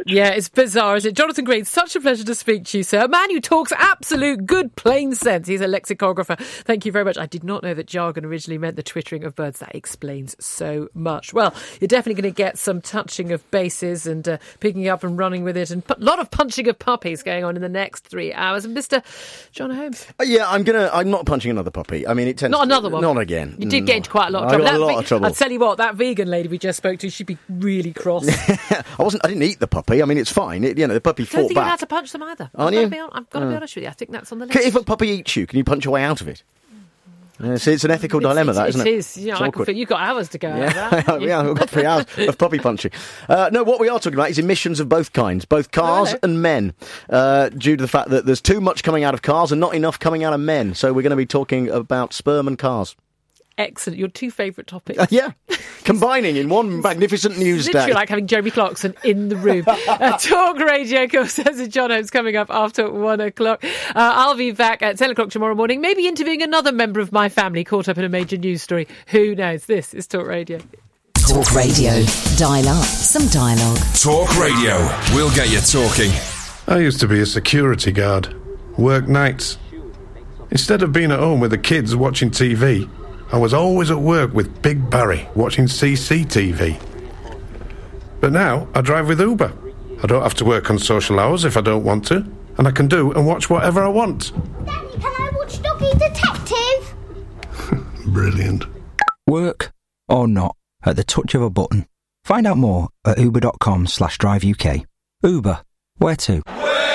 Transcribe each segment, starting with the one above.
language. Yeah, it's bizarre, isn't it? Jonathan Green, such a pleasure to speak to you, sir. A man who talks absolute good plain sense. He's a lexicographer. Thank you very much. I did not know that jargon originally meant the twittering of birds. That explains so much. Well, you're definitely going to get some touching of bases and picking up and running with it, and a lot of punching of puppies going on in the next 3 hours. And Mr. John Holmes. Yeah, I'm not punching another puppy. I mean, it tends not another one. Not again. You did get into quite a lot of trouble. I got a lot of trouble. I'll tell you what, that vegan lady we just spoke to, she'd be really cross. I didn't eat the puppy. I mean, it's fine. The puppy fought back. I don't think you're allowed to punch them either. Aren't you? I've got to be honest with you. I think that's on the list. If a puppy eats you, can you punch your way out of it? It's an ethical dilemma, that, isn't it? It is. You've got hours to go out of that. Yeah, I've got 3 hours of puppy punching. No, what we are talking about is emissions of both kinds, both cars and men, due to the fact that there's too much coming out of cars and not enough coming out of men. So we're going to be talking about sperm and cars. Excellent. Your two favourite topics. Yeah. Combining in one magnificent news day. Literally like having Jeremy Clarkson in the room. Talk Radio, of course, as John Holmes coming up after 1 o'clock. I'll be back at 10 o'clock tomorrow morning, maybe interviewing another member of my family caught up in a major news story. Who knows? This is Talk Radio. Talk Radio. Dial up some dialogue. Talk Radio. We'll get you talking. I used to be a security guard. Work nights. Instead of being at home with the kids watching TV, I was always at work with Big Barry watching CCTV. But now I drive with Uber. I don't have to work on social hours if I don't want to, and I can do and watch whatever I want. Daddy, can I watch Doggy Detective? Brilliant. Work or not, at the touch of a button. Find out more at uber.com/driveuk. Uber, where to?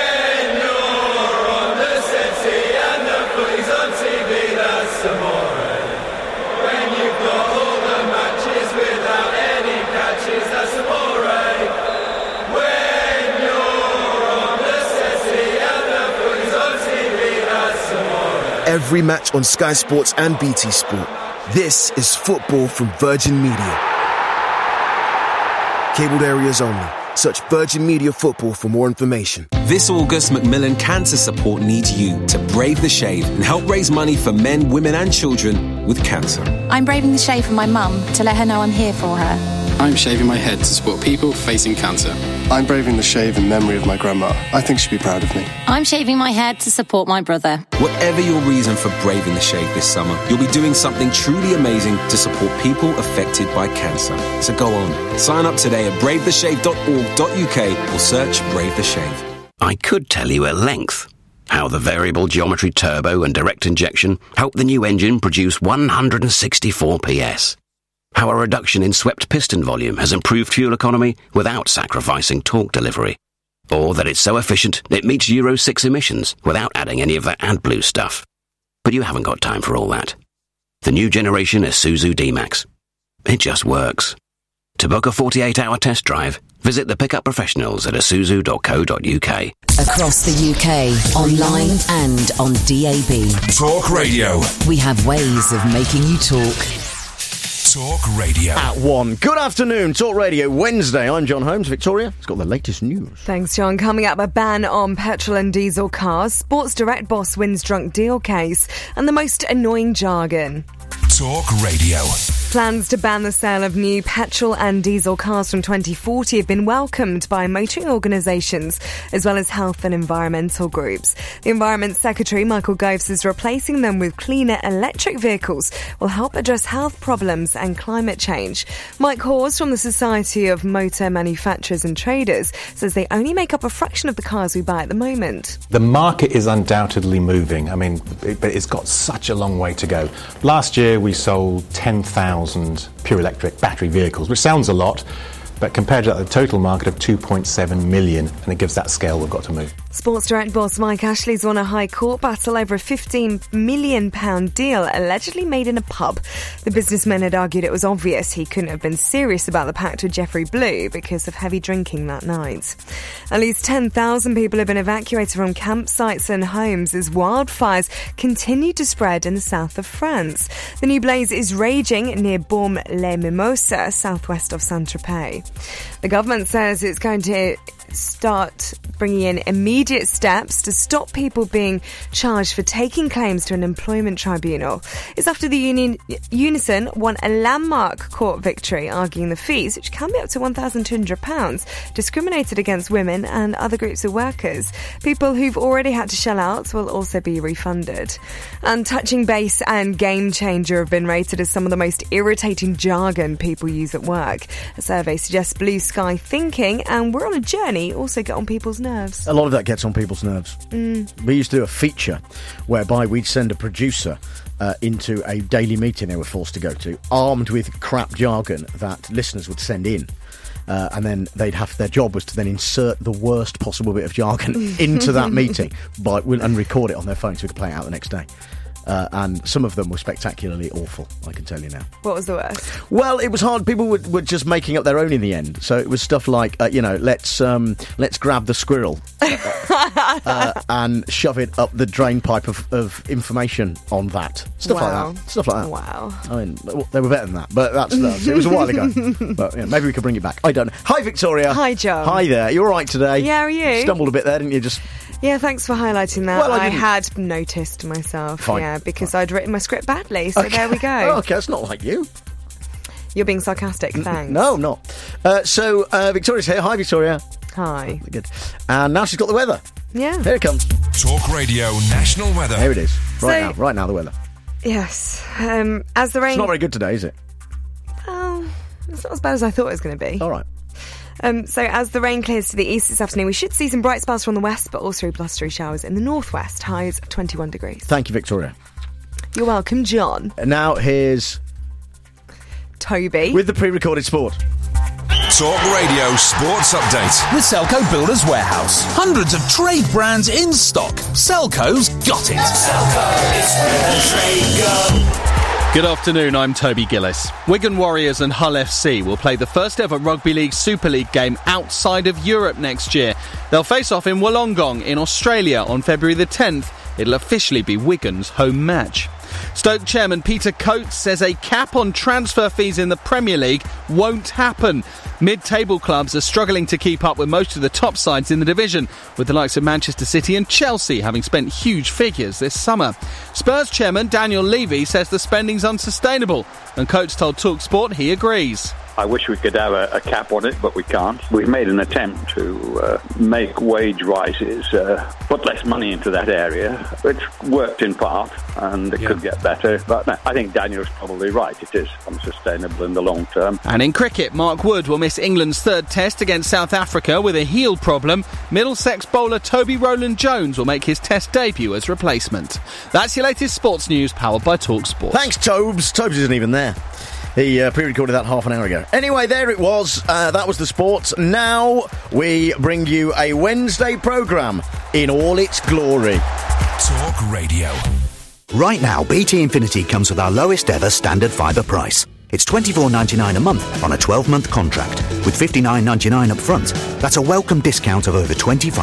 Every match on Sky Sports and BT Sport. This is football from Virgin Media. Cabled areas only. Search Virgin Media Football for more information. This August, Macmillan Cancer Support needs you to brave the shave and help raise money for men, women and children with cancer. I'm braving the shave for my mum to let her know I'm here for her. I'm shaving my head to support people facing cancer. I'm braving the shave in memory of my grandma. I think she'd be proud of me. I'm shaving my head to support my brother. Whatever your reason for braving the shave this summer, you'll be doing something truly amazing to support people affected by cancer. So go on, sign up today at bravetheshave.org.uk or search Brave the Shave. I could tell you at length how the variable geometry turbo and direct injection help the new engine produce 164 PS. How a reduction in swept piston volume has improved fuel economy without sacrificing torque delivery. Or that it's so efficient it meets Euro 6 emissions without adding any of that AdBlue stuff. But you haven't got time for all that. The new generation Isuzu D-Max. It just works. To book a 48-hour test drive, visit the pickup professionals at isuzu.co.uk. Across the UK, online and on DAB. Talk Radio. We have ways of making you talk. Talk Radio. At 1. Good afternoon, Talk Radio Wednesday. I'm John Holmes. Victoria has got the latest news. Thanks, John. Coming up, a ban on petrol and diesel cars, Sports Direct boss wins drunk deal case, and the most annoying jargon. Talk Radio. Plans to ban the sale of new petrol and diesel cars from 2040 have been welcomed by motoring organisations as well as health and environmental groups. The Environment Secretary, Michael Gove, says replacing them with cleaner electric vehicles will help address health problems and climate change. Mike Hawes from the Society of Motor Manufacturers and Traders says they only make up a fraction of the cars we buy at the moment. The market is undoubtedly moving. But it's got such a long way to go. Last year we sold 10,000 pure electric battery vehicles, which sounds a lot, but compared to the total market of 2.7 million, and it gives that scale we've got to move. Sports Direct boss Mike Ashley's won a high court battle over a £15 million deal allegedly made in a pub. The businessman had argued it was obvious he couldn't have been serious about the pact with Jeffrey Blue because of heavy drinking that night. At least 10,000 people have been evacuated from campsites and homes as wildfires continue to spread in the south of France. The new blaze is raging near Baume-les-Mimosas, southwest of Saint-Tropez. The government says it's going to start bringing in immediate steps to stop people being charged for taking claims to an employment tribunal. It's after the Unison won a landmark court victory, arguing the fees, which can be up to £1,200, discriminated against women and other groups of workers. People who've already had to shell out will also be refunded. And touching base and game changer have been rated as some of the most irritating jargon people use at work. A survey suggests blue sky thinking, and we're on a journey, also get on people's nerves. A lot of that gets on people's nerves. We used to do a feature whereby we'd send a producer into a daily meeting they were forced to go to, armed with crap jargon that listeners would send in. And then their job was to then insert the worst possible bit of jargon into that meeting and record it on their phone so we could play it out the next day. And some of them were spectacularly awful, I can tell you now. What was the worst? Well, it was hard. People were just making up their own in the end. So it was stuff like, let's grab the squirrel and shove it up the drain pipe of information on that. Stuff like that. Wow. I mean, they were better than that, but that's it was a while ago. But maybe we could bring it back. I don't know. Hi, Victoria. Hi, John. Hi there. You all right today? Yeah, are you? Stumbled a bit there, didn't you? Yeah, thanks for highlighting that. Well, I had noticed myself, Fine. because I'd written my script badly, so there we go. Oh, okay, that's not like you. You're being sarcastic, thanks. No, I'm not. So, Victoria's here. Hi, Victoria. Hi. Good. And now she's got the weather. Yeah. Here it comes. Talk Radio National Weather. Here it is. Right now, the weather. Yes. As the rain... It's not very good today, is it? Well, it's not as bad as I thought it was going to be. All right. So as the rain clears to the east this afternoon, we should see some bright spells from the west, but also blustery showers in the northwest, highs of 21 degrees. Thank you, Victoria. You're welcome, John. And now here's... Toby. With the pre-recorded sport. Talk Radio Sports Update. With Selco Builders Warehouse. Hundreds of trade brands in stock. Selco's got it. Selco, it's where the trade go. Good afternoon, I'm Toby Gillis. Wigan Warriors and Hull FC will play the first ever Rugby League Super League game outside of Europe next year. They'll face off in Wollongong in Australia on February the 10th. It'll officially be Wigan's home match. Stoke chairman Peter Coates says a cap on transfer fees in the Premier League won't happen. Mid-table clubs are struggling to keep up with most of the top sides in the division, with the likes of Manchester City and Chelsea having spent huge figures this summer. Spurs chairman Daniel Levy says the spending's unsustainable, and Coates told TalkSport he agrees. I wish we could have a cap on it, but we can't. We've made an attempt to make wage rises, put less money into that area. It's worked in part, and it could get better. But I think Daniel's probably right. It is unsustainable in the long term. And in cricket, Mark Wood will miss England's third test against South Africa with a heel problem. Middlesex bowler Toby Rowland-Jones will make his test debut as replacement. That's your latest sports news, powered by TalkSport. Thanks, Tobes. Tobes isn't even there. He pre-recorded that half an hour ago. Anyway, there it was. That was the sports. Now we bring you a Wednesday programme in all its glory. Talk Radio. Right now, BT Infinity comes with our lowest ever standard fibre price. It's $24.99 a month on a 12-month contract, with $59.99 up front. That's a welcome discount of over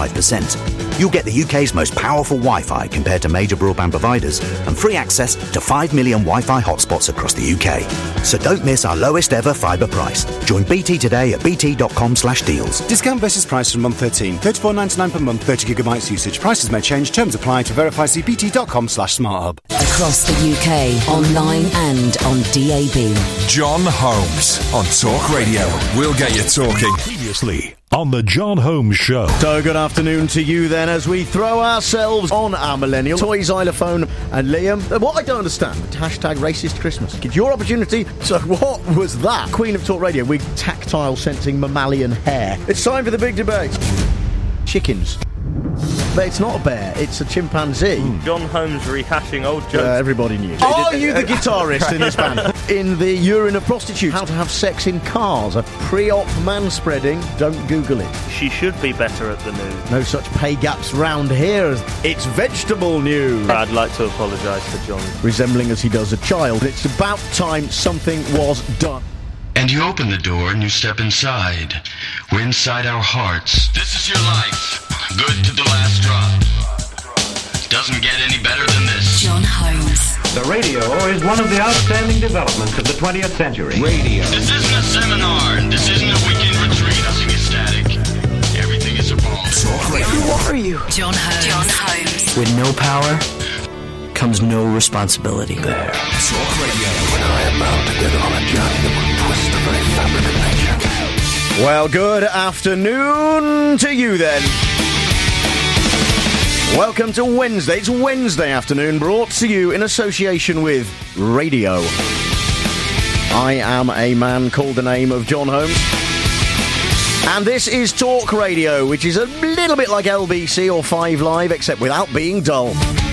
25%. You'll get the UK's most powerful Wi-Fi compared to major broadband providers, and free access to 5 million Wi-Fi hotspots across the UK. So don't miss our lowest ever fibre price. Join BT today at bt.com/deals. Discount versus price from month 13. $34.99 per month, 30 gigabytes usage. Prices may change. Terms apply. To verify, see bt.com/smarthub. Across the UK, online and on DAB. John Holmes on Talk Radio. We'll get you talking. Previously on the John Holmes Show. So good afternoon to you then, as we throw ourselves on our millennial toy xylophone and Liam. What I don't understand, hashtag racist Christmas. It's your opportunity. So what was that? Queen of Talk Radio with tactile sensing mammalian hair. It's time for the big debate. Chickens. But it's not a bear, it's a chimpanzee. John Holmes rehashing old jokes. Everybody knew. Are you the guitarist in this band? In the urine of prostitutes, how to have sex in cars, a pre-op manspreading. Don't Google it. She should be better at the news. No such pay gaps round here. It's vegetable news. I'd like to apologise to John. Resembling as he does a child. It's about time something was done. And you open the door and you step inside. We're inside our hearts. This is your life. Good to the last drop. Doesn't get any better than this. John Holmes. The radio is one of the outstanding developments of the 20th century. Radio. This isn't a seminar. This isn't a weekend retreat. Nothing is static. Everything is evolving. Talk Radio. you. John Holmes. With no power comes no responsibility. There. Talk Radio. When I am bound to get on a journey that will twist the very fabric of nature. Well, good afternoon to you then. Welcome to Wednesday. It's Wednesday afternoon, brought to you in association with radio. I am a man called the name of John Holmes. And this is Talk Radio, which is a little bit like LBC or 5 Live, except without being dull.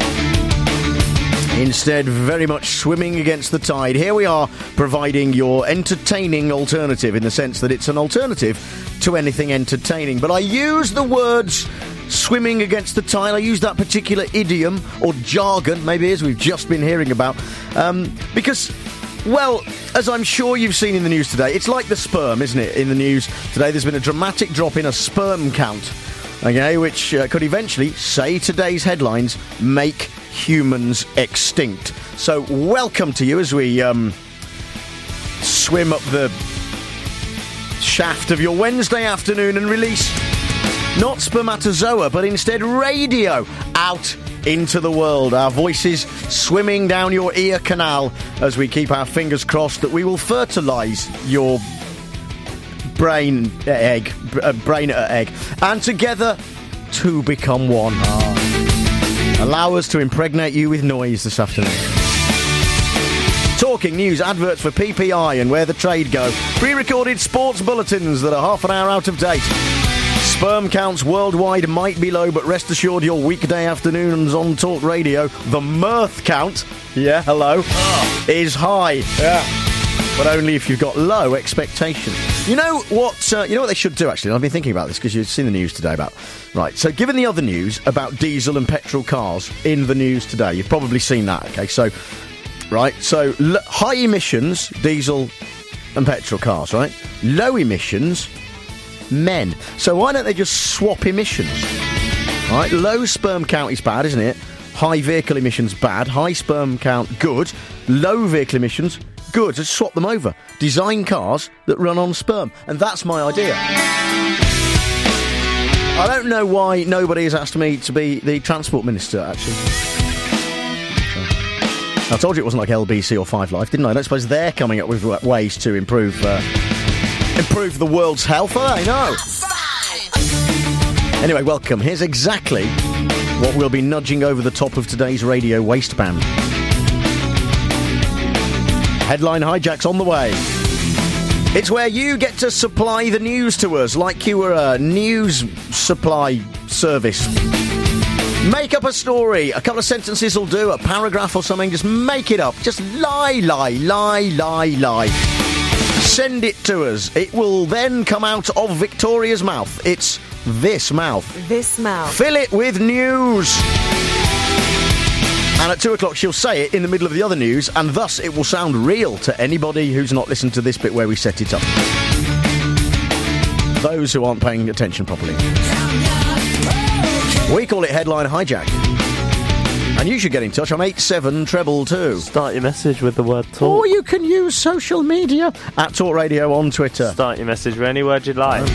Instead, very much swimming against the tide. Here we are, providing your entertaining alternative, in the sense that it's an alternative to anything entertaining. But I use the words swimming against the tide. I use that particular idiom, or jargon, maybe as we've just been hearing about, because, well, as I'm sure you've seen in the news today, it's like the sperm, isn't it, in the news today? There's been a dramatic drop in a sperm count, okay, which could eventually, say today's headlines, make humans extinct. So welcome to you as we swim up the shaft of your Wednesday afternoon and release not spermatozoa but instead radio out into the world. Our voices swimming down your ear canal as we keep our fingers crossed that we will fertilise your brain egg, and together two become one. Allow us to impregnate you with noise this afternoon. Talking news, adverts for PPI and where the trade go. Pre-recorded sports bulletins that are half an hour out of date. Sperm counts worldwide might be low, but rest assured your weekday afternoons on Talk Radio, the mirth count, yeah, hello, is high. Yeah. But only if you've got low expectations. You know what they should do, actually? I've been thinking about this because you've seen the news today about... Right, so given the other news about diesel and petrol cars in the news today, you've probably seen that, okay? So, right, so high emissions, diesel and petrol cars, right? Low emissions, men. So why don't they just swap emissions? Right, low sperm count is bad, isn't it? High vehicle emissions, bad. High sperm count, good. Low vehicle emissions, good. Just swap them over. Design cars that run on sperm. And that's my idea. I don't know why nobody has asked me to be the transport minister, actually. I told you it wasn't like LBC or 5 Live, didn't I? I don't suppose they're coming up with ways to improve the world's health, are they? No. Anyway, welcome. Here's exactly what we'll be nudging over the top of today's radio waistband. Headline hijacks on the way. It's where you get to supply the news to us like you were a news supply service. Make up a story. A couple of sentences will do, a paragraph or something. Just make it up. Just lie. Send it to us. It will then come out of Victoria's mouth. It's this mouth. This mouth. Fill it with news. And at 2 o'clock she'll say it in the middle of the other news, and thus it will sound real to anybody who's not listened to this bit where we set it up. Those who aren't paying attention properly. We call it Headline Hijack. And you should get in touch on 87222. Start your message with the word talk. Or you can use social media at Talk Radio on Twitter. Start your message with any word you'd like.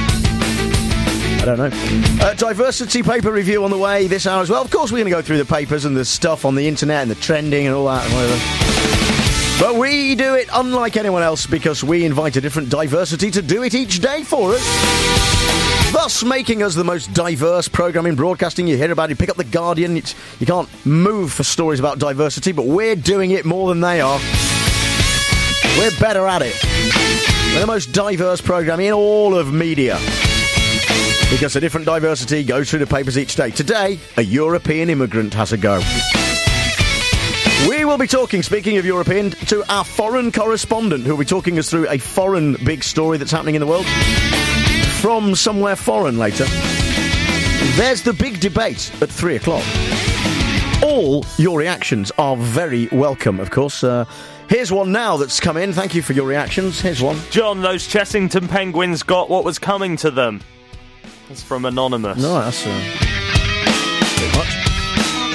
I don't know. Diversity paper review on the way this hour as well. Of course, we're going to go through the papers and the stuff on the internet and the trending and all that and whatever. But we do it unlike anyone else because we invite a different diversity to do it each day for us. Thus making us the most diverse programme in broadcasting. You hear about it, pick up The Guardian. You can't move for stories about diversity, but we're doing it more than they are. We're better at it. We're the most diverse programme in all of media. Because a different diversity goes through the papers each day. Today, a European immigrant has a go. We will be talking, speaking of European, to our foreign correspondent who will be talking us through a foreign big story that's happening in the world. From somewhere foreign later. There's the big debate at 3 o'clock. All your reactions are very welcome, of course. Here's one now that's come in. Thank you for your reactions. Here's one. John, those Chessington Penguins got what was coming to them. That's from Anonymous. No, that's a bit much.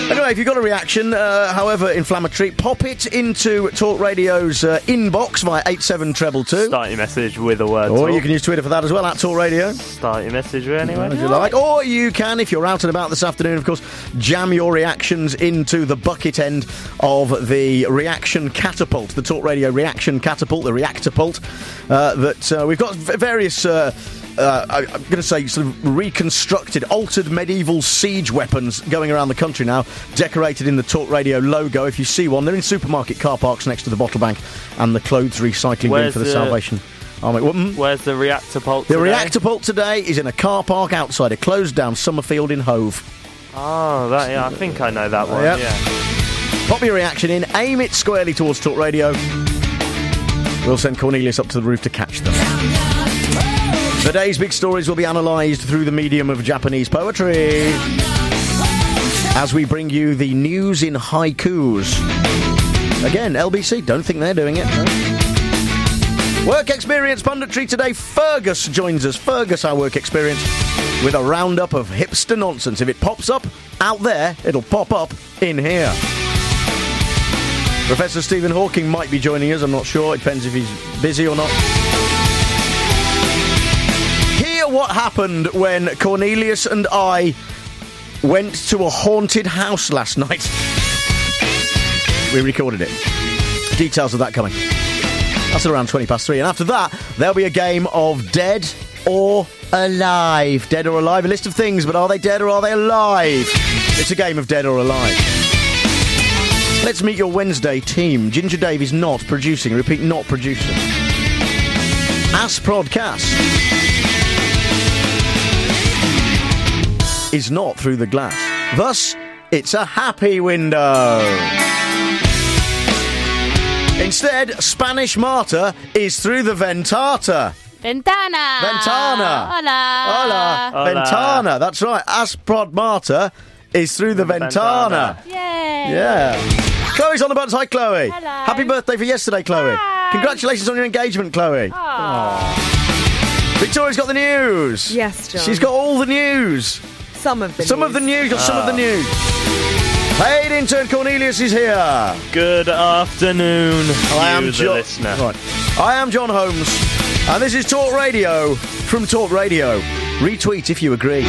Anyway, if you've got a reaction, however inflammatory, pop it into Talk Radio's inbox via 87222. Start your message with a word. Or talk. you can use Twitter for that as well, at Talk Radio. Start your message with anywhere As you like. Or you can, if you're out and about this afternoon, of course, jam your reactions into the bucket end of the reaction catapult, the Talk Radio reaction catapult, the Reactapult, that we've got various... I'm going to say sort of reconstructed, altered medieval siege weapons going around the country now, decorated in the Talk Radio logo. If you see one, they're in supermarket car parks next to the bottle bank and the clothes recycling bin for the Salvation Army. Where's the Reactapult today? The Reactapult today is in a car park outside a closed-down Summerfield in Hove. Oh, I think I know that one, yeah. Pop your reaction in, aim it squarely towards Talk Radio. We'll send Cornelius up to the roof to catch them. The day's big stories will be analysed through the medium of Japanese poetry as we bring you the news in haikus. Again, LBC, don't think they're doing it. No. Work experience punditry today. Fergus joins us. Fergus, our work experience, with a roundup of hipster nonsense. If it pops up out there, it'll pop up in here. Professor Stephen Hawking might be joining us, I'm not sure. It depends if he's busy or not. What happened when Cornelius and I went to a haunted house last night. We recorded it. Details of that coming. That's at around 3:20. And after that, there'll be a game of Dead or Alive. Dead or Alive, a list of things, but are they dead or are they alive? It's a game of Dead or Alive. Let's meet your Wednesday team. Ginger Dave is not producing. Repeat, not producing. Asprodcast is not through the glass. Thus, it's a happy window. Instead, Spanish Marta is through the ventata. Ventana. Hola. Hola. Ventana. That's right. Asprod Marta is through the ventana. Yay. Yeah. Chloe's on the buttons. Hi, Chloe. Hello. Happy birthday for yesterday, Chloe. Hi. Congratulations on your engagement, Chloe. Aww. Victoria's got the news. Yes, John. She's got all the news. Some of the news. Some of the news. Paid intern Cornelius is here. Good afternoon, I am the listener. Right. I am John Holmes, and this is Talk Radio from Talk Radio. Retweet if you agree.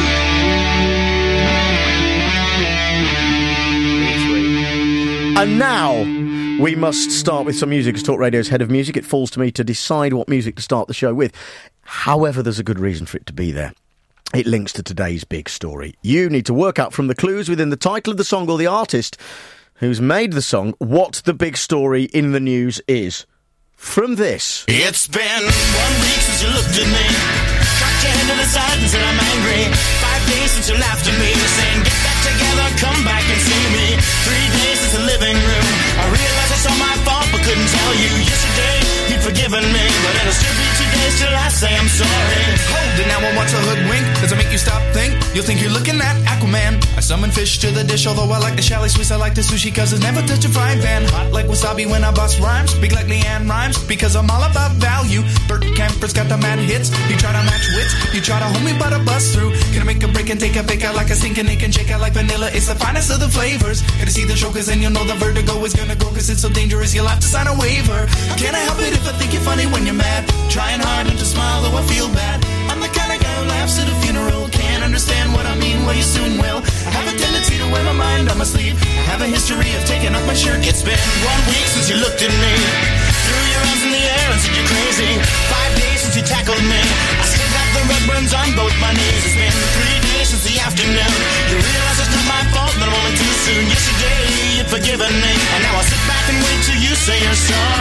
And now we must start with some music. As Talk Radio's head of music, it falls to me to decide what music to start the show with. However, there's a good reason for it to be there. It links to today's big story. You need to work out from the clues within the title of the song or the artist who's made the song what the big story in the news is. From this. It's been 1 week since you looked at me, cocked your head to the side and said I'm angry. 5 days since you laughed at me, saying get back together, come back and see me. 3 days since the living room, I realized it's all my fault but couldn't tell you. Yesterday you'd forgiven me, but it'll still be 2 days till I say I'm sorry. Hold it now, I want to hoodwink. Does it make you stop, think? You'll think you're looking at Aquaman. I summon fish to the dish, although I like the chalet Swiss. I like the sushi cause it's never touch a frying pan. Hot like wasabi when I bust rhymes. Big like Leanne rhymes because I'm all about value. Bert Camper's got the mad hits. You try to match wits, you try to hold me but I bust through. Gonna make a break and take a fake out like a stinking ink and shake out like vanilla. It's the finest of the flavors. Gonna see the show cause then you'll know the vertigo is gonna go cause it's so dangerous you'll have to sign a waiver. Can't I help it if I think you're funny when you're mad? Trying hard not to smile though I feel bad. I'm the kind of guy who laughs at a funeral. Can't understand what I mean, well you soon will. I have a tendency to wear my mind on my sleeve. I have a history of taking off my shirt. It's been 1 week since you looked at me, threw your arms in the air and said you're crazy. 5 days since you tackled me, I still got the red burns on both my knees. It's been 3 days since the afternoon, you realize it's not my fault but I'm only too soon. Yesterday you'd forgiven me, and now I'll sit back and wait till you say you're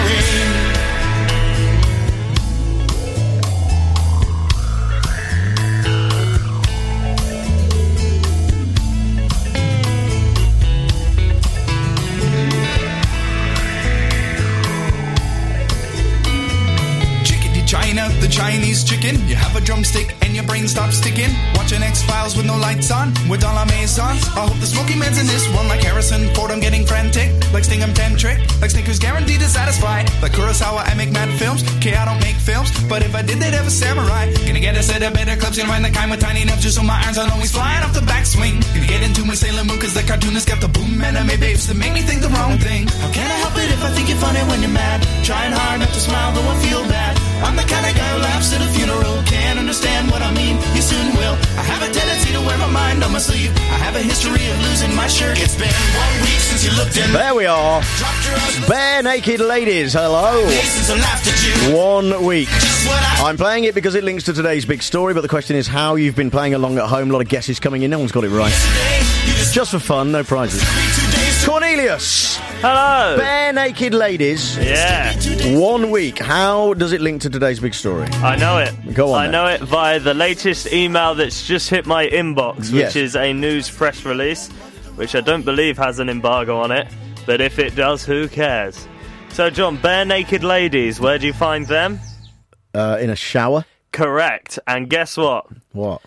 sorry. China, the Chinese chicken. You have a drumstick and your brain stops sticking. Watching X-Files. aisles with no lights on, with all our maisons. I hope the smoky man's in this one, like Harrison Ford. I'm getting frantic, like Sting, I'm tantric, like Snickers guaranteed to satisfy. Like Kurosawa, I make mad films. Okay, I don't make films, but if I did, they'd have a samurai. Gonna get a set of better clubs, gonna find the kind with tiny enough just so my irons aren't always flying off the backswing. Gonna get into my Sailor Moon, cause the cartoonist got the boom anime babes that make me think the wrong thing. How can I help it if I think you're funny when you're mad? Trying hard not to smile, though I feel bad. I'm the kind of guy who laughs at a funeral. Can't understand what I mean, you soon will. I have a tendency to wear my mind on my sleeve. I have a history of losing my shirt. It's been 1 week since you looked in. There we are. Bare Naked Ladies, hello. 1 week. I'm playing it because it links to today's big story, but the question is how you've been playing along at home. A lot of guesses coming in, no one's got it right. Just for fun, no prizes. Cornelius. Hello. Bare Naked Ladies. Yeah. 1 week. How does it link to today's big story? I know it. Go on. I know it via the latest email that's just hit my inbox, Yes. which is a news press release, which I don't believe has an embargo on it, but if it does, who cares? So, John, Bare Naked Ladies, where do you find them? In a shower. Correct. And guess what? What?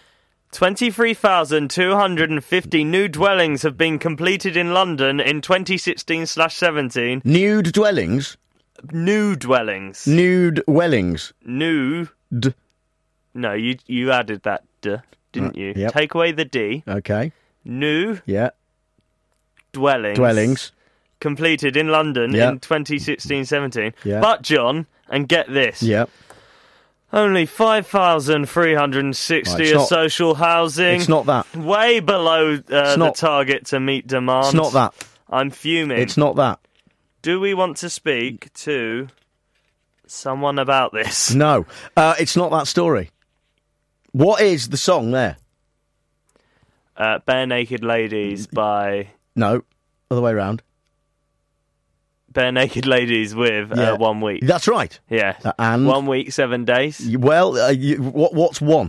23,250 new dwellings have been completed in London in 2016/17. Nude dwellings? New dwellings. Nude dwellings. New. No, you added that d, didn't you? Yep. Take away the d. Okay. New. Yeah. Dwellings. Completed in London Yep. in 2016/17. Yeah. But, John, and get this. Yeah. Only 5,360 Right, of social housing. It's not that. Way below the target to meet demand. It's not that. I'm fuming. It's not that. Do we want to speak to someone about this? No. It's not that story. What is the song there? Bare Naked Ladies by... No. Other way around. Bare Naked Ladies with 1 week. That's right. Yeah. And 1 week, 7 days. Well, what's one?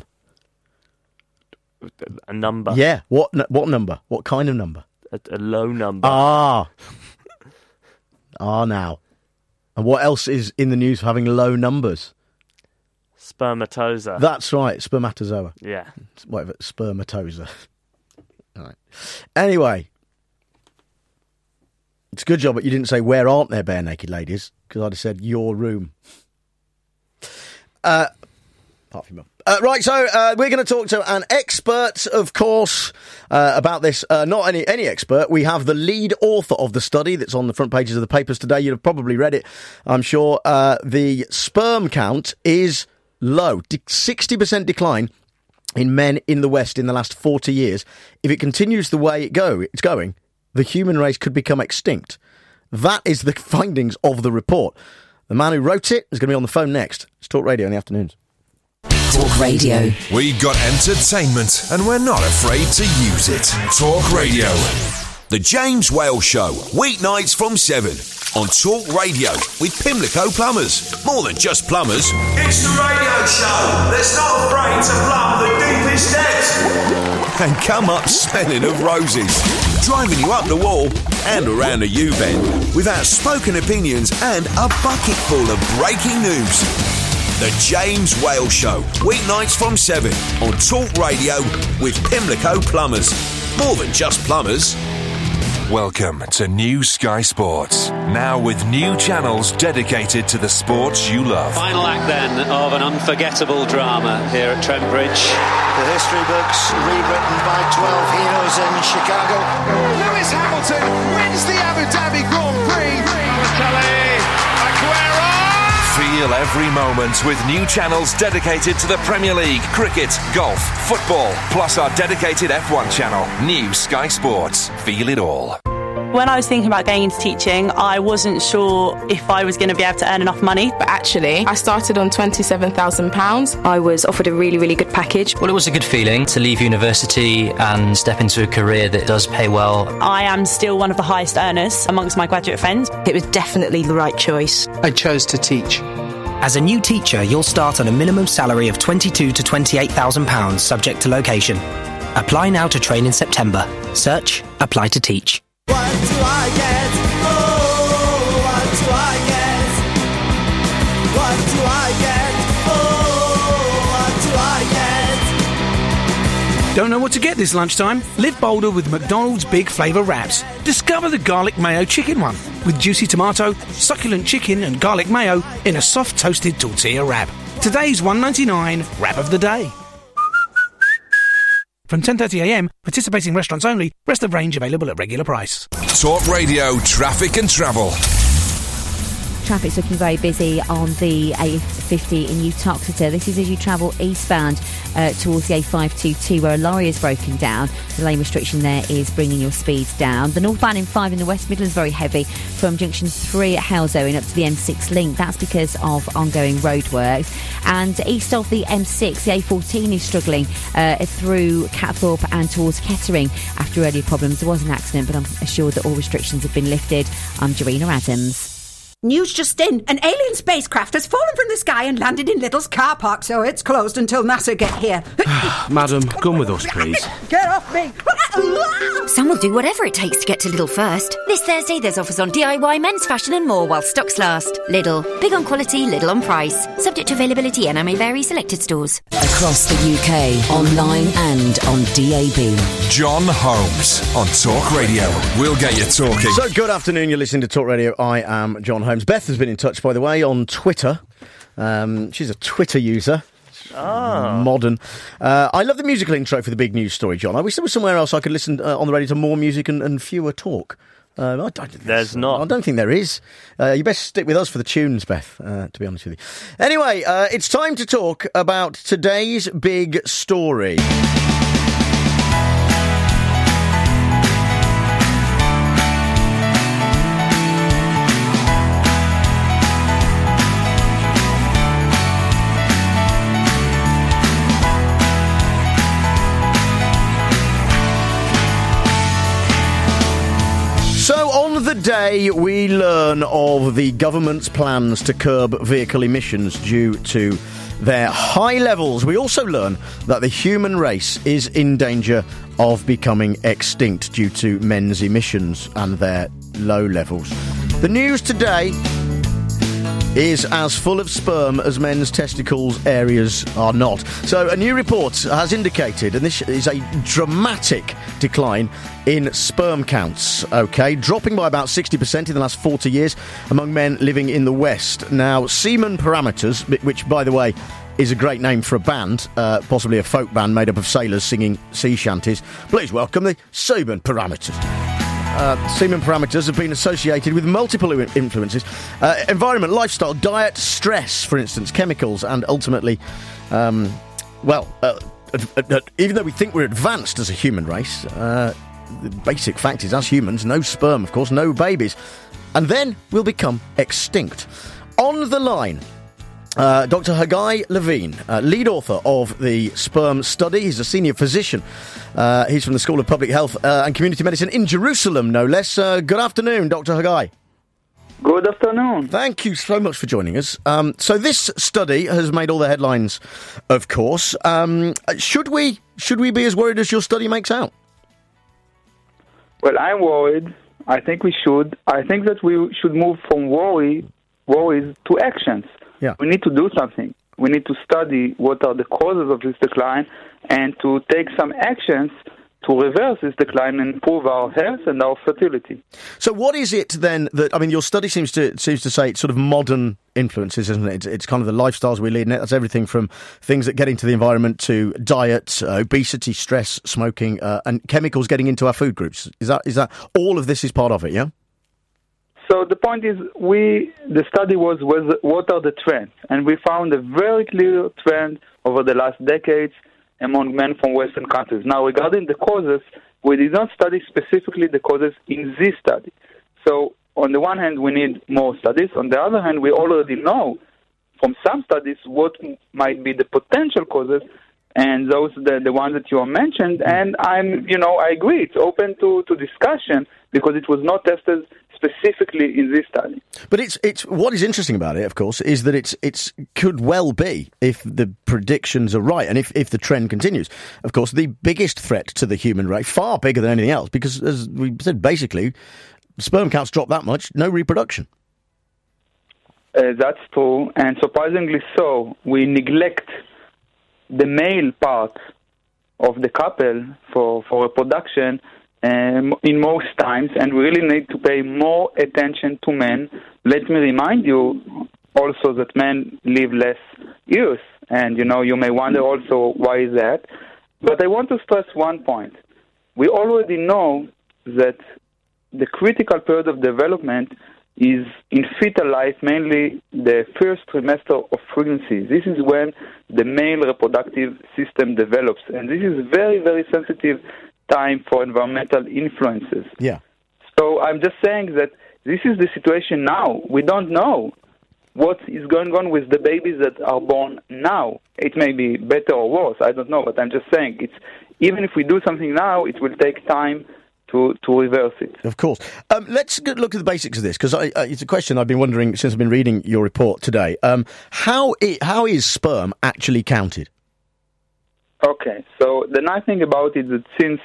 A number. Yeah. What number? What kind of number? A low number. Ah. Now. And what else is in the news for having low numbers? Spermatozoa. That's right. Spermatozoa. Yeah. Whatever. Spermatozoa. All right. Anyway. It's a good job that you didn't say, where aren't there bare naked ladies? Because I'd have said, your room. Apart from your mum. Right, so we're going to talk to an expert, of course, about this. Not any expert. We have the lead author of the study that's on the front pages of the papers today. You've probably read it, I'm sure. The sperm count is low. 60% decline in men in the West in the last 40 years. If it continues the way it's going, the human race could become extinct. That is the findings of the report. The man who wrote it is going to be on the phone next. It's Talk Radio in the afternoons. Talk Radio. We got entertainment, and we're not afraid to use it. Talk Radio. The James Whale Show, weeknights from 7 on Talk Radio with Pimlico Plumbers. More than just plumbers. It's the radio show that's not afraid to plumb the deepest depths. And come up smelling of roses, driving you up the wall and around the U-bend with outspoken opinions and a bucket full of breaking news. The James Whale Show, weeknights from 7 on Talk Radio with Pimlico Plumbers. More than just plumbers. Welcome to New Sky Sports. Now with new channels dedicated to the sports you love. Final act then of an unforgettable drama here at Trent Bridge. The history books rewritten by 12 heroes in Chicago. Lewis Hamilton wins the Abu Dhabi Grand Prix. Balotelli, Aguero! Feel every moment with new channels dedicated to the Premier League, cricket, golf, football, plus our dedicated F1 channel, New Sky Sports. Feel it all. When I was thinking about going into teaching, I wasn't sure if I was going to be able to earn enough money. But actually, I started on £27,000. I was offered a really, really good package. Well, it was a good feeling to leave university and step into a career that does pay well. I am still one of the highest earners amongst my graduate friends. It was definitely the right choice. I chose to teach. As a new teacher, you'll start on a minimum salary of £22,000 to £28,000, subject to location. Apply now to train in September. Search Apply to Teach. What do I get? Oh, what do I get? What do I get? Oh, what do I get? Don't know what to get this lunchtime? Live bolder with McDonald's Big Flavour Wraps. Discover the garlic mayo chicken one with juicy tomato, succulent chicken and garlic mayo in a soft toasted tortilla wrap. Today's $1.99 wrap of the day. From 10:30am, participating restaurants only. Rest of range available at regular price. Talk Radio Traffic and Travel. Traffic's looking very busy on the A50 in Uttoxeter. This is as you travel eastbound towards the A522 where a lorry is broken down. The lane restriction there is bringing your speeds down. The northbound M5 in the West Midlands very heavy from junction 3 at Halesowen up to the M6 link. That's because of ongoing roadworks. And east of the M6, the A14 is struggling through Catthorpe and towards Kettering after earlier problems. There was an accident, but I'm assured that all restrictions have been lifted. I'm Jarina Adams. News just in. An alien spacecraft has fallen from the sky and landed in Little's car park, so it's closed until NASA get here. Madam, come with us, please. Get off me! Some will do whatever it takes to get to Lidl first. This Thursday there's offers on DIY, men's fashion and more while stocks last. Lidl. Big on quality, little on price. Subject to availability and may vary selected stores. Across the UK, online and on DAB. John Holmes on Talk Radio. We'll get you talking. So, good afternoon. You're listening to Talk Radio. I am John Holmes. Beth has been in touch, by the way, on Twitter. She's a Twitter user. Modern. I love the musical intro for the big news story, John. I wish there was somewhere else I could listen on the radio to more music and fewer talk. There's not. I don't think there is. You best stick with us for the tunes, Beth, to be honest with you. Anyway, it's time to talk about today's big story. The day we learn of the government's plans to curb vehicle emissions due to their high levels, we also learn that the human race is in danger of becoming extinct due to men's emissions and their low levels. The news today is as full of sperm as men's testicles areas are not. So a new report has indicated, and this is a dramatic decline in sperm counts, dropping by about 60% in the last 40 years among men living in the West. Now, Semen Parameters, which, by the way, is a great name for a band, possibly a folk band made up of sailors singing sea shanties. Please welcome the Semen Parameters. Semen Parameters have been associated with multiple influences. Environment, lifestyle, diet, stress, for instance, chemicals, and ultimately, even though we think we're advanced as a human race, the basic fact is, as humans, no sperm, of course, no babies. And then we'll become extinct. On the line, Dr. Hagai Levine, lead author of the Sperm Study. He's a senior physician. He's from the School of Public Health and Community Medicine in Jerusalem, no less. Good afternoon, Dr. Hagai. Good afternoon. Thank you so much for joining us. So this study has made all the headlines, of course. Should we be as worried as your study makes out? Well, I'm worried. I think we should. I think that we should move from worries to actions. Yeah. We need to do something. We need to study what are the causes of this decline and to take some actions to reverse this decline and improve our health and our fertility. So what is it then that, I mean, your study seems to say it's sort of modern influences, isn't it? It's kind of the lifestyles we lead, and that's everything from things that get into the environment to diet, obesity, stress, smoking, and chemicals getting into our food groups. Is that all of this is part of it, yeah? So the point is, the study was what are the trends? And we found a very clear trend over the last decades among men from Western countries. Now, regarding the causes, we did not study specifically the causes in this study. So on the one hand, we need more studies. On the other hand, we already know from some studies what might be the potential causes, and those the ones that you mentioned. And I agree, it's open to discussion because it was not tested specifically in this study. But it's what is interesting about it, of course, is that it's could well be, if the predictions are right and if the trend continues, of course, the biggest threat to the human race, far bigger than anything else, because as we said, basically, sperm counts drop that much, no reproduction. That's true, and surprisingly so, we neglect the male part of the couple for reproduction in most times, and we really need to pay more attention to men. Let me remind you also that men live less years, and you may wonder also why is that. But I want to stress one point. We already know that the critical period of development is in fetal life, mainly the first trimester of pregnancy. This is when the male reproductive system develops, and this is very, very sensitive time for environmental influences. Yeah. So I'm just saying that this is the situation now. We don't know what is going on with the babies that are born now. It may be better or worse, I don't know, but I'm just saying, even if we do something now, it will take time to reverse it. Of course. Let's look at the basics of this, because it's a question I've been wondering since I've been reading your report today. How is sperm actually counted? Okay, so the nice thing about it is that since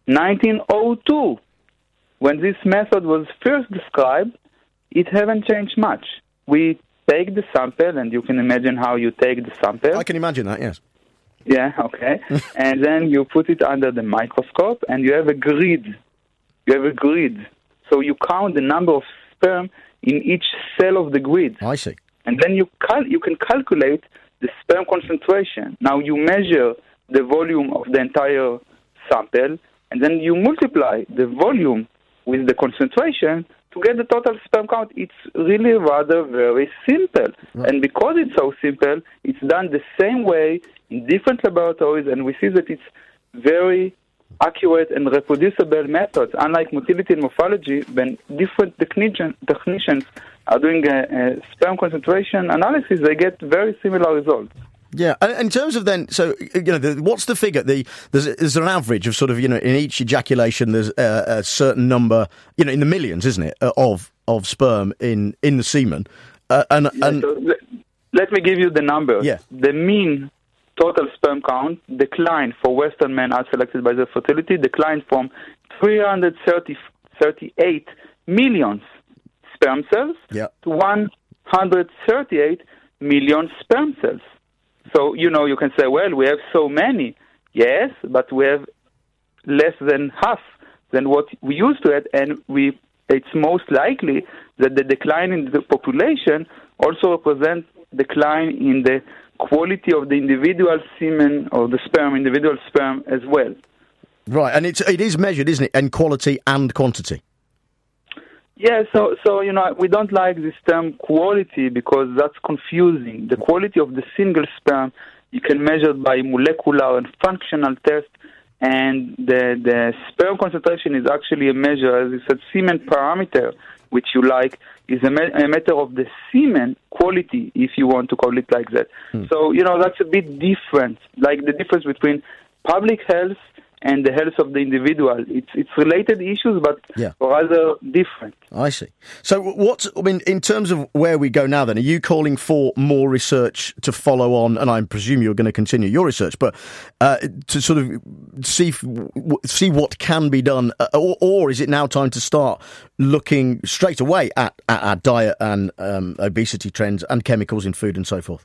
1902, when this method was first described, it haven't changed much. We take the sample, and you can imagine how you take the sample. I can imagine that, yes. Yeah, okay. And then you put it under the microscope, and you have a grid. So you count the number of sperm in each cell of the grid. I see. And then you can calculate the sperm concentration. Now you measure the volume of the entire sample, and then you multiply the volume with the concentration to get the total sperm count. It's really rather very simple. Right. And because it's so simple, it's done the same way in different laboratories, and we see that it's very accurate and reproducible methods. Unlike motility and morphology, when different technicians are doing a sperm concentration analysis, they get very similar results. Yeah, and in terms of then, so, what's the figure? There's an average of sort of, in each ejaculation there's a certain number, in the millions, isn't it, of sperm in the semen. So let me give you the number. Yeah. The mean total sperm count declined for Western men as selected by their fertility, declined from 338 million sperm cells to 138 million sperm cells. So, you can say, well, we have so many. Yes, but we have less than half than what we used to have, and it's most likely that the decline in the population also represents decline in the quality of the individual semen or the individual sperm as well. Right, and it is measured, isn't it, in quality and quantity? Yeah, so we don't like this term quality because that's confusing. The quality of the single sperm you can measure by molecular and functional tests, and the sperm concentration is actually a measure, as you said, semen parameter, which you like, is a matter of the semen quality, if you want to call it like that. So, that's a bit different, like the difference between public health and the health of the individual. It's related issues, but rather different. I see. So in terms of where we go now then, are you calling for more research to follow on, and I presume you're going to continue your research, but to sort of see what can be done, or is it now time to start looking straight away at diet and obesity trends and chemicals in food and so forth?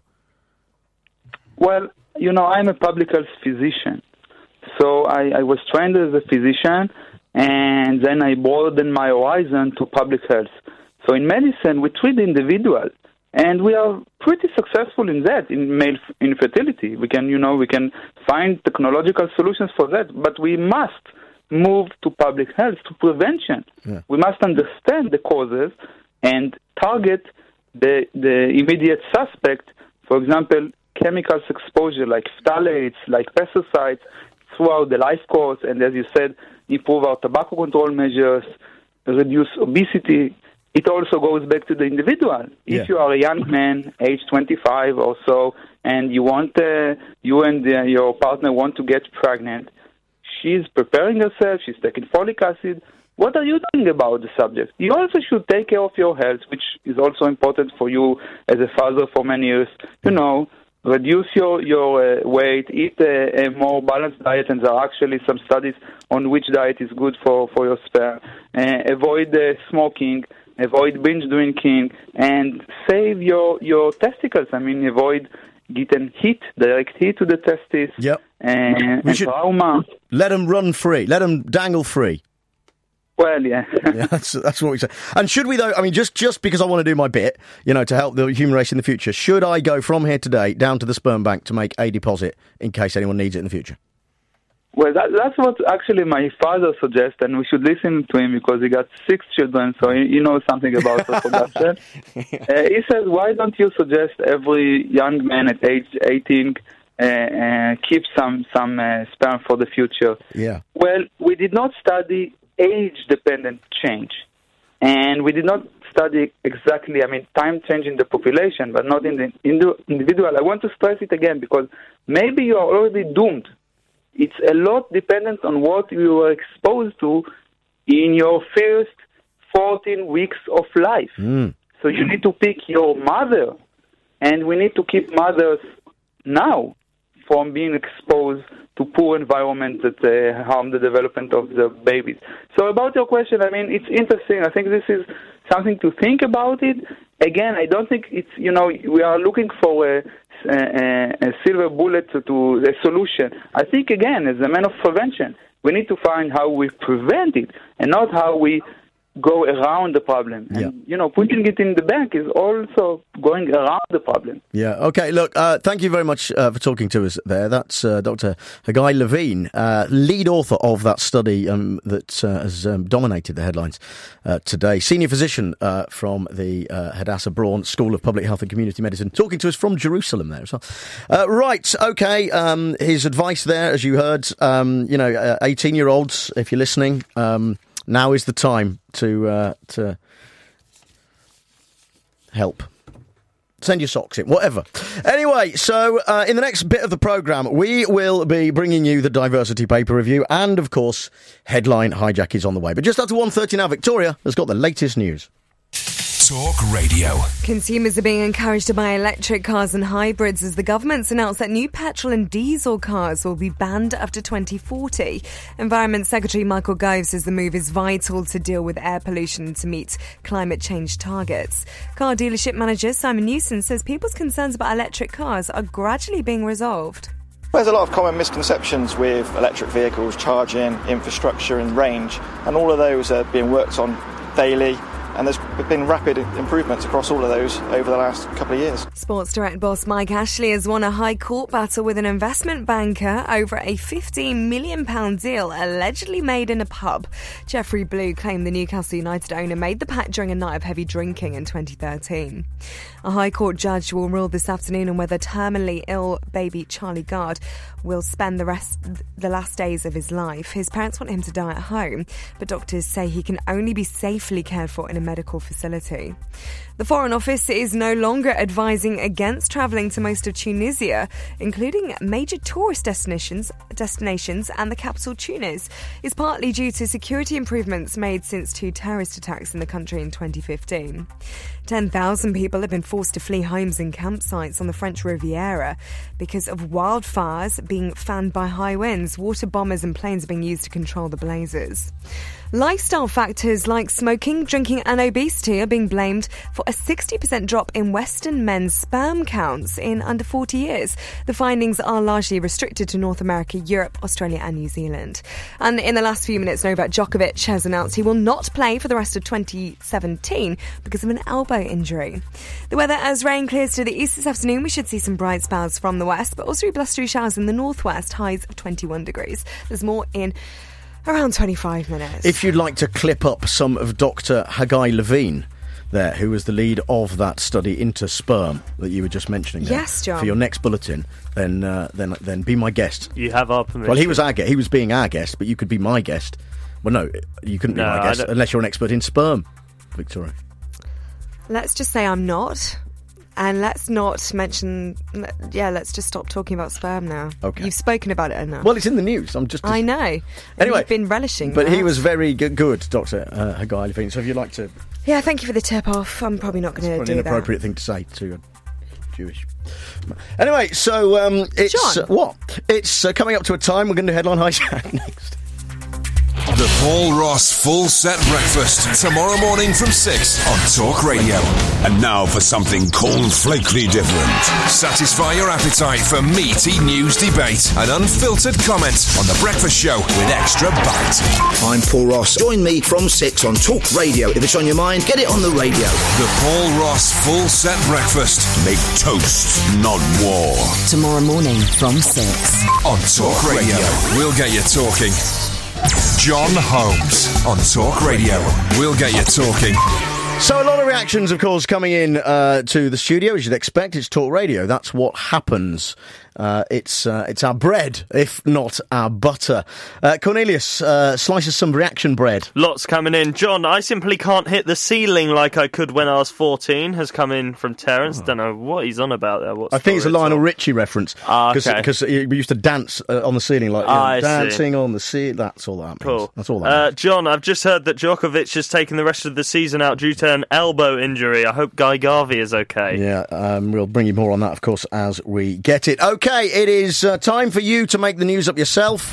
Well, I'm a public health physician. So I was trained as a physician, and then I broadened my horizon to public health. So in medicine, we treat the individual, and we are pretty successful in that, in male infertility. We can find technological solutions for that, but we must move to public health, to prevention. Yeah. We must understand the causes and target the immediate suspect, for example, chemicals exposure like phthalates, like pesticides, throughout the life course, and as you said, improve our tobacco control measures, reduce obesity. It also goes back to the individual. Yeah. If you are a young man, age 25 or so, and you and your partner want to get pregnant, she's preparing herself, she's taking folic acid. What are you doing about the subject? You also should take care of your health, which is also important for you as a father for many years. Reduce your weight, eat a more balanced diet, and there are actually some studies on which diet is good for your sperm. Avoid smoking, avoid binge drinking, and save your testicles. Avoid getting direct heat to the testes. Yep. We should trauma. Let them run free. Let them dangle free. Well, yeah. Yeah, that's what we say. And should we, though, I mean, just because I want to do my bit, to help the human race in the future, should I go from here today down to the sperm bank to make a deposit in case anyone needs it in the future? Well, that's what actually my father suggests, and we should listen to him because he got 6 children, so he knows something about reproduction. He says, why don't you suggest every young man at age 18 keep some sperm for the future? Yeah. Well, we did not study age-dependent change. And we did not study exactly, time change in the population, but not in the individual. I want to stress it again because maybe you are already doomed. It's a lot dependent on what you were exposed to in your first 14 weeks of life. So you need to pick your mother, and we need to keep mothers now from being exposed to poor environment that harm the development of the babies. So about your question, it's interesting. I think this is something to think about it. Again, I don't think it's, we are looking for a silver bullet to a solution. I think, again, as a man of prevention, we need to find how we prevent it and not how we go around the problem. Yeah. And, putting it in the bank is also going around the problem. Yeah, okay, look, thank you very much for talking to us there. That's Dr. Hagai Levine, lead author of that study that has dominated the headlines today. Senior physician from the Hadassah Braun School of Public Health and Community Medicine, talking to us from Jerusalem there as well. Right, okay, his advice there, as you heard, 18-year-olds, if you're listening, now is the time to help. Send your socks in, whatever. Anyway, so in the next bit of the programme, we will be bringing you the Diversity Paper Review, and, of course, Headline Hijack is on the way. But just after 1:30 now, Victoria has got the latest news. Talk Radio. Consumers are being encouraged to buy electric cars and hybrids as the government's announced that new petrol and diesel cars will be banned after 2040. Environment Secretary Michael Gove says the move is vital to deal with air pollution and to meet climate change targets. Car dealership manager Simon Newson says people's concerns about electric cars are gradually being resolved. There's a lot of common misconceptions with electric vehicles, charging, infrastructure and range, and all of those are being worked on daily. And there's been rapid improvements across all of those over the last couple of years. Sports Direct boss Mike Ashley has won a high court battle with an investment banker over a £15 million deal allegedly made in a pub. Jeffrey Blue claimed the Newcastle United owner made the pact during a night of heavy drinking in 2013. A High Court judge will rule this afternoon on whether terminally ill baby Charlie Gard will spend the last days of his life. His parents want him to die at home, but doctors say he can only be safely cared for in a medical facility. The Foreign Office is no longer advising against travelling to most of Tunisia, including major tourist destinations and the capital Tunis. It's partly due to security improvements made since 2 terrorist attacks in the country in 2015. 10,000 people have been forced to flee homes and campsites on the French Riviera because of wildfires being fanned by high winds. Water bombers and planes are being used to control the blazes. Lifestyle factors like smoking, drinking and obesity are being blamed for a 60% drop in Western men's sperm counts in under 40 years. The findings are largely restricted to North America, Europe, Australia and New Zealand. And in the last few minutes, Novak Djokovic has announced he will not play for the rest of 2017 because of an elbow injury. The weather, as rain clears to the east this afternoon, we should see some bright spells from the west, but also blustery showers in the northwest, highs of 21 degrees. There's more in around 25 minutes. If you'd like to clip up some of Dr. Hagai Levine there, who was the lead of that study into sperm that you were just mentioning there, yes, John, for your next bulletin, then be my guest. You have our permission. Well, he was being our guest, but you could be my guest. Well, no, you couldn't be my guest unless you're an expert in sperm, Victoria. Let's just say I'm not. And let's not mention... Yeah, let's just stop talking about sperm now. Okay. You've spoken about it enough. Well, it's in the news. I know. Anyway. You've been relishing But that. he was very good, Dr. Hagai Levine. So if you'd like to... Yeah, thank you for the tip-off. I'm probably not going to do that. It's an inappropriate thing to say to a Jewish... Anyway, so it's... John. What? It's coming up to a time we're going to do Headline Hijack next. The Paul Ross Full Set Breakfast, tomorrow morning from 6 on Talk Radio. And now for something cornflakely different. Satisfy your appetite for meaty news debate and unfiltered comment on The Breakfast Show with extra bite. I'm Paul Ross. Join me from 6 on Talk Radio. If it's on your mind, get it on the radio. The Paul Ross Full Set Breakfast. Make toast, not war. Tomorrow morning from 6 on Talk Radio. We'll get you talking. John Holmes on Talk Radio. We'll get you talking. So a lot of reactions, of course, coming in to the studio, as you'd expect. It's Talk Radio. That's what happens. It's our bread, if not our butter. Cornelius, slices some reaction bread. Lots coming in. John, I simply can't hit the ceiling like I could when I was 14, has come in from Terence. Don't know what he's on about there. I think it's a Lionel Richie reference. Okay. Because we used to dance on the ceiling, like dancing on the ceiling. That's all that means. Cool. That's all that means. John, I've just heard that Djokovic has taken the rest of the season out due to an elbow injury. I hope Guy Garvey is okay. Yeah, we'll bring you more on that, of course, as we get it. Okay, it is time for you to make the news up yourself.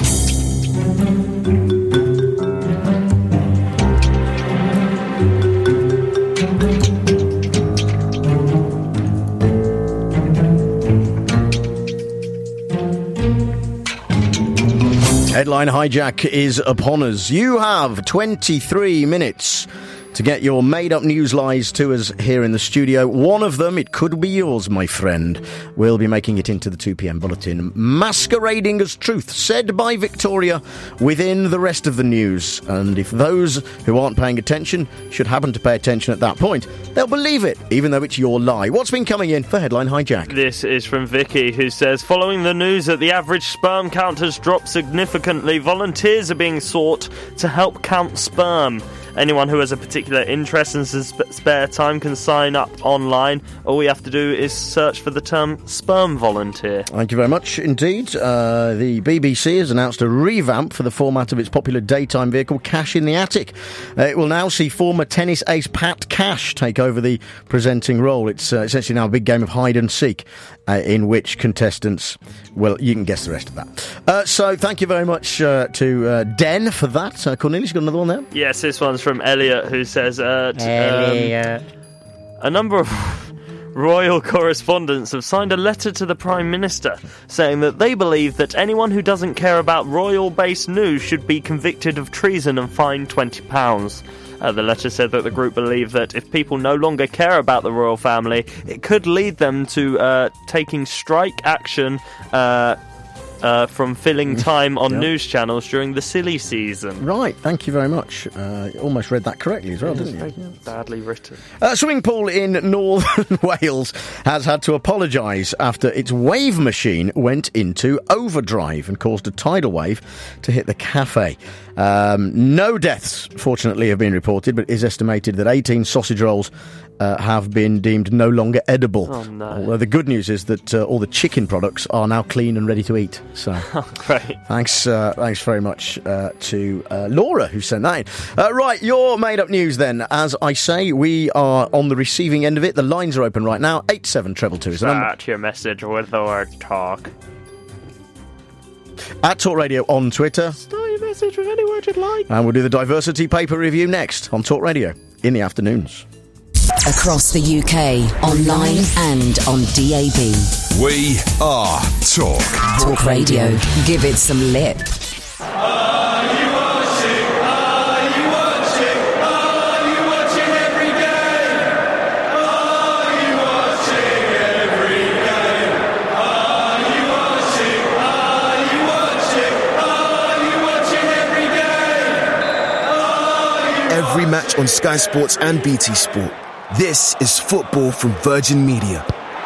Headline hijack is upon us. You have 23 minutes to get your made-up news lies to us here in the studio. One of them, it could be yours, my friend. We'll be making it into the 2 p.m. bulletin. Masquerading as truth, said by Victoria within the rest of the news. And if those who aren't paying attention should happen to pay attention at that point, they'll believe it, even though it's your lie. What's been coming in for Headline Hijack? This is from Vicky, who says, following the news that the average sperm count has dropped significantly, volunteers are being sought to help count sperm. Anyone who has a particular interest and spare time can sign up online. All we have to do is search for the term sperm volunteer. Thank you very much indeed. The BBC has announced a revamp for the format of its popular daytime vehicle, Cash in the Attic. It will now see former tennis ace Pat Cash take over the presenting role. It's essentially now a big game of hide and seek, in which contestants, well, you can guess the rest of that. So thank you very much to Den for that. Cornelius, you got another one there? Yes, this one's from Elliot, who says a number of royal correspondents have signed a letter to the Prime Minister saying that they believe that anyone who doesn't care about royal-based news should be convicted of treason and fined £20. The letter said that the group believe that if people no longer care about the royal family, it could lead them to taking strike action from filling time on news channels during the silly season. Right, thank you very much. Almost read that correctly as well, didn't you? Badly written. A swimming pool in northern Wales has had to apologise after its wave machine went into overdrive and caused a tidal wave to hit the cafe. No deaths, fortunately, have been reported, but it is estimated that 18 sausage rolls have been deemed no longer edible. Oh, no. Although the good news is that all the chicken products are now clean and ready to eat. So, great. Thanks very much to Laura, who sent that in. Right, your made-up news then. As I say, we are on the receiving end of it. The lines are open right now. 87222 is the number. Start your message with the word talk. At Talk Radio on Twitter. Start your message with any word you'd like. And we'll do the diversity paper review next on Talk Radio in the afternoons. Across the UK, online and on DAB. We are Talk. Talk Radio. Give it some lip. Are you watching? Are you watching? Are you watching every game? Are you watching every game? Are you watching? Are you watching? Are you watching every game? Every match on Sky Sports and BT Sport. This is football from Virgin Media.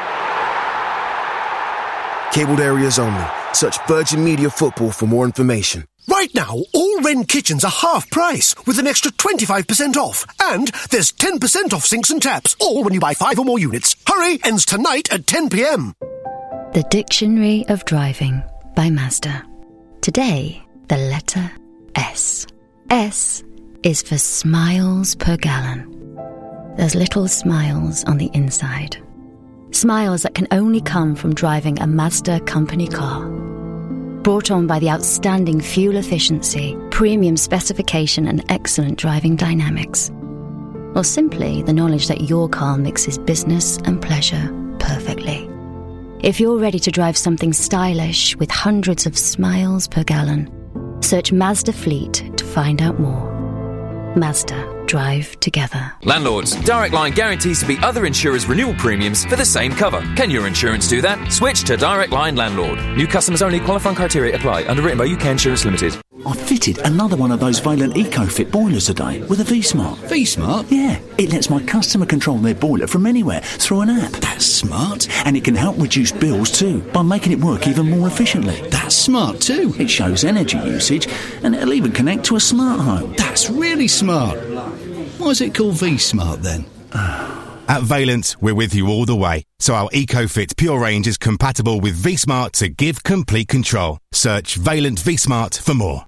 Cabled areas only. Search Virgin Media Football for more information. Right now, all Wren kitchens are half price, with an extra 25% off. And there's 10% off sinks and taps, all when you buy 5 or more units. Hurry, ends tonight at 10 p.m. The Dictionary of Driving by Mazda. Today, the letter S. S is for smiles per gallon. There's little smiles on the inside. Smiles that can only come from driving a Mazda company car. Brought on by the outstanding fuel efficiency, premium specification and excellent driving dynamics. Or simply the knowledge that your car mixes business and pleasure perfectly. If you're ready to drive something stylish with hundreds of smiles per gallon, search Mazda Fleet to find out more. Mazda. Drive together. Landlords, Direct Line guarantees to beat other insurers' renewal premiums for the same cover. Can your insurance do that? Switch to Direct Line Landlord. New customers only. Qualifying criteria apply. Underwritten by UK Insurance Limited. I fitted another one of those Valent EcoFit boilers today with a V-Smart. V-Smart? Yeah, it lets my customer control their boiler from anywhere through an app. That's smart. And it can help reduce bills too by making it work even more efficiently. That's smart too. It shows energy usage and it'll even connect to a smart home. That's really smart. Why is it called V-Smart then? At Valent, we're with you all the way. So our EcoFit Pure range is compatible with V-Smart to give complete control. Search Valent V-Smart for more.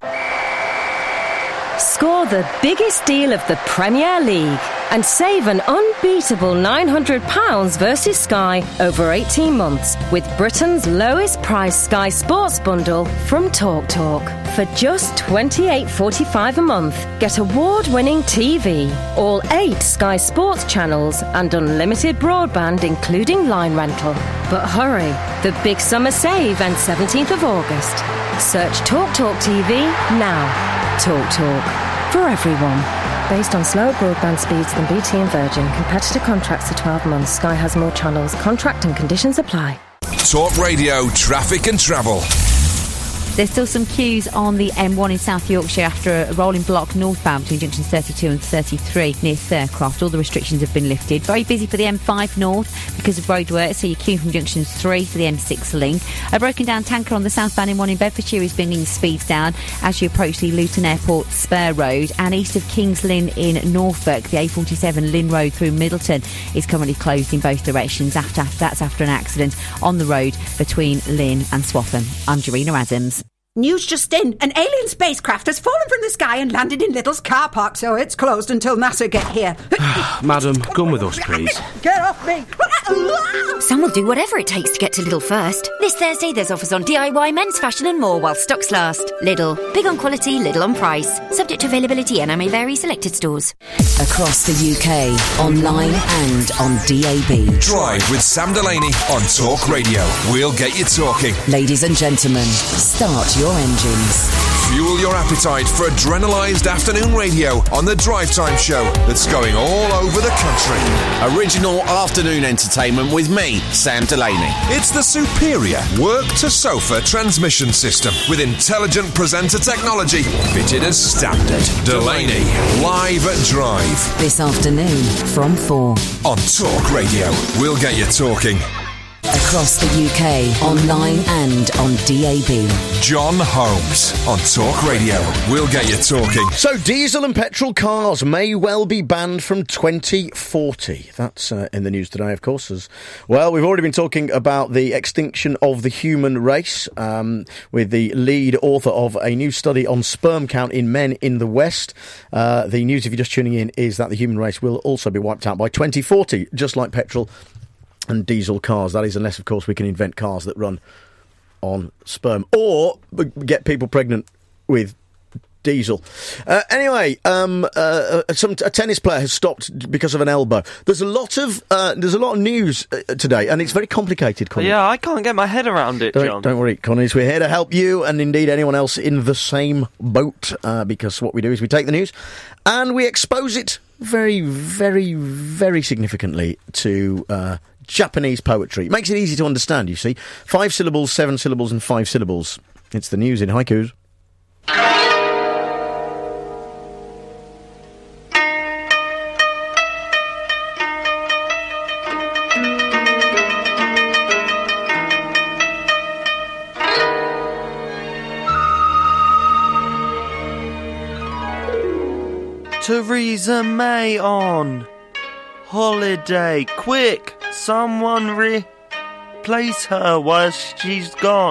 Score the biggest deal of the Premier League and save an unbeatable £900 versus Sky over 18 months with Britain's lowest price Sky Sports Bundle from TalkTalk. For just $28.45 a month, get award-winning TV, all 8 Sky Sports channels and unlimited broadband including line rental. But hurry, the big summer save ends 17th of August. Search TalkTalk TV now. TalkTalk. For everyone. Based on slower broadband speeds than BT and Virgin. Competitor contracts are 12 months. Sky has more channels. Contract and conditions apply. Talk Radio Traffic and Travel. There's still some queues on the M1 in South Yorkshire after a rolling block northbound between junctions 32 and 33 near Thurcroft. All the restrictions have been lifted. Very busy for the M5 north because of roadwork, so you're queuing from junctions 3 to the M6 link. A broken down tanker on the southbound M1 in Bedfordshire is bringing speeds down as you approach the Luton Airport Spur Road. And east of Kings Lynn in Norfolk, the A47 Lynn Road through Middleton is currently closed in both directions. That's after an accident on the road between Lynn and Swaffham. I'm Jarina Adams. News just in. An alien spacecraft has fallen from the sky and landed in Lidl's car park, so it's closed until NASA get here. Madam, come with us, please. Get off me! Some will do whatever it takes to get to Lidl first. This Thursday there's offers on DIY, men's fashion and more while stocks last. Lidl. Big on quality, little on price. Subject to availability and may vary selected stores. Across the UK, online and on DAB. Drive with Sam Delaney on Talk Radio. We'll get you talking. Ladies and gentlemen, start your engines. Fuel your appetite for adrenalised afternoon radio on the Drive Time Show that's going all over the country. Original afternoon entertainment with me, Sam Delaney. It's the superior work-to-sofa transmission system with intelligent presenter technology fitted as standard. Delaney, live at Drive. This afternoon from 4. On Talk Radio, we'll get you talking. Across the UK, online and on DAB. John Holmes on Talk Radio. We'll get you talking. So, diesel and petrol cars may well be banned from 2040. That's in the news today, of course, as well. We've already been talking about the extinction of the human race with the lead author of a new study on sperm count in men in the West. The news, if you're just tuning in, is that the human race will also be wiped out by 2040, just like petrol and diesel cars. That is, unless, of course, we can invent cars that run on sperm or get people pregnant with diesel. Anyway, a tennis player has stopped because of an elbow. There's a lot of news today, and it's very complicated, Connie. Yeah, I can't get my head around it, John. Don't worry, Connie. We're here to help you, and indeed anyone else in the same boat, because what we do is we take the news and we expose it very, very, very significantly to Japanese poetry. It makes it easy to understand, you see. 5 syllables, 7 syllables and 5 syllables. It's the news in haikus. Theresa May on holiday. Quick! Someone replace her while she's gone.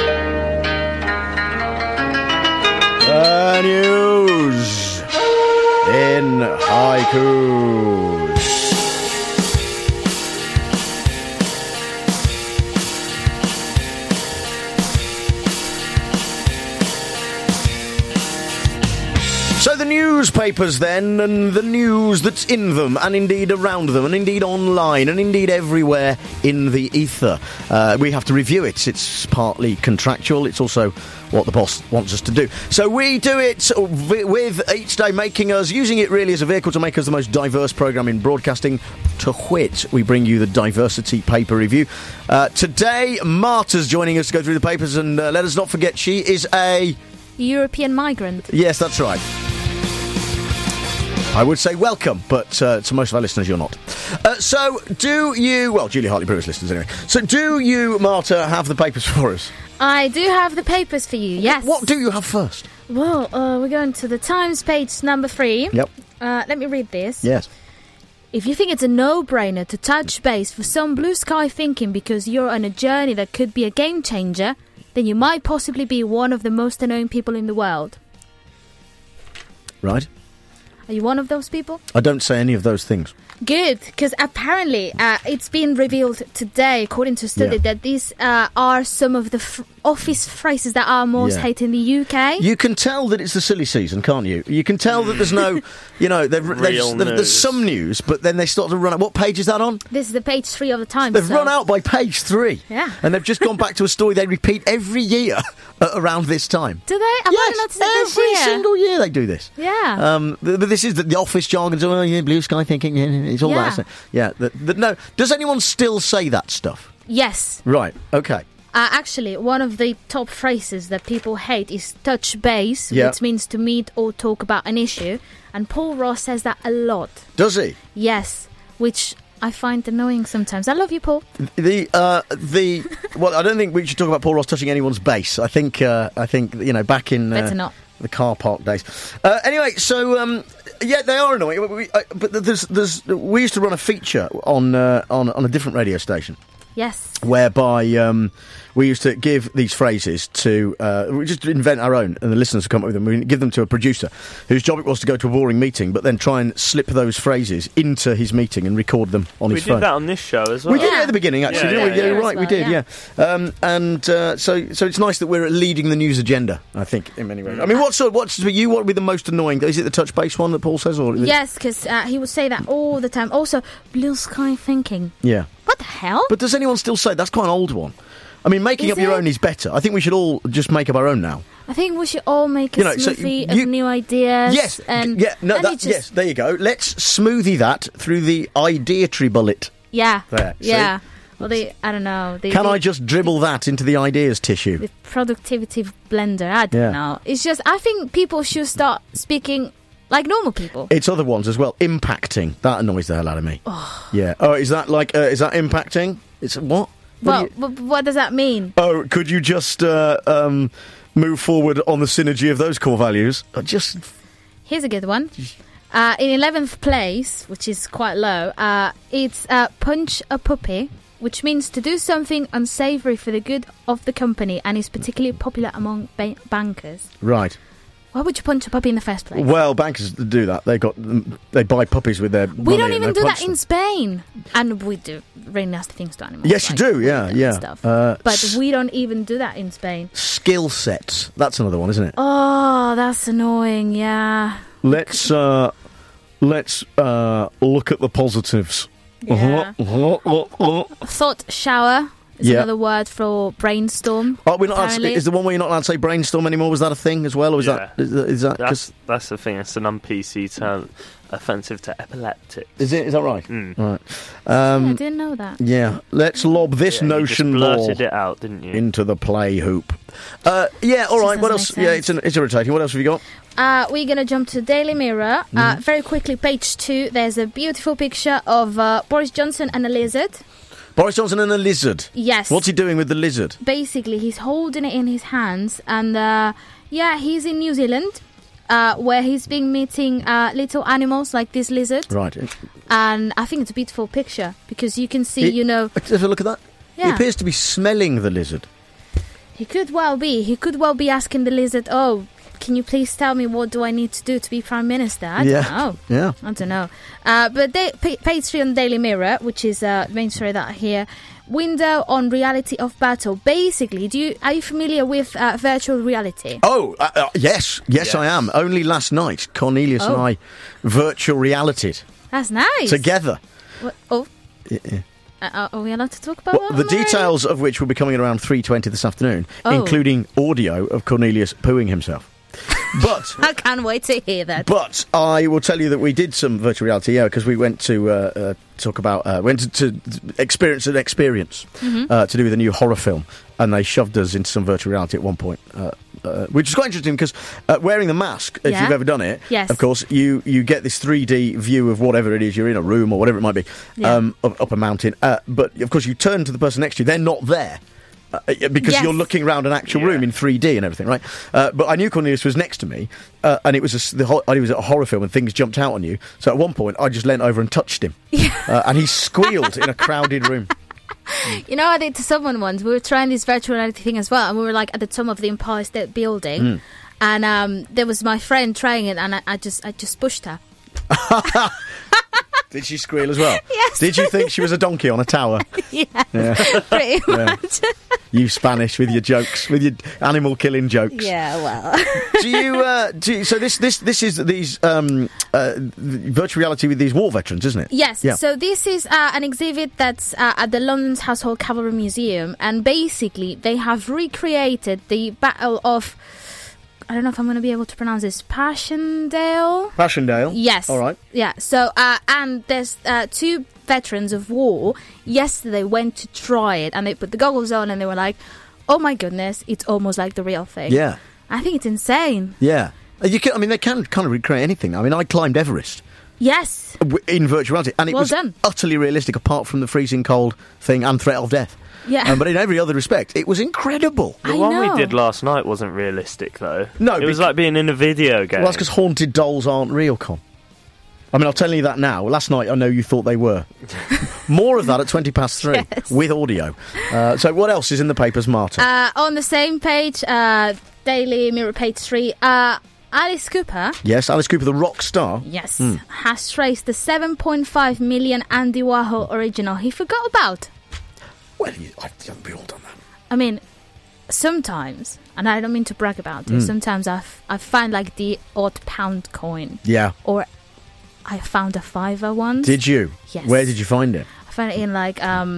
News in haikus. So the newspapers then, and the news that's in them, and indeed around them, and indeed online, and indeed everywhere in the ether. We have to review it. It's partly contractual. It's also what the boss wants us to do. So we do it with each day using it really as a vehicle to make us the most diverse programme in broadcasting. To wit, we bring you the Diversity Paper Review. Today, Marta's joining us to go through the papers, and let us not forget she is a... European migrant. Yes, that's right. I would say welcome, but to most of our listeners, you're not. So, do you... Well, Julia Hartley-Brewer's listeners, anyway. So, do you, Marta, have the papers for us? I do have the papers for you, yes. What do you have first? Well, we're going to the Times page number 3. Yep. Let me read this. Yes. If you think it's a no-brainer to touch base for some blue sky thinking because you're on a journey that could be a game changer, then you might possibly be one of the most annoying people in the world. Right. Are you one of those people? I don't say any of those things. Good, because apparently it's been revealed today, according to a study, that these are some of the office phrases that are most hated in the UK. You can tell that it's the silly season, can't you? You can tell that there's no, there's some news, but then they start to run out. What page is that on? This is the page 3 of the Times. They've run out by page 3. Yeah. And they've just gone back to a story they repeat every year around this time. Do they? Yes, every single year they do this. Yeah. But this is the office jargon, blue sky thinking, it's all that. Yeah. No. Does anyone still say that stuff? Yes. Right, okay. Actually, one of the top phrases that people hate is touch base, which means to meet or talk about an issue. And Paul Ross says that a lot. Does he? Yes, which I find annoying sometimes. I love you, Paul. Well, I don't think we should talk about Paul Ross touching anyone's base. I think back in better not. The car park days. Anyway, so they are annoying. But we used to run a feature on a different radio station. Yes. Whereby we used to give these phrases to... we just invent our own, and the listeners would come up with them. We give them to a producer, whose job it was to go to a boring meeting, but then try and slip those phrases into his meeting and record them on his phone. We did that on this show as well. We did it at the beginning, actually, didn't we? You're right, we did, So it's nice that we're leading the news agenda, I think, in many ways. I mean, what for you, what would be the most annoying? Is it the touch base one that Paul says? Or yes, because he would say that all the time. Also, blue sky thinking. Yeah. What the hell? But does anyone still say that's quite an old one? I mean, making up your own is better. I think we should all just make up our own now. I think we should all make a smoothie of new ideas. Yes, yes, there you go. Let's smoothie that through the ideatory bullet. Yeah, there. Yeah. Well, I don't know. I just dribble that into the ideas tissue? The productivity blender, I don't know. It's just, I think people should start speaking like normal people. It's other ones as well. Impacting. That annoys the hell out of me. Oh. Yeah. Oh, is that impacting? It's what? What does that mean? Oh, could you just move forward on the synergy of those core values? Here's a good one. In 11th place, which is quite low, it's punch a puppy, which means to do something unsavoury for the good of the company, and is particularly popular among bankers. Right. Why would you punch a puppy in the first place? Well, bankers do that. They buy puppies with their money. We don't even do that in Spain, and we do really nasty things to animals. Yes, you do. Yeah. Stuff. But we don't even do that in Spain. Skill sets. That's another one, isn't it? Oh, that's annoying. Yeah. Let's look at the positives. Yeah. Thought shower. Is another word for brainstorm. Oh, is the one where you're not allowed to say brainstorm anymore? Was that a thing as well, or is that that's the thing? It's an un-PC term, offensive to epileptics. Is it? Is that right? Mm. Right. I didn't know that. Yeah. Let's lob this notion you just blurted ball it out, didn't you? into the play hoop. Yeah. All right. What else? Yeah, it's irritating. What else have you got? We're going to jump to Daily Mirror. Very quickly, page 2. There's a beautiful picture of Boris Johnson and a lizard. Boris Johnson and a lizard? Yes. What's he doing with the lizard? Basically, he's holding it in his hands, and he's in New Zealand, where he's been meeting little animals like this lizard. Right. And I think it's a beautiful picture, because you can see, Have a look at that. Yeah. He appears to be smelling the lizard. He could well be. He could well be asking the lizard, can you please tell me what do I need to do to be Prime Minister? I don't know. Yeah. I don't know. But page 3 on Daily Mirror, which is the main story that here, window on reality of battle. Basically, are you familiar with virtual reality? Oh, yes, I am. Only last night, Cornelius and I virtual reality'd. That's nice. Together. What? Oh. Yeah. Are we allowed to talk about that? The details of which will be coming at around 3:20 this afternoon, including audio of Cornelius pooing himself. But I can't wait to hear that. But I will tell you that we did some virtual reality, because we went to talk about to experience an experience to do with a new horror film, and they shoved us into some virtual reality at one point, which is quite interesting because wearing the mask, if you've ever done it, of course, you get this 3D view of whatever it is you're in, a room or whatever it might be, up a mountain. But of course, you turn to the person next to you; they're not there. Because you're looking around an actual room in 3D and everything, right? But I knew Cornelius was next to me, and it was it was a horror film, and things jumped out on you. So at one point, I just leant over and touched him, and he squealed in a crowded room. You know, I did to someone once. We were trying this virtual reality thing as well, and we were like at the top of the Empire State Building, and there was my friend trying it, and I just pushed her. Did she squeal as well? Yes. Did you think she was a donkey on a tower? Yeah. Pretty much. You Spanish with your jokes, with your animal killing jokes. Yeah, well. So this is these virtual reality with these war veterans, isn't it? Yes. Yeah. So this is an exhibit that's at the London's Household Cavalry Museum, and basically they have recreated the Battle of, I don't know if I'm going to be able to pronounce this, Passchendaele? Yes. All right. Yeah. So, and there's two veterans of war yesterday went to try it, and they put the goggles on, and they were like, oh my goodness, it's almost like the real thing. Yeah. I think it's insane. Yeah. They can kind of recreate anything. I mean, I climbed Everest. Yes. In virtual reality. And it was utterly realistic, apart from the freezing cold thing and threat of death. Yeah. But in every other respect, it was incredible. The one we did last night wasn't realistic, though. No. It was like being in a video game. Well, that's because haunted dolls aren't real, Con. I mean, I'll tell you that now. Last night, I know you thought they were. More of that at 3:20 yes. with audio. So what else is in the papers, Marta? On the same page, Daily Mirror page 3, Alice Cooper. Yes, Alice Cooper, the rock star. Yes, has traced the 7.5 million Andy Warhol original he forgot about. Well, we all done that. I mean, sometimes, and I don't mean to brag about it, sometimes I find like the odd pound coin. Yeah. Or I found a $5 once. Did you? Yes. Where did you find it? I found it in like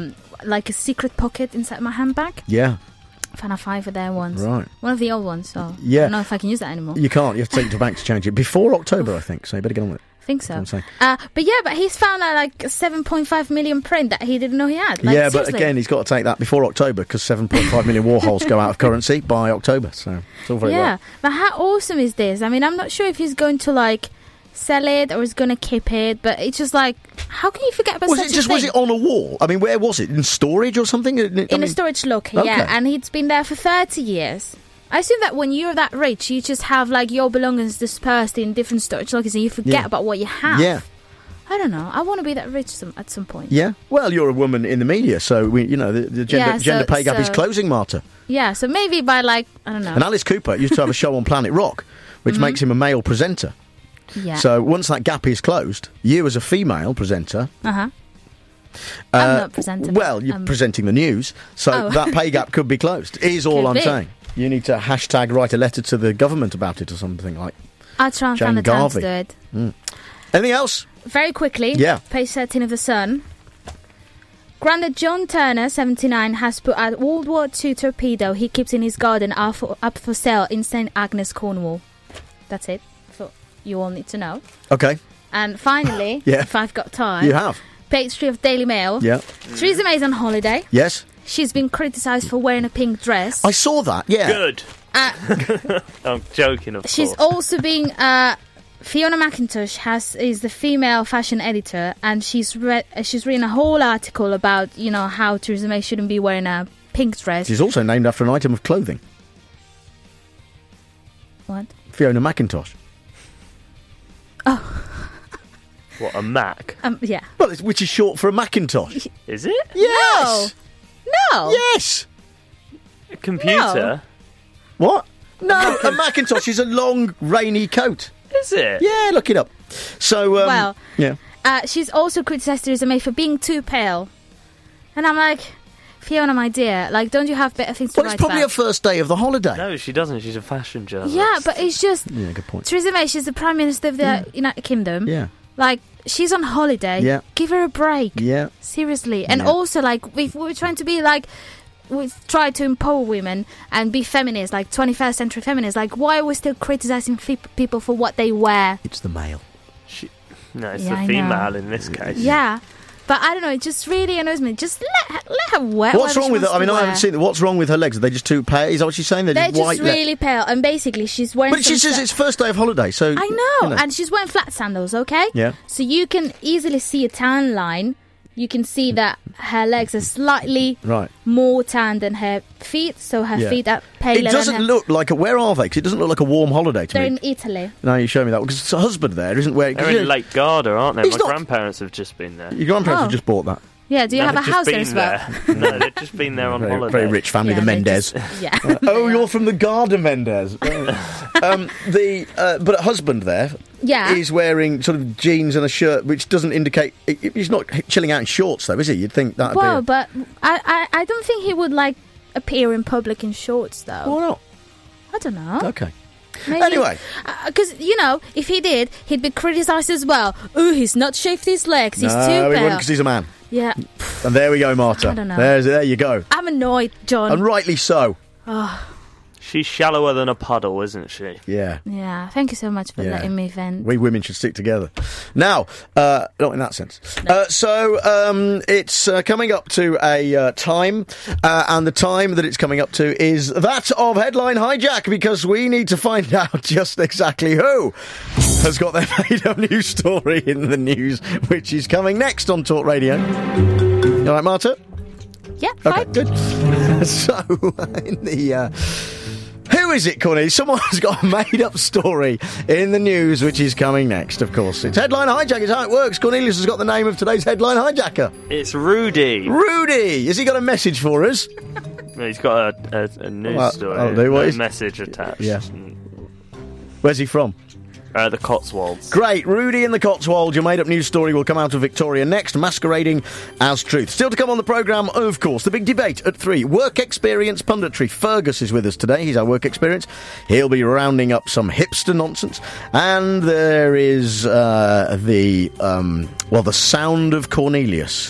a secret pocket inside my handbag. Yeah. I found a $5 there once. Right. One of the old ones, so yeah. I don't know if I can use that anymore. You can't. You have to take it to the bank to change it. Before October, I think, so you better get on with it. I think so. But he's found like a 7.5 million print that he didn't know he had. Like, yeah, seriously. But again, he's got to take that before October because 7.5 million Warhols go out of currency by October, so it's all very well. Yeah, but how awesome is this? I mean, I'm not sure if he's going to like sell it or he's going to keep it, but it's just like, how can you forget about such a thing? Was it on a wall? I mean, where was it? In storage or something? In a storage locker, yeah, and it's been there for 30 years. I assume that when you're that rich, you just have like your belongings dispersed in different storage lockers and you forget about what you have. Yeah. I don't know. I want to be that rich at some point. Yeah. Well, you're a woman in the media, so the gender pay gap is closing, Marta. Yeah. So maybe by like, I don't know. And Alice Cooper used to have a show on Planet Rock, which makes him a male presenter. Yeah. So once that gap is closed, you as a female presenter. I'm not presenting. Well, you're presenting the news, so that pay gap could be closed. Is all I'm saying. You need to write a letter to the government about it or something like. I'll try and find the time to do it. Anything else? Very quickly. Yeah. Page 13 of The Sun. Grandad John Turner, 79, has put a World War II torpedo he keeps in his garden up for sale in St Agnes, Cornwall. That's it. So you all need to know. Okay. And finally, if I've got time. You have. Page 3 of Daily Mail. Yeah. Theresa May's on holiday. Yes. She's been criticised for wearing a pink dress. I saw that, yeah. Good. I'm joking, of course. She's also being... Fiona McIntosh is the female fashion editor, and she's written a whole article about, how Theresa May shouldn't be wearing a pink dress. She's also named after an item of clothing. What? Fiona McIntosh. Oh. What, a Mac? Yeah. Well, which is short for a Macintosh. Is it? Yes! No! Yes! A computer? No. What? No, a Macintosh is a long, rainy coat. Is it? Yeah, look it up. So, she's also criticised Theresa May for being too pale. And I'm like, Fiona, my dear, like, don't you have better things to Well, write it's probably about? her first day of the holiday. No, she doesn't. She's a fashion journalist. Yeah, but it's just... Yeah, good point. Theresa May, she's the Prime Minister of the United Kingdom. Yeah. Like, she's on holiday. Yeah. Give her a break. Yeah. Seriously. And Yeah. also, like, we're trying to be, like... We've tried to empower women and be feminists, like 21st century feminists. Like, why are we still criticising people for what they wear? It's the male. No, it's Yeah, I the female know. in this case. Yeah. But I don't know, it just really annoys me. Just let her wear What's whatever wrong she with her? wants I mean, to I haven't wear. seen it. What's wrong with her legs? Are they just too pale? Is that what she's saying? They're, They're just white just really pale, and basically she's wearing. But she says it's first day of holiday, so... I know, you know. and she's wearing flat sandals, okay? Yeah. So you can easily see a tan line. You can see that her legs are slightly Right. more tan than her feet, so her Yeah. feet are paler It doesn't than her... look like a... Where are they? 'Cause it doesn't look like a warm holiday to They're me. in Italy. No, you show me that. Because her husband there isn't wearing... They're in Lake Garda, aren't they? He's My not- grandparents have just been there. Your grandparents have Oh. just bought that. Yeah, do you No, have a they've just house there been as well? there. No, they've just been there on Very, holiday. very rich family, Yeah, the they Mendez. just- yeah. Oh, you're from the Garda Mendez. But her husband there Yeah. is wearing sort of jeans and a shirt, which doesn't indicate... He's not chilling out in shorts, though, is he? You'd think that'd Well, be... but I don't think he would, like, appear in public in shorts, though. Why not? I don't know. Okay. Maybe, Anyway. Because, you know, if he did, he'd be criticised as well. Oh, he's not shaved his legs. He's No, too he pale. wouldn't, because he's a man. Yeah. And there we go, Marta. I don't know. There you go. I'm annoyed, John. And rightly so. Oh, She's shallower than a puddle, isn't she? Yeah. yeah. Thank you so much for Yeah. letting me vent. We women should stick together. Now, not in that sense. It's coming up to a time, and the time that it's coming up to is that of Headline Hijack, because we need to find out just exactly who has got their made-up news story in the news, which is coming next on Talk Radio. You all right, Marta? Yeah, Okay, good. So, in the... who is it, Corny? Someone has got a made-up story in the news, which is coming next, of course. It's Headline Hijack, is how it works. Cornelius has got the name of today's Headline Hijacker. It's Rudy. Rudy! Has he got a message for us? He's got a news story. What a is... message attached. Yeah. Where's he from? The Cotswolds. Great, Rudy in the Cotswolds. Your made-up news story will come out of Victoria next, masquerading as truth. Still to come on the programme, of course, the big debate at 3. Work experience punditry. Fergus is with us today. He's our work experience. He'll be rounding up some hipster nonsense. And there is the sound of Cornelius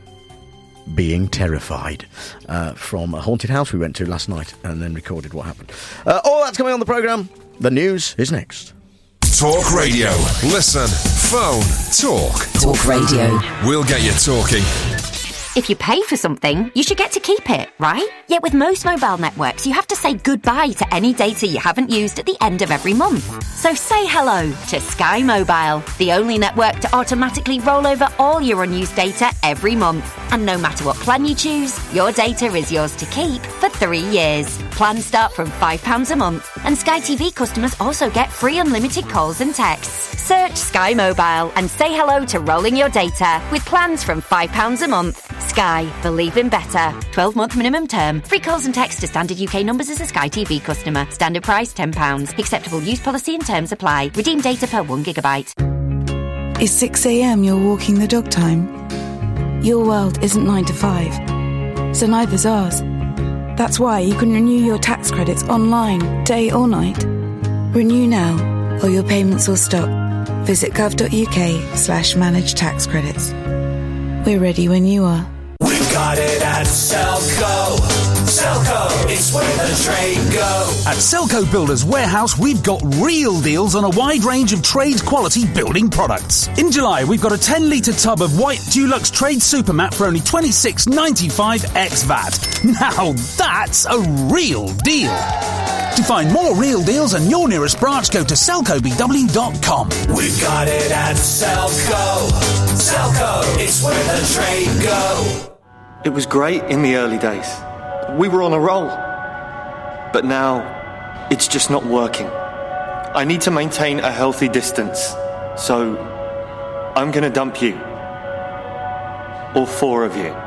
being terrified from a haunted house we went to last night and then recorded what happened. All that's coming on the programme. The news is next. Talk Radio. Listen, phone, talk. Talk Radio. We'll get you talking. If you pay for something, you should get to keep it, right? Yet with most mobile networks, you have to say goodbye to any data you haven't used at the end of every month. So say hello to Sky Mobile, the only network to automatically roll over all your unused data every month. And no matter what plan you choose, your data is yours to keep for 3 years. Plans start from £5 a month, and Sky TV customers also get free unlimited calls and texts. Search Sky Mobile and say hello to rolling your data with plans from £5 a month. Sky, believe in better. 12-month minimum term. Free calls and texts to standard UK numbers as a Sky TV customer. Standard price £10. Acceptable use policy and terms apply. Redeem data per 1 gigabyte. Is 6 a.m. your walking the dog time? Your world isn't 9 to 5, so neither's ours. That's why you can renew your tax credits online, day or night. Renew now, or your payments will stop. Visit gov.uk/manage tax credits. We're ready when you are. We've got it at Selco. Selco, it's where the trade go. At Selco Builders Warehouse, we've got real deals on a wide range of trade-quality building products. In July, we've got a 10-litre tub of white Dulux Trade Supermat for only $26.95 ex-VAT. Now, that's a real deal. To find more real deals and your nearest branch, go to selcobw.com. We've got it at Selco. Selco, it's where the trade go. It was great in the early days. We were on a roll. But now, it's just not working. I need to maintain a healthy distance. So, I'm going to dump you. All 4 of you.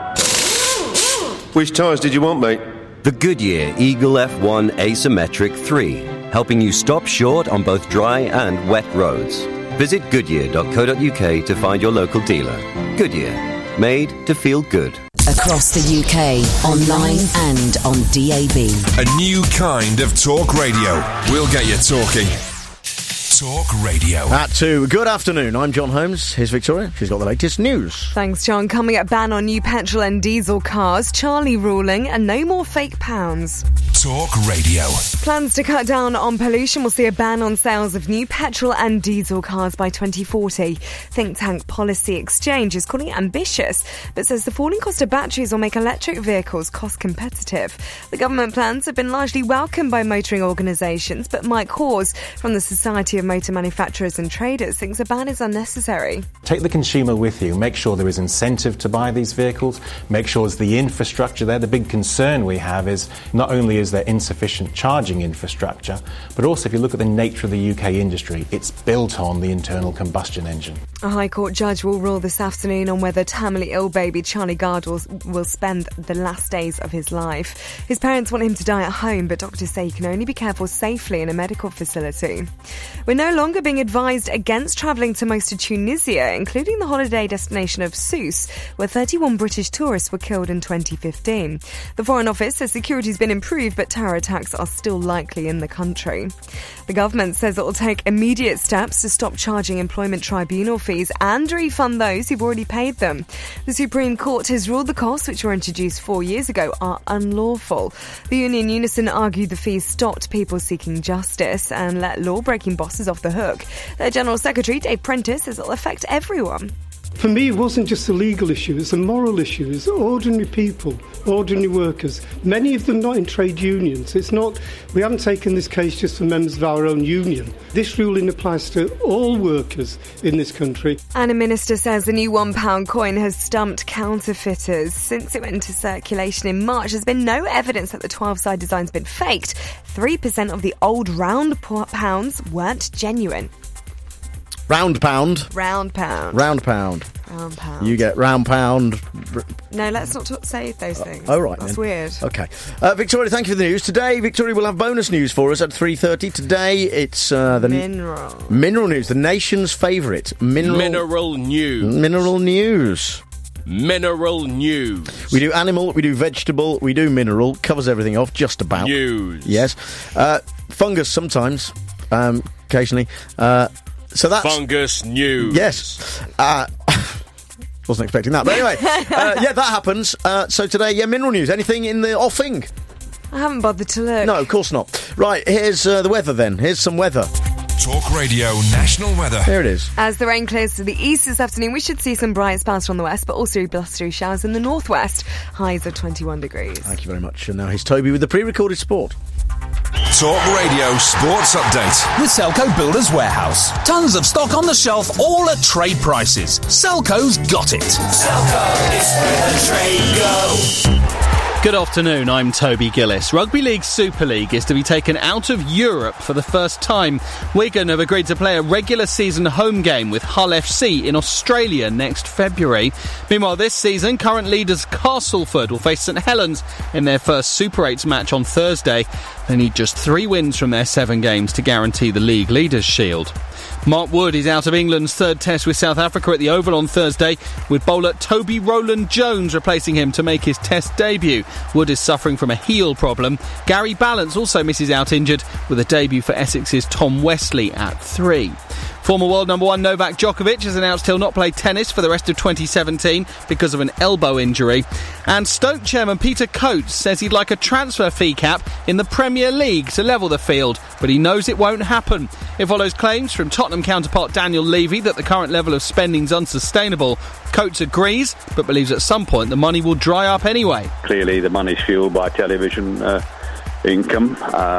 Which tyres did you want, mate? The Goodyear Eagle F1 Asymmetric 3, helping you stop short on both dry and wet roads. Visit goodyear.co.uk to find your local dealer. Goodyear, made to feel good. Across the UK, online and on DAB. A new kind of talk radio. We'll get you talking. Talk Radio. At 2, good afternoon. I'm John Holmes. Here's Victoria. She's got the latest news. Thanks, John. Coming up, ban on new petrol and diesel cars, Charlie ruling, and no more fake pounds. Talk Radio. Plans to cut down on pollution will see a ban on sales of new petrol and diesel cars by 2040. Think tank Policy Exchange is calling it ambitious, but says the falling cost of batteries will make electric vehicles cost competitive. The government plans have been largely welcomed by motoring organisations, but Mike Hawes from the Society of Motor Manufacturers and Traders thinks a ban is unnecessary. Take the consumer with you. Make sure there is incentive to buy these vehicles. Make sure there's the infrastructure there. The big concern we have is not only is there insufficient charging infrastructure, but also if you look at the nature of the UK industry, it's built on the internal combustion engine. A High Court judge will rule this afternoon on whether terminally ill baby Charlie Gard will spend the last days of his life. His parents want him to die at home, but doctors say he can only be cared for safely in a medical facility. We're no longer being advised against travelling to most of Tunisia, including the holiday destination of Sousse, where 31 British tourists were killed in 2015. The Foreign Office says security's been improved, but terror attacks are still likely in the country. The government says it will take immediate steps to stop charging employment tribunal fees and refund those who've already paid them. The Supreme Court has ruled the costs, which were introduced 4 years ago, are unlawful. The union Unison argued the fees stopped people seeking justice and let law-breaking bosses off the hook. Their General Secretary, Dave Prentice, says it'll affect everyone. For me, it wasn't just a legal issue, it's a moral issue. It's ordinary people, ordinary workers, many of them not in trade unions. We haven't taken this case just for members of our own union. This ruling applies to all workers in this country. And a minister says the new £1 coin has stumped counterfeiters. Since it went into circulation in March, there's been no evidence that the 12-side design's been faked. 3% of the old round pounds weren't genuine. Round pound. Round pound. Round pound. Round pound. You get round pound. No, let's not say those things. Oh, right. That's then. weird. Okay. Victoria, thank you for the news. Today, Victoria will have bonus news for us at 3:30. Today, it's the Mineral news, the nation's favourite. Mineral news. Mineral news. Mineral news. We do animal, we do vegetable, we do mineral. Covers everything off, just about. News. Yes. Fungus sometimes, occasionally. So that's fungus news. Yes. Wasn't expecting that. But anyway, that happens. So today, mineral news. Anything in the offing? I haven't bothered to look. No, of course not. Right, here's the weather then. Here's some weather. Talk Radio National Weather. Here it is. As the rain clears to the east this afternoon, we should see some bright spells from the west, but also blustery showers in the northwest. Highs of 21 degrees. Thank you very much. And now here's Toby with the pre-recorded sport. Talk Radio Sports Update. With Selco Builders Warehouse. Tons of stock on the shelf, all at trade prices. Selco's got it. Selco is where the trade goes. Good afternoon, I'm Toby Gillis. Rugby League Super League is to be taken out of Europe for the first time. Wigan have agreed to play a regular season home game with Hull FC in Australia next February. Meanwhile, this season, current leaders Castleford will face St Helens in their first Super 8s match on Thursday. They need just 3 wins from their 7 games to guarantee the league leaders' shield. Mark Wood is out of England's third test with South Africa at the Oval on Thursday, with bowler Toby Rowland-Jones replacing him to make his test debut. Wood is suffering from a heel problem. Gary Ballance also misses out injured, with a debut for Essex's Tom Westley at 3. Former world number 1 Novak Djokovic has announced he'll not play tennis for the rest of 2017 because of an elbow injury. And Stoke chairman Peter Coates says he'd like a transfer fee cap in the Premier League to level the field, but he knows it won't happen. It follows claims from Tottenham counterpart Daniel Levy that the current level of spending's unsustainable. Coates agrees, but believes at some point the money will dry up anyway. Clearly the money's fuelled by television income.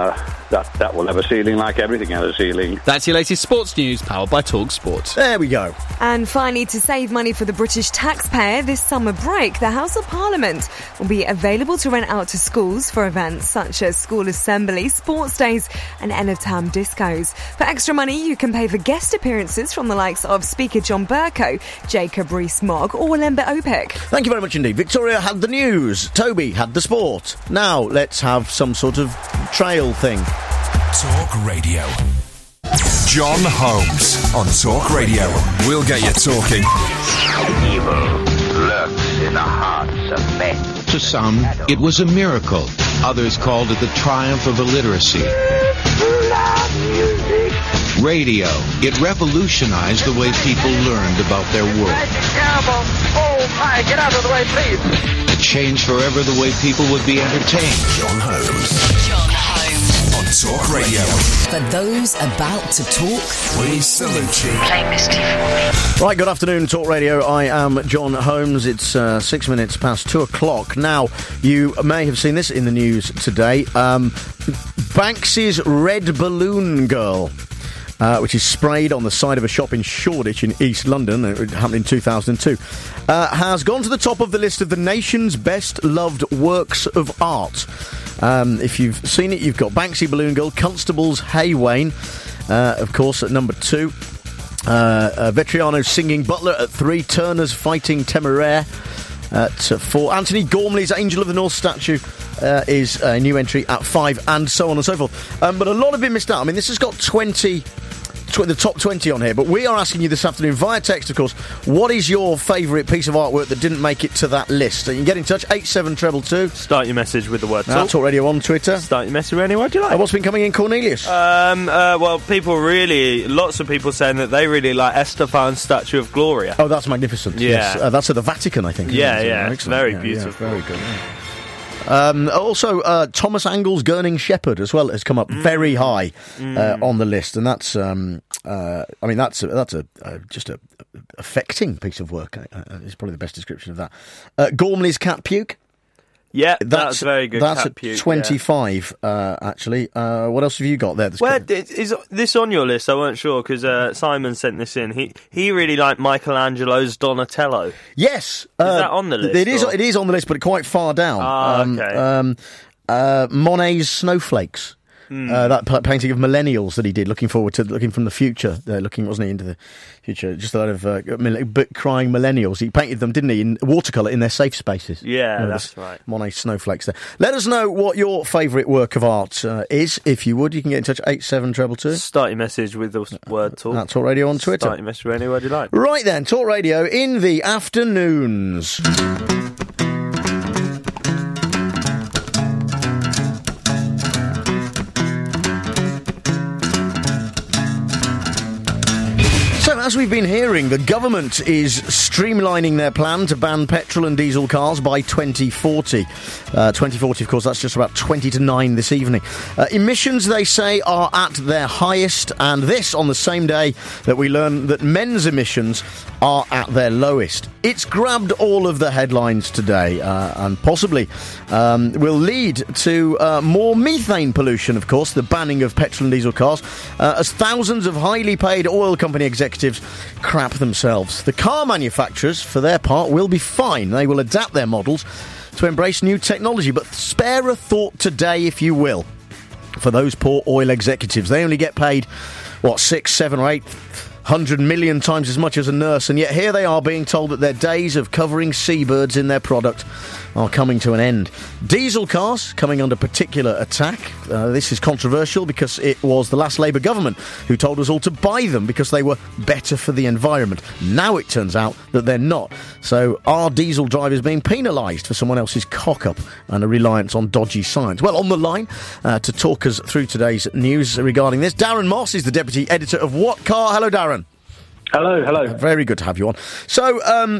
That will have a ceiling like everything has a ceiling. That's your latest sports news, powered by Talk Sport. There we go. And finally, to save money for the British taxpayer this summer break, the House of Parliament will be available to rent out to schools for events such as school assembly, sports days and end-of-term discos. For extra money, you can pay for guest appearances from the likes of Speaker John Bercow, Jacob Rees-Mogg or Lembit Opik. Thank you very much indeed. Victoria had the news. Toby had the sport. Now let's have some sort of trail thing. Talk Radio. John Holmes on Talk Radio. We'll get you talking. Evil lurks in the hearts of men. To some, it was a miracle. Others called it the triumph of illiteracy. Radio. It revolutionized the way people learned about their world. Terrible. Oh, my, get out of the way, please. It changed forever the way people would be entertained. John Holmes. On Talk Radio. For those about to talk, We salute you. Play Misty for me. Right, good afternoon, Talk Radio. I am John Holmes. It's 6 minutes past 2 o'clock. Now, you may have seen this in the news today. Banksy's Red Balloon Girl, which is sprayed on the side of a shop in Shoreditch in East London, it happened in 2002, has gone to the top of the list of the nation's best-loved works of art. If you've seen it, you've got Banksy Balloon Girl, Constable's Hay Wain, of course, at number 2. Vetriano's Singing Butler at 3. Turner's Fighting Temeraire at 4. Anthony Gormley's Angel of the North statue is a new entry at 5, and so on and so forth. But a lot have been missed out. I mean, this has got the top 20 on here, but we are asking you this afternoon via text, of course, what is your favourite piece of artwork that didn't make it to that list? You can get in touch, 87222. Start your message with the word talk. Talk Radio on Twitter. Start your message with any word you like. What's been coming in, Cornelius? Well, lots of people saying that they really like Estefan's statue of Gloria. Oh, that's magnificent. Yeah. Yes. That's at the Vatican, I think. Yeah, It's it's very yeah, beautiful. Yeah, very good. Yeah. Also, Thomas Angle's Gurning Shepherd as well has come up very high on the list, and that's just a affecting piece of work. Is probably the best description of that. Gormley's Cat Puke. Yeah, that's very good. That's Cat at Puke, 25, actually. What else have you got there? Is this on your list? I weren't sure, because Simon sent this in. He really liked Michelangelo's Donatello. Yes. Is that on the list? It is on the list, but quite far down. Okay. Monet's Snowflakes. That painting of millennials that he did, looking from the future, wasn't he, into the future? Just a lot of crying millennials. He painted them, didn't he, in watercolour in their safe spaces. Yeah, that's right. Monet's Snowflakes there. Let us know what your favourite work of art is, if you would. You can get in touch, 87222. Start your message with the word talk. That's Talk Radio on Twitter. Start your message with any word you like. Right then, Talk Radio in the afternoons. As we've been hearing, the government is streamlining their plan to ban petrol and diesel cars by 2040. 2040, of course, that's just about 20 to 9 this evening. Emissions, they say, are at their highest, and this on the same day that we learn that men's emissions are at their lowest. It's grabbed all of the headlines today, and possibly will lead to more methane pollution, of course, the banning of petrol and diesel cars, as thousands of highly paid oil company executives crap themselves. The car manufacturers, for their part, will be fine. They will adapt their models to embrace new technology, but spare a thought today, if you will, for those poor oil executives. They only get paid, 6, 7 or 800 million times as much as a nurse, and yet here they are being told that their days of covering seabirds in their product are coming to an end. Diesel cars coming under particular attack. This is controversial because it was the last Labour government who told us all to buy them because they were better for the environment. Now it turns out that they're not. So are diesel drivers being penalised for someone else's cock-up and a reliance on dodgy science? Well, on the line to talk us through today's news regarding this, Darren Moss is the Deputy Editor of What Car? Hello, Darren. Hello. Very good to have you on. So,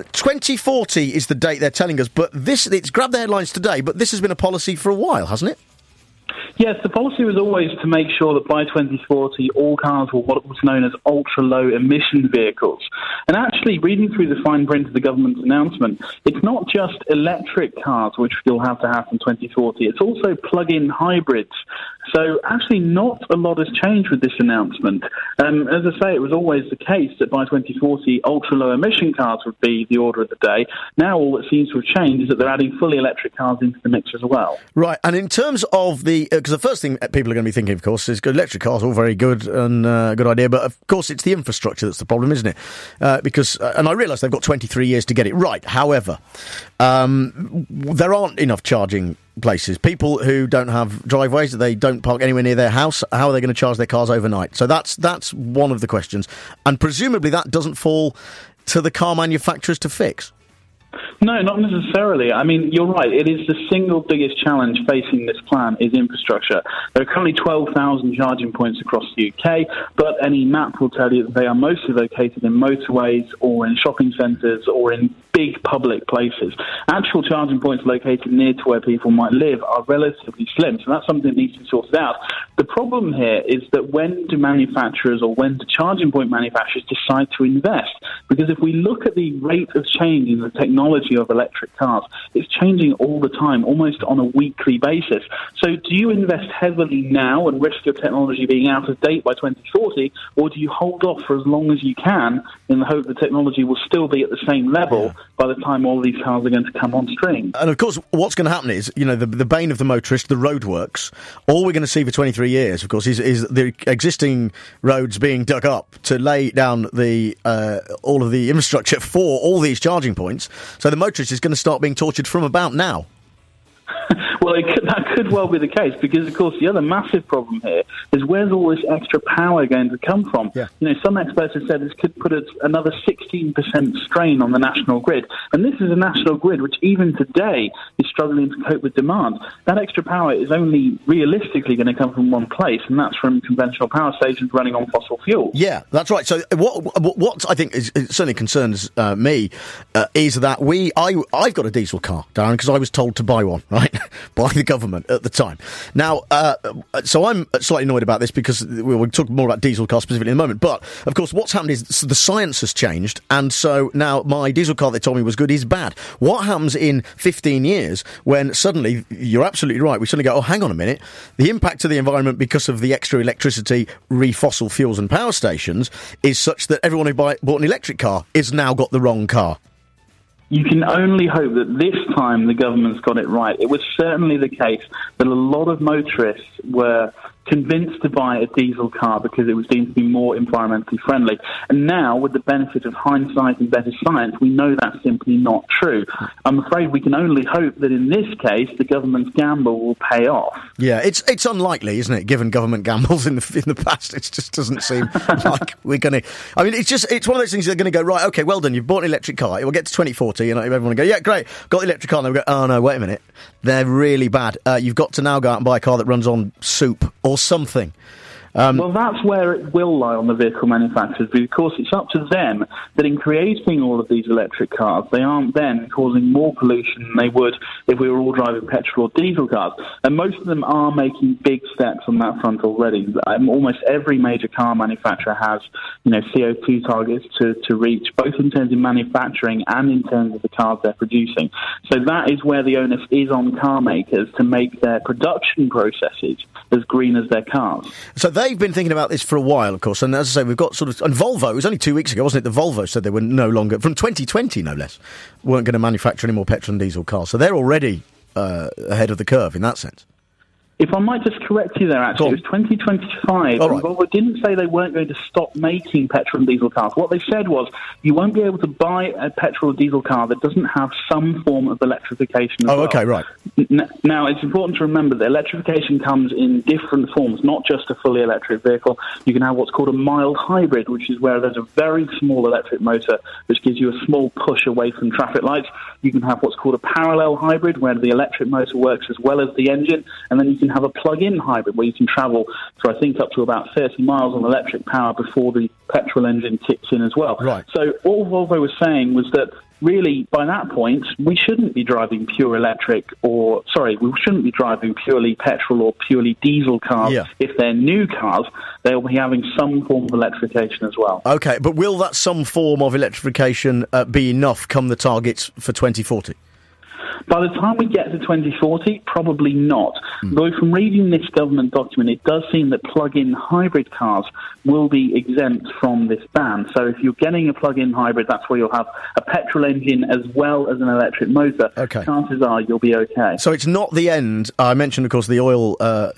2040 is the date they're telling us, but it's grabbed the headlines today, but this has been a policy for a while, hasn't it? Yes, the policy was always to make sure that by 2040 all cars were what was known as ultra-low emission vehicles. And actually, reading through the fine print of the government's announcement, it's not just electric cars which will have to happen in 2040, it's also plug-in hybrids. So actually not a lot has changed with this announcement. As I say, it was always the case that by 2040 ultra-low emission cars would be the order of the day. Now all that seems to have changed is that they're adding fully electric cars into the mix as well. Right, and in terms of the... because the first thing people are going to be thinking, of course, is electric cars, all very good and good idea, but of course it's the infrastructure that's the problem, isn't it? Because and I realise they've got 23 years to get it right. However, there aren't enough charging places. People who don't have driveways, they don't park anywhere near their house, how are they going to charge their cars overnight? So that's one of the questions. And presumably that doesn't fall to the car manufacturers to fix. No, not necessarily. I mean, you're right. It is the single biggest challenge facing this plan is infrastructure. There are currently 12,000 charging points across the UK, but any map will tell you that they are mostly located in motorways or in shopping centres or in big public places. Actual charging points located near to where people might live are relatively slim, so that's something that needs to be sorted out. The problem here is that when do manufacturers or when do charging point manufacturers decide to invest? Because if we look at the rate of change in the technology of electric cars, it's changing all the time, almost on a weekly basis. So do you invest heavily now and risk your technology being out of date by 2040, or do you hold off for as long as you can in the hope the technology will still be at the same level by the time all these cars are going to come on stream? And of course, what's going to happen is, you know, the bane of the motorist, the roadworks. All we're going to see for 23 years, of course, is the existing roads being dug up to lay down the all of the infrastructure for all these charging points. So the motorist is going to start being tortured from about now. Well, that could well be the case, because, of course, the other massive problem here is where's all this extra power going to come from? Yeah. You know, some experts have said this could put another 16% strain on the national grid. And this is a national grid which even today is struggling to cope with demand. That extra power is only realistically going to come from one place, and that's from conventional power stations running on fossil fuel. Yeah, that's right. So what I think certainly concerns me is that I've got a diesel car, Darren, because I was told to buy one, right? By the government at the time. Now, so I'm slightly annoyed about this because we'll talk more about diesel cars specifically in a moment. But, of course, what's happened is the science has changed, and so now my diesel car they told me was good is bad. What happens in 15 years when suddenly, you're absolutely right, we suddenly go, oh, hang on a minute, the impact to the environment because of the extra electricity, fossil fuels and power stations is such that everyone who bought an electric car has now got the wrong car. You can only hope that this time the government's got it right. It was certainly the case that a lot of motorists were convinced to buy a diesel car because it was deemed to be more environmentally friendly. And now, with the benefit of hindsight and better science, we know that's simply not true. I'm afraid we can only hope that in this case, the government's gamble will pay off. Yeah, it's unlikely, isn't it, given government gambles in the past? It just doesn't seem like we're going to... I mean, it's one of those things they're going to go, right, OK, well done, you've bought an electric car, it will get to 2040, and everyone will go, yeah, great, got the electric car, and they'll go, oh, no, wait a minute, they're really bad. You've got to now go out and buy a car that runs on soup or something. Well, that's where it will lie on the vehicle manufacturers, because it's up to them that in creating all of these electric cars, they aren't then causing more pollution than they would if we were all driving petrol or diesel cars. And most of them are making big steps on that front already. Almost every major car manufacturer has, CO2 targets to reach, both in terms of manufacturing and in terms of the cars they're producing. So that is where the onus is on car makers to make their production processes as green as their cars. So they've been thinking about this for a while, of course, and as I say, we've got and Volvo, it was only 2 weeks ago, wasn't it, that Volvo said they were no longer, from 2020 no less, weren't going to manufacture any more petrol and diesel cars, so they're already ahead of the curve in that sense. If I might just correct you there, actually, it was 2025. All right. Volvo didn't say they weren't going to stop making petrol and diesel cars. What they said was you won't be able to buy a petrol or diesel car that doesn't have some form of electrification as well. Okay, right. Now, it's important to remember that electrification comes in different forms, not just a fully electric vehicle. You can have what's called a mild hybrid, which is where there's a very small electric motor which gives you a small push away from traffic lights. You can have what's called a parallel hybrid, where the electric motor works as well as the engine, and then you can have a plug-in hybrid where you can travel for, I think, up to about 30 miles on electric power before the petrol engine kicks in as well. Right. So all Volvo was saying was that really, by that point, we shouldn't be driving we shouldn't be driving purely petrol or purely diesel cars. Yeah. If they're new cars, they'll be having some form of electrification as well. Okay, but will that some form of electrification be enough come the targets for 2040? By the time we get to 2040, probably not. Though from reading this government document, it does seem that plug-in hybrid cars will be exempt from this ban. So if you're getting a plug-in hybrid, that's where you'll have a petrol engine as well as an electric motor. Okay. Chances are you'll be okay. So it's not the end. I mentioned, of course, the oil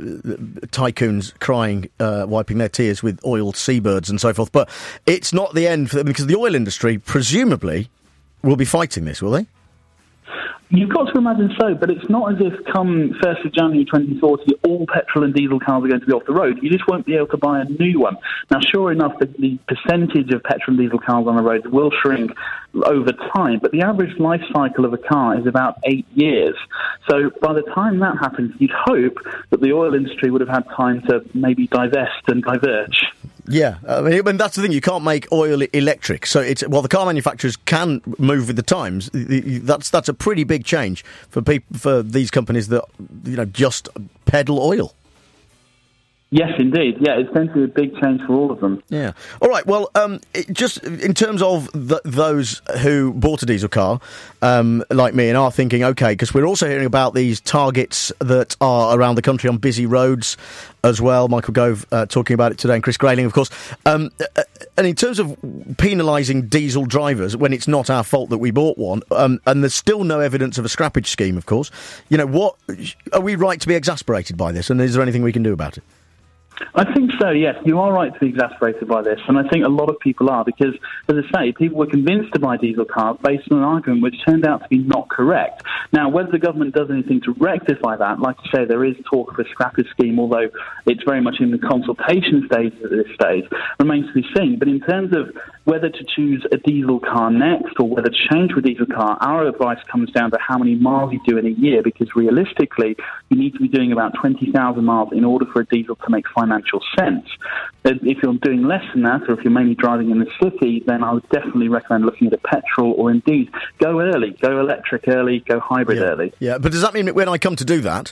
tycoons crying, wiping their tears with oil seabirds and so forth, but it's not the end for them, because the oil industry, presumably, will be fighting this, will they? You've got to imagine so, but it's not as if come 1st of January 2040, all petrol and diesel cars are going to be off the road. You just won't be able to buy a new one. Now, sure enough, the percentage of petrol and diesel cars on the road will shrink over time, but the average life cycle of a car is about 8 years. So by the time that happens, you'd hope that the oil industry would have had time to maybe divest and diverge. Yeah, I mean, that's the thing. You can't make oil electric, so while the car manufacturers can move with the times, that's a pretty big change for these companies that just peddle oil. Yes, indeed. Yeah, it's going to be a big change for all of them. Yeah. All right. Well, just in terms of those who bought a diesel car, like me, and are thinking, OK, because we're also hearing about these targets that are around the country on busy roads as well. Michael Gove talking about it today, and Chris Grayling, of course. And in terms of penalising diesel drivers when it's not our fault that we bought one, and there's still no evidence of a scrappage scheme, of course, what are we right to be exasperated by this? And is there anything we can do about it? I think so, yes. You are right to be exasperated by this, and I think a lot of people are, because, as I say, people were convinced to buy diesel cars based on an argument which turned out to be not correct. Now, whether the government does anything to rectify that, like you say, there is talk of a scrappage scheme, although it's very much in the consultation stage at this stage, remains to be seen. But in terms of whether to choose a diesel car next or whether to change to a diesel car, our advice comes down to how many miles you do in a year, because realistically, you need to be doing about 20,000 miles in order for a diesel to make financial sense. If you're doing less than that, or if you're mainly driving in the city, then I would definitely recommend looking at a petrol, or indeed go early, go electric early, go hybrid early. Yeah, but does that mean that when I come to do that,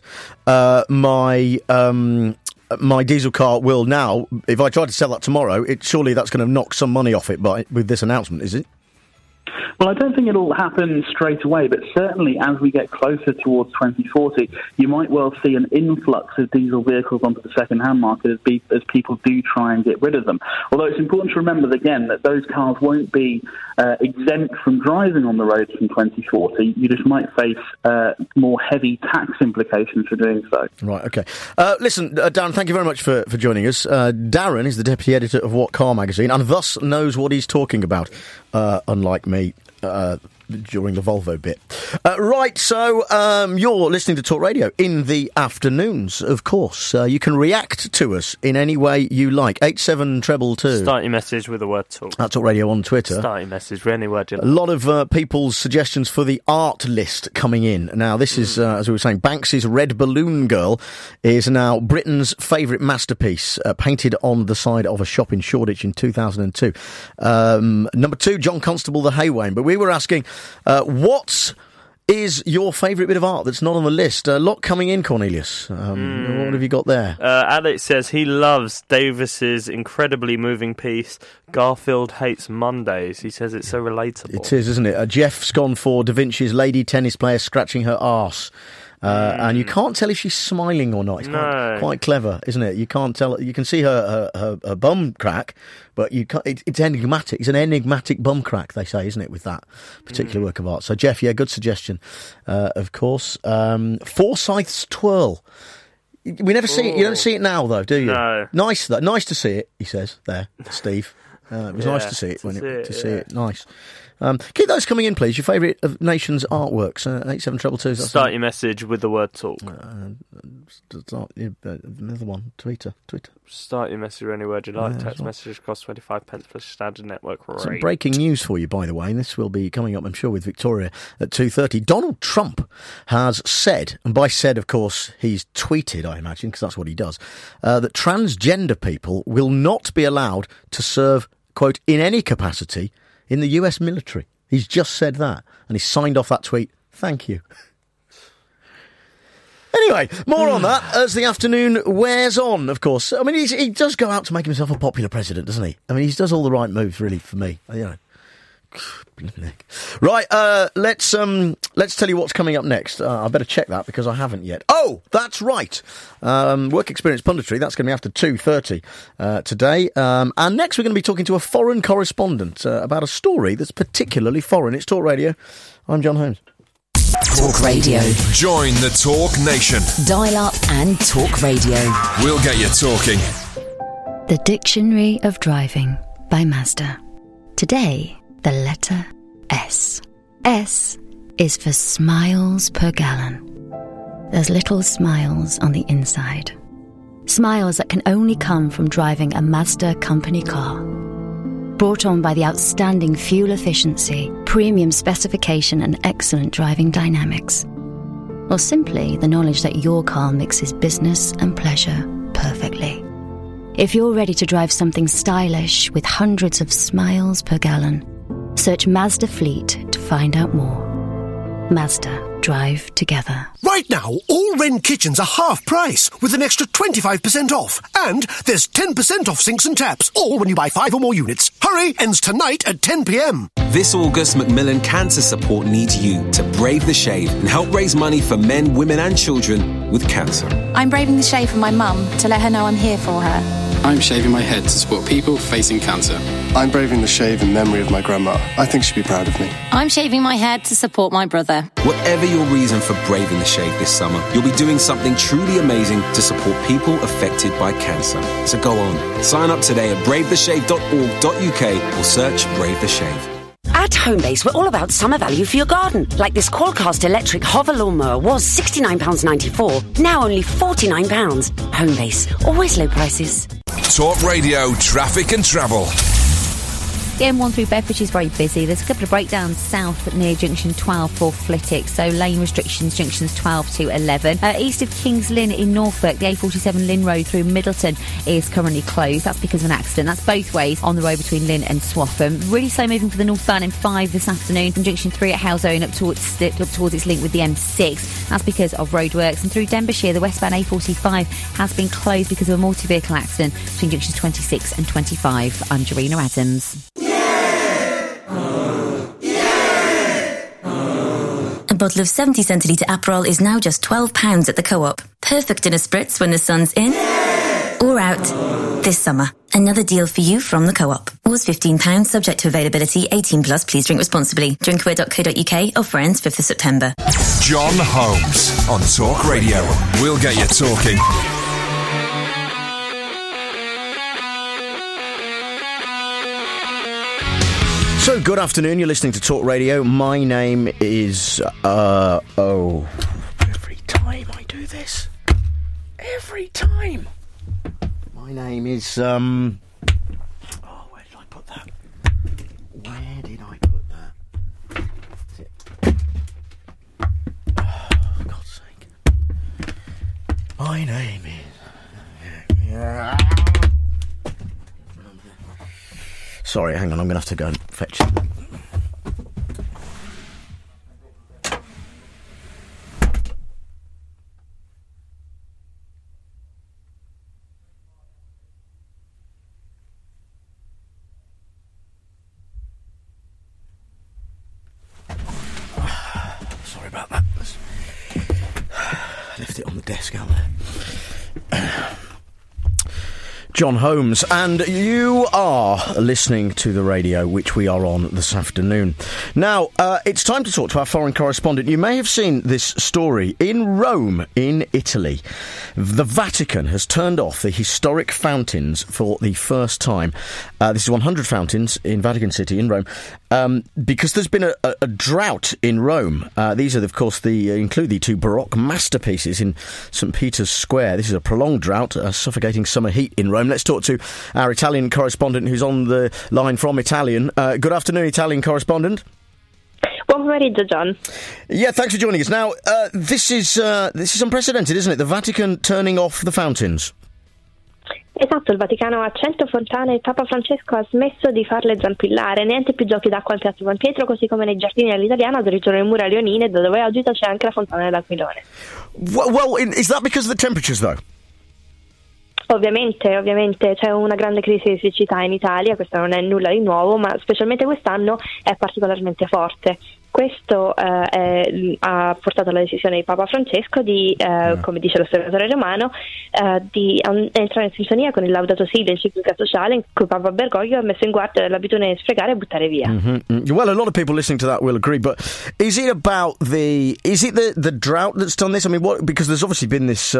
my diesel car will now, if I try to sell that tomorrow, surely that's going to knock some money off it with this announcement, is it? Well, I don't think it'll happen straight away, but certainly as we get closer towards 2040, you might well see an influx of diesel vehicles onto the second-hand market as people do try and get rid of them. Although it's important to remember, again, that those cars won't be exempt from driving on the roads in 2040. You just might face more heavy tax implications for doing so. Right, OK. Listen, Darren, thank you very much for joining us. Darren is the deputy editor of What Car magazine and thus knows what he's talking about, unlike me. During the Volvo bit. Right, so you're listening to Talk Radio in the afternoons, of course. You can react to us in any way you like. 87222. Start your message with the word talk. That's Talk Radio on Twitter. Start your message with any word you like. A lot of people's suggestions for the art list coming in. Now, this is, as we were saying, Banksy's Red Balloon Girl is now Britain's favourite masterpiece, painted on the side of a shop in Shoreditch in 2002. Number 2, John Constable, The Haywain. But we were asking, what is your favourite bit of art that's not on the list? A lot coming in, Cornelius. What have you got there? Alex says he loves Davis's incredibly moving piece, Garfield Hates Mondays. He says it's so relatable. It is, isn't it? Jeff's gone for Da Vinci's Lady Tennis Player Scratching Her Arse. And you can't tell if she's smiling or not. It's quite clever, isn't it? You can't tell. You can see her bum crack, but you can't, it's enigmatic. It's an enigmatic bum crack, they say, isn't it, with that particular work of art? So, Jeff, yeah, good suggestion, of course. Forsyth's Twirl. We never see it. You don't see it now, though, do you? No. Nice to see it, he says there, Steve. It was nice to see it to see it. Nice. Keep those coming in, please. Your favourite of nation's artworks. 87222. Start your message with the word talk. Another one. Twitter. Start your message with any word you like. Text messages cost 25 pence plus standard network rate. Some breaking news for you, by the way, and this will be coming up, I'm sure, with Victoria at 2:30. Donald Trump has said, and by said, of course, he's tweeted, I imagine, because that's what he does, that transgender people will not be allowed to serve, quote, in any capacity in the US military. He's just said that, and he signed off that tweet. Thank you. Anyway, more on that as the afternoon wears on, of course. I mean, he does go out to make himself a popular president, doesn't he? I mean, he does all the right moves, really, for me. You know. Right, let's tell you what's coming up next. I better check that because I haven't yet. Oh, that's right. Work Experience Punditry, that's going to be after 2:30 today. And next we're going to be talking to a foreign correspondent about a story that's particularly foreign. It's Talk Radio. I'm John Holmes. Talk Radio. Join the Talk Nation. Dial up and Talk Radio. We'll get you talking. The Dictionary of Driving by Mazda. Today, the letter S. S is for smiles per gallon. There's little smiles on the inside. Smiles that can only come from driving a Mazda company car. Brought on by the outstanding fuel efficiency, premium specification and excellent driving dynamics. Or simply the knowledge that your car mixes business and pleasure perfectly. If you're ready to drive something stylish with hundreds of smiles per gallon, search Mazda Fleet to find out more. Mazda. Drive together. Right now, all Wren kitchens are half price with an extra 25% off. And there's 10% off sinks and taps, all when you buy 5 or more units. Hurry, ends tonight at 10 p.m. This August, Macmillan Cancer Support needs you to brave the shave and help raise money for men, women and children with cancer. I'm braving the shave for my mum to let her know I'm here for her. I'm shaving my head to support people facing cancer. I'm braving the shave in memory of my grandma. I think she'd be proud of me. I'm shaving my head to support my brother. Whatever your reason for braving the shave this summer, you'll be doing something truly amazing to support people affected by cancer. So go on, sign up today at bravetheshave.org.uk or search Brave the Shave. At Homebase, we're all about summer value for your garden. Like this Qualcast electric hover lawnmower was £69.94, now only £49. Homebase, always low prices. Talk Radio Traffic and Travel. The M1 through Bedford is very busy. There's a couple of breakdowns south near junction 12 for Flitwick, so lane restrictions junctions 12 to 11. East of Kings Lynn in Norfolk, the A47 Lynn Road through Middleton is currently closed. That's because of an accident. That's both ways on the road between Lynn and Swaffham. Really slow moving for the northbound M5 this afternoon from junction 3 at Howzone up towards its link with the M6. That's because of roadworks. And through Denbighshire, the westbound A45 has been closed because of a multi-vehicle accident between junctions 26 and 25. I'm Jarina Adams. A bottle of 70 centilitre Aperol is now just £12 at the Co-op. Perfect in a spritz when the sun's in or out this summer. Another deal for you from the Co-op. Was £15, subject to availability. 18 plus, please drink responsibly. Drinkaware.co.uk. Offer ends 5th of September. John Holmes on Talk Radio. We'll get you talking. So, good afternoon, you're listening to Talk Radio. My name is, every time I do this. Every time. My name is, where did I put that? Where did I put that? Is it? Oh, for God's sake. My name is... Sorry, hang on, I'm going to have to go and fetch it. Sorry about that. I left it on the desk out there. John Holmes, and you are listening to the radio, which we are on this afternoon. Now, it's time to talk to our foreign correspondent. You may have seen this story. In Rome, in Italy, the Vatican has turned off the historic fountains for the first time. This is 100 fountains in Vatican City, in Rome, because there's been a drought in Rome. These are, of course, include the two Baroque masterpieces in St. Peter's Square. This is a prolonged drought, suffocating summer heat in Rome. Let's talk to our Italian correspondent who's on the line from Italian. Good afternoon, Italian correspondent. Buon pomeriggio, John. Yeah, thanks for joining us. Now, this is unprecedented, isn't it? The Vatican turning off the fountains. Esatto, il Vaticano ha 100 fontane e Papa Francesco ha smesso di farle zampillare, niente più giochi d'acqua al Piazza San Pietro, così come nei giardini all'italiana addirittura le mura leonine, dove oggi c'è anche la fontana dell'Aquilone. Well, is that because of the temperatures, though? Ovviamente c'è una grande crisi di siccità in Italia, questo non è nulla di nuovo, ma specialmente quest'anno è particolarmente forte. Questo ha portato alla decisione di Papa Francesco di, come dice l'osservatore romano, di entrare in sintonia con il Laudato Si, l'enciclica sociale in cui Papa Bergoglio ha messo in guardia dell'abitudine di sfregare e buttare via. Mm-hmm. Well, a lot of people listening to that will agree, but is it the drought that's done this? I mean, because there's obviously been this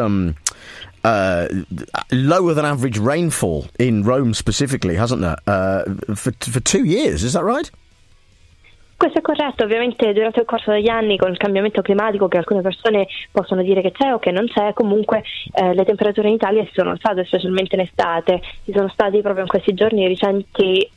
lower than average rainfall in Rome specifically, hasn't there? For 2 years, is that right? Questo è corretto, ovviamente durante il corso degli anni con il cambiamento climatico che alcune persone possono dire che c'è o che non c'è, comunque le temperature in Italia si sono alzate, specialmente in estate. Ci sono stati proprio in questi giorni recenti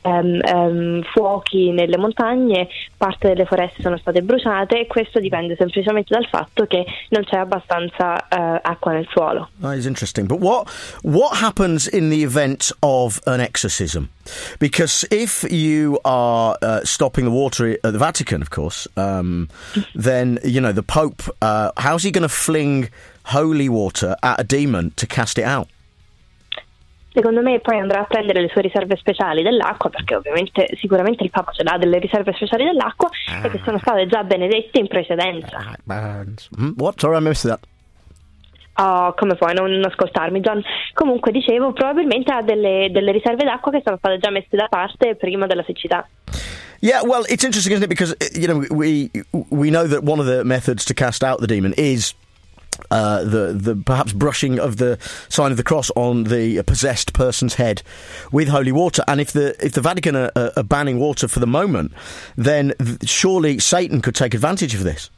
fuochi nelle montagne, parte delle foreste sono state bruciate e questo dipende semplicemente dal fatto che non c'è abbastanza acqua nel suolo. That is interesting. But what happens in the event of an exorcism? Because if you are stopping the water at the Vatican, of course, then, the Pope, how's he going to fling holy water at a demon to cast it out? Secondo me poi andrà a prendere le sue riserve speciali dell'acqua, perché ovviamente sicuramente il Papa ce l'ha delle riserve speciali dell'acqua e che sono state già benedette in precedenza. What? Sorry, I missed that. Oh, come puoi non ascoltarmi, John? Comunque dicevo, probabilmente ha delle riserve d'acqua che sono state già messe da parte prima della siccità. Yeah, well, it's interesting, isn't it? Because we know that one of the methods to cast out the demon is the perhaps brushing of the sign of the cross on the possessed person's head with holy water. And if the Vatican are banning water for the moment, then surely Satan could take advantage of this.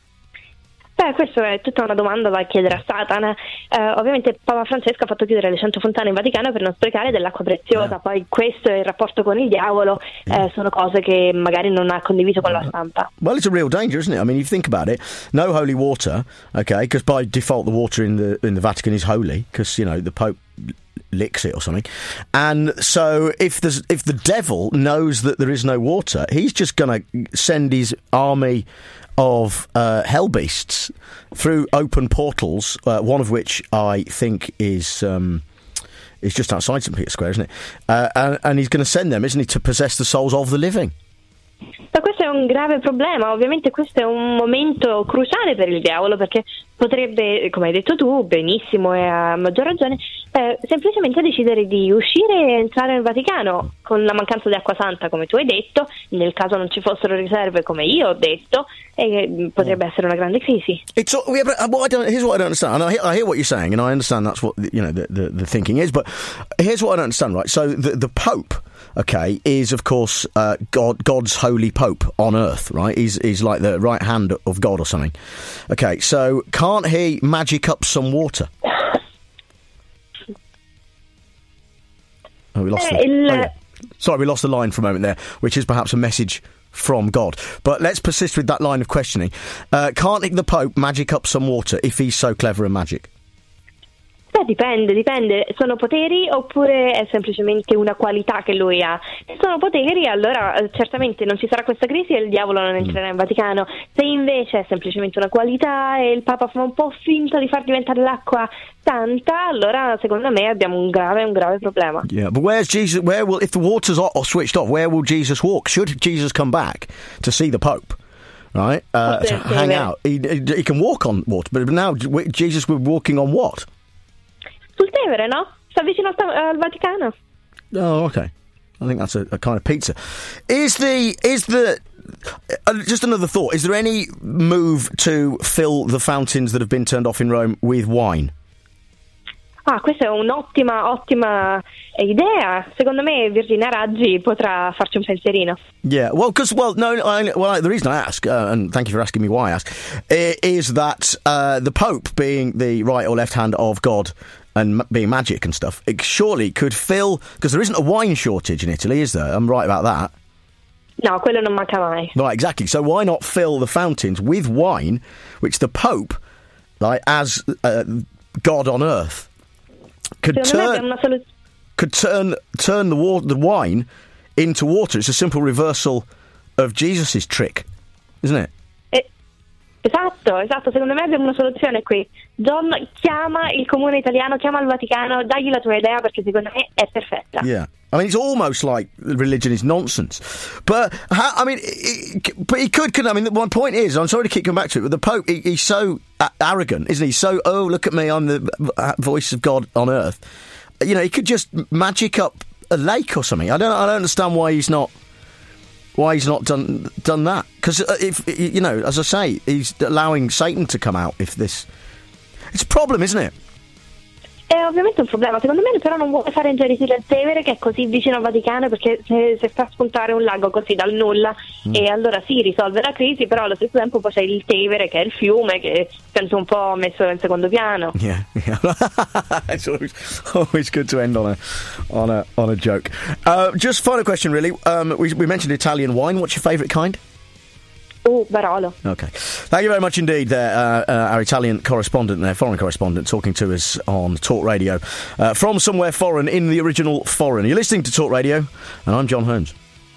Questa è tutta una domanda da chiedere a Satana. Ovviamente Papa Francesco ha fatto chiudere le 100 fontane in Vaticano per non sprecare dell'acqua preziosa. Poi questo e il rapporto con il diavolo sono cose che magari non ha condiviso con la stampa. Well, it's a real danger, isn't it? I mean, if you think about it, no holy water, okay, because by default the water in the Vatican is holy, because, the Pope licks it or something. And so if the devil knows that there is no water, he's just going to send his army of hell beasts through open portals, one of which I think is just outside St. Peter's Square, isn't it? And he's going to send them, isn't he, to possess the souls of the living. Ma questo è un grave problema, ovviamente questo è un momento cruciale per il diavolo, perché potrebbe, come hai detto tu, benissimo e a maggior ragione, semplicemente decidere di uscire e entrare nel Vaticano con la mancanza di acqua santa, come tu hai detto, nel caso non ci fossero riserve, come io ho detto, e potrebbe essere una grande crisi. Here's what I don't understand. I hear what you're saying, and I understand that's what the thinking is, but here's what I don't understand, right? So the Pope, okay, is of course God's holy Pope on earth, right? He's like the right hand of God or something. Okay, so can't he magic up some water? Oh, we lost Sorry, we lost the line for a moment there, which is perhaps a message from God. But let's persist with that line of questioning. Can't the Pope magic up some water if he's so clever at magic? Dipende. Sono poteri oppure è semplicemente una qualità che lui ha? Se sono poteri, allora certamente non ci sarà questa crisi e il diavolo non entrerà in Vaticano. Se invece è semplicemente una qualità e il Papa fa un po' finta di far diventare l'acqua santa, allora secondo me abbiamo un grave problema. Yeah, but where's Jesus? If the water's switched off, where will Jesus walk? Should Jesus come back to see the Pope? Right, to hang out. He can walk on water, but now Jesus will be walking on what? Sul Tevere, no? Sta vicino al Vaticano. Oh, okay. I think that's a kind of pizza. Is the just another thought, is there any move to fill the fountains that have been turned off in Rome with wine? Questa è un'ottima idea. Secondo me Virginia Raggi potrà farci un pensierino. Yeah, the reason I ask, and thank you for asking me why I ask, is that the Pope, being the right or left hand of God and being magic and stuff, it surely could fill, because there isn't a wine shortage in Italy, is there? I'm right about that. No, quello non manca mai. Right, exactly. So why not fill the fountains with wine, which the Pope, like as God on earth, could turn the wine into water. It's a simple reversal of Jesus' trick, isn't it? Esatto, secondo me abbiamo una soluzione qui. John, chiama il comune italiano, chiama il Vaticano, dagli la tua idea perché secondo me è perfetta. Yeah. I mean, it's almost like religion is nonsense. But, but he could. I mean, my point is, I'm sorry to keep coming back to it, but the Pope, he's so arrogant, isn't he? So, look at me, I'm the voice of God on earth. He could just magic up a lake or something. I don't understand why he's not done that. Because, as I say, he's allowing Satan to come out if this... It's a problem, isn't it? È ovviamente un problema, secondo me però non vuole fare ingeriti del Tevere, che è così vicino al Vaticano, perché se fa spuntare un lago così dal nulla e allora sì, risolve la crisi, però allo stesso tempo poi c'è il Tevere, che è il fiume, che sento un po' messo in secondo piano. Yeah. It's always good to end on a joke. Just final question, really. We mentioned Italian wine. What's your favourite kind? Barolo. Okay. Thank you very much indeed there, our Italian correspondent there, foreign correspondent, talking to us on Talk Radio from somewhere foreign in the original foreign. You're listening to Talk Radio, and I'm John Holmes.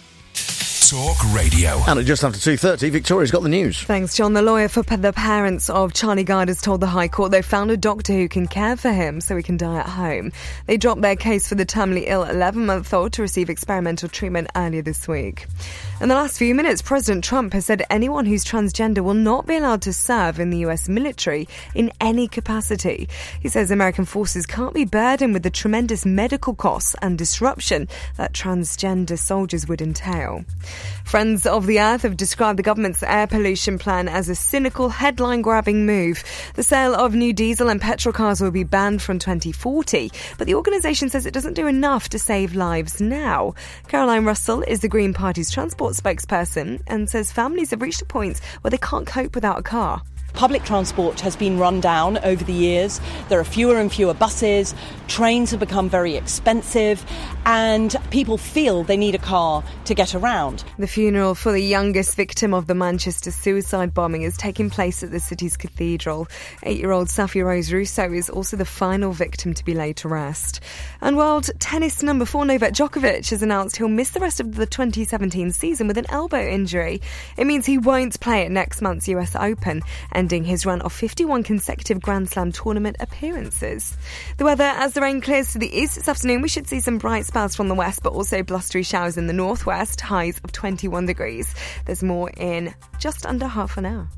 Talk Radio. And at just after 2:30, Victoria's got the news. Thanks, John. The lawyer for the parents of Charlie Gard has told the High Court they found a doctor who can care for him so he can die at home. They dropped their case for the terminally ill 11-month-old to receive experimental treatment earlier this week. In the last few minutes, President Trump has said anyone who's transgender will not be allowed to serve in the US military in any capacity. He says American forces can't be burdened with the tremendous medical costs and disruption that transgender soldiers would entail. Friends of the Earth have described the government's air pollution plan as a cynical, headline-grabbing move. The sale of new diesel and petrol cars will be banned from 2040, but the organisation says it doesn't do enough to save lives now. Caroline Russell is the Green Party's transport spokesperson and says families have reached a point where they can't cope without a car. Public transport has been run down over the years. There are fewer and fewer buses, trains have become very expensive, and people feel they need a car to get around. The funeral for the youngest victim of the Manchester suicide bombing is taking place at the city's cathedral. 8-year-old Safi Rose Russo is also the final victim to be laid to rest. And world tennis number 4 Novak Djokovic has announced he'll miss the rest of the 2017 season with an elbow injury. It means he won't play at next month's US Open, ending his run of 51 consecutive Grand Slam tournament appearances. The weather, as the rain clears to the east this afternoon, we should see some bright spells from the west, but also blustery showers in the northwest, highs of 21 degrees. There's more in just under half an hour.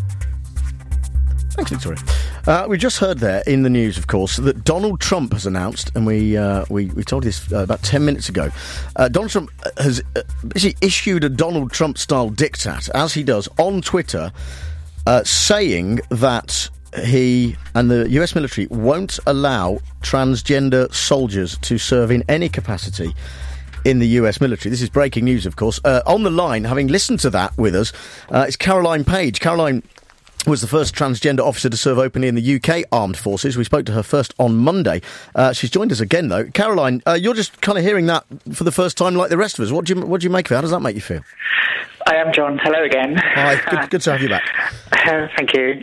Thanks, Victoria. We just heard there in the news, of course, that Donald Trump has announced, and we told you this about 10 minutes ago, Donald Trump has basically issued a Donald Trump-style diktat, as he does, on Twitter, saying that he and the US military won't allow transgender soldiers to serve in any capacity in the US military. This is breaking news, of course. On the line, having listened to that with us, is Caroline Page. Caroline was the first transgender officer to serve openly in the UK Armed Forces. We spoke to her first on Monday. She's joined us again, though. Caroline, you're just kind of hearing that for the first time like the rest of us. What do you make of it? How does that make you feel? I am John. Hello again. Hi, good to have you back. Thank you.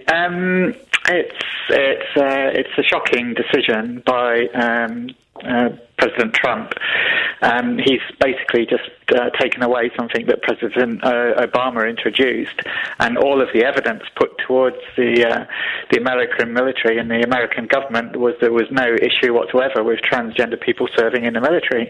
It's a shocking decision by President Trump. He's basically just taken away something that President Obama introduced, and all of the evidence put towards the American military and the American government was there was no issue whatsoever with transgender people serving in the military.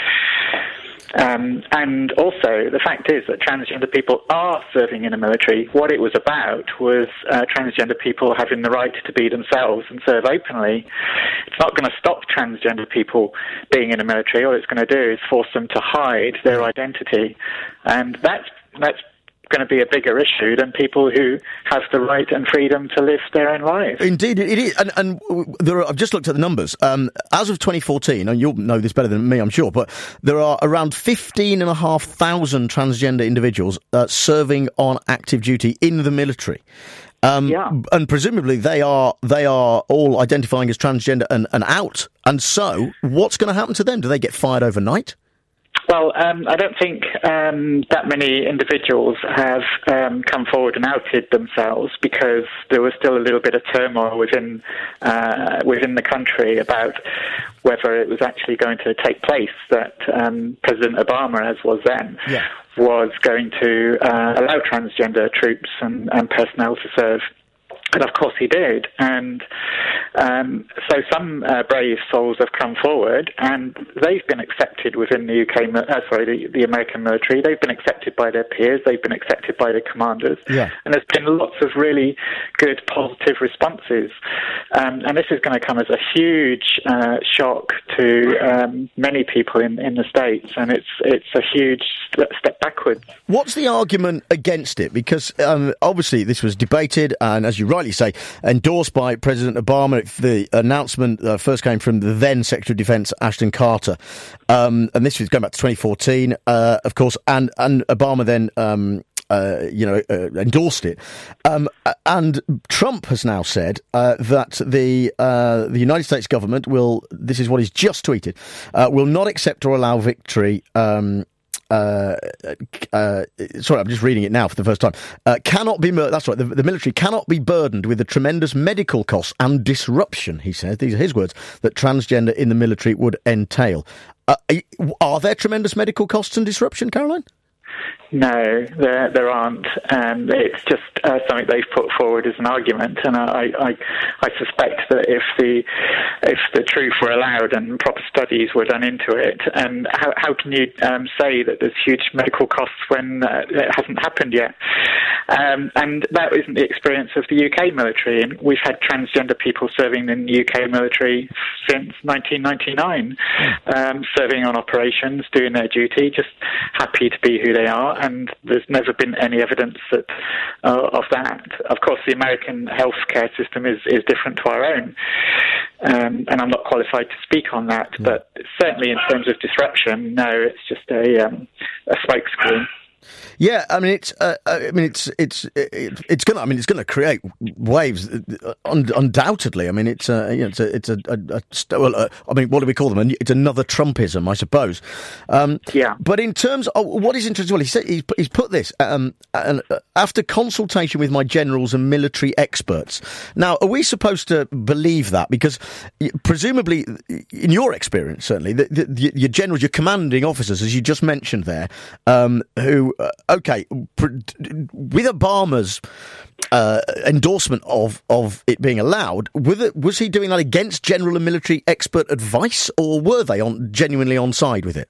And also, the fact is that transgender people are serving in the military. What it was about was transgender people having the right to be themselves and serve openly. It's not going to stop transgender people being in the military. All it's going to do is force them to hide their identity. And that's going to be a bigger issue than people who have the right and freedom to live their own lives. Indeed, it is. And I've just looked at the numbers. As of 2014, and you'll know this better than me, I'm sure, but there are around 15,500 transgender individuals serving on active duty in the military. And presumably they are all identifying as transgender and out. And so, what's going to happen to them? Do they get fired overnight? Well, I don't think that many individuals have come forward and outed themselves, because there was still a little bit of turmoil within the country about whether it was actually going to take place, that President Obama, as was then, was going to allow transgender troops and personnel to serve. And of course he did. And so some brave souls have come forward, and they've been accepted within the the American military. They've been accepted by their peers. They've been accepted by their commanders. And there's been lots of really good, positive responses. And this is going to come as a huge shock to many people in the States, and it's a huge step backwards. What's the argument against it? Because obviously this was debated, and as you rightly rightly say, endorsed by President Obama. The announcement first came from the then Secretary of Defence, Ashton Carter. And this was going back to 2014, of course, and Obama then endorsed it. And Trump has now said that the United States government will, this is what he's just tweeted, will not accept or allow victory. Sorry, I'm just reading it now for the first time. Cannot be. That's right. The military cannot be burdened with the tremendous medical costs and disruption, he says. These are his words, that transgender in the military would entail. Are there tremendous medical costs and disruption, Caroline? No, there aren't. It's just something they've put forward as an argument, and I suspect that if the truth were allowed and proper studies were done into it, and how can you say that there's huge medical costs when it hasn't happened yet? And that isn't the experience of the UK military, and we've had transgender people serving in the UK military since 1999, serving on operations, doing their duty, just happy to be who they are. And there's never been any evidence of that. Of course, the American healthcare system is different to our own, and I'm not qualified to speak on that. But certainly, in terms of disruption, no, it's just a smokescreen. Yeah, I mean it's going to create waves, undoubtedly. I mean what do we call them? It's another Trumpism, I suppose. Yeah. But in terms of what is interesting, well, he said he's put this after consultation with my generals and military experts. Now, are we supposed to believe that? Because presumably, in your experience, certainly, your generals, your commanding officers, as you just mentioned there, who. With Obama's endorsement of it being allowed, was he doing that against general and military expert advice, or were they genuinely on side with it?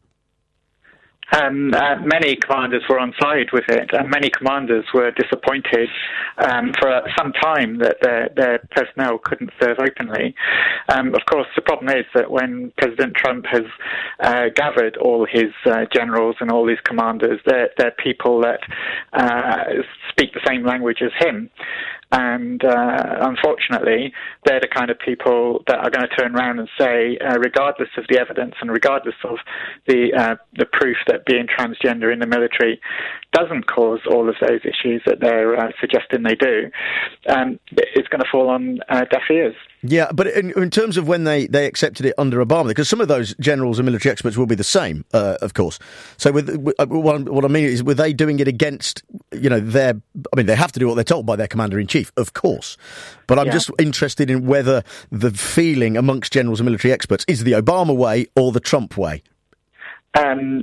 Many commanders were on side with it, and many commanders were disappointed for some time that their personnel couldn't serve openly. Of course, the problem is that when President Trump has gathered all his generals and all his commanders, they're people that speak the same language as him. And unfortunately, they're the kind of people that are going to turn around and say, regardless of the evidence and regardless of the proof that being transgender in the military doesn't cause all of those issues that they're suggesting they do, it's going to fall on deaf ears. Yeah, but in terms of when they accepted it under Obama, because some of those generals and military experts will be the same, of course. So what I mean is, were they doing it against, they have to do what they're told by their commander-in-chief, of course. But I'm just interested in whether the feeling amongst generals and military experts is the Obama way or the Trump way. I'm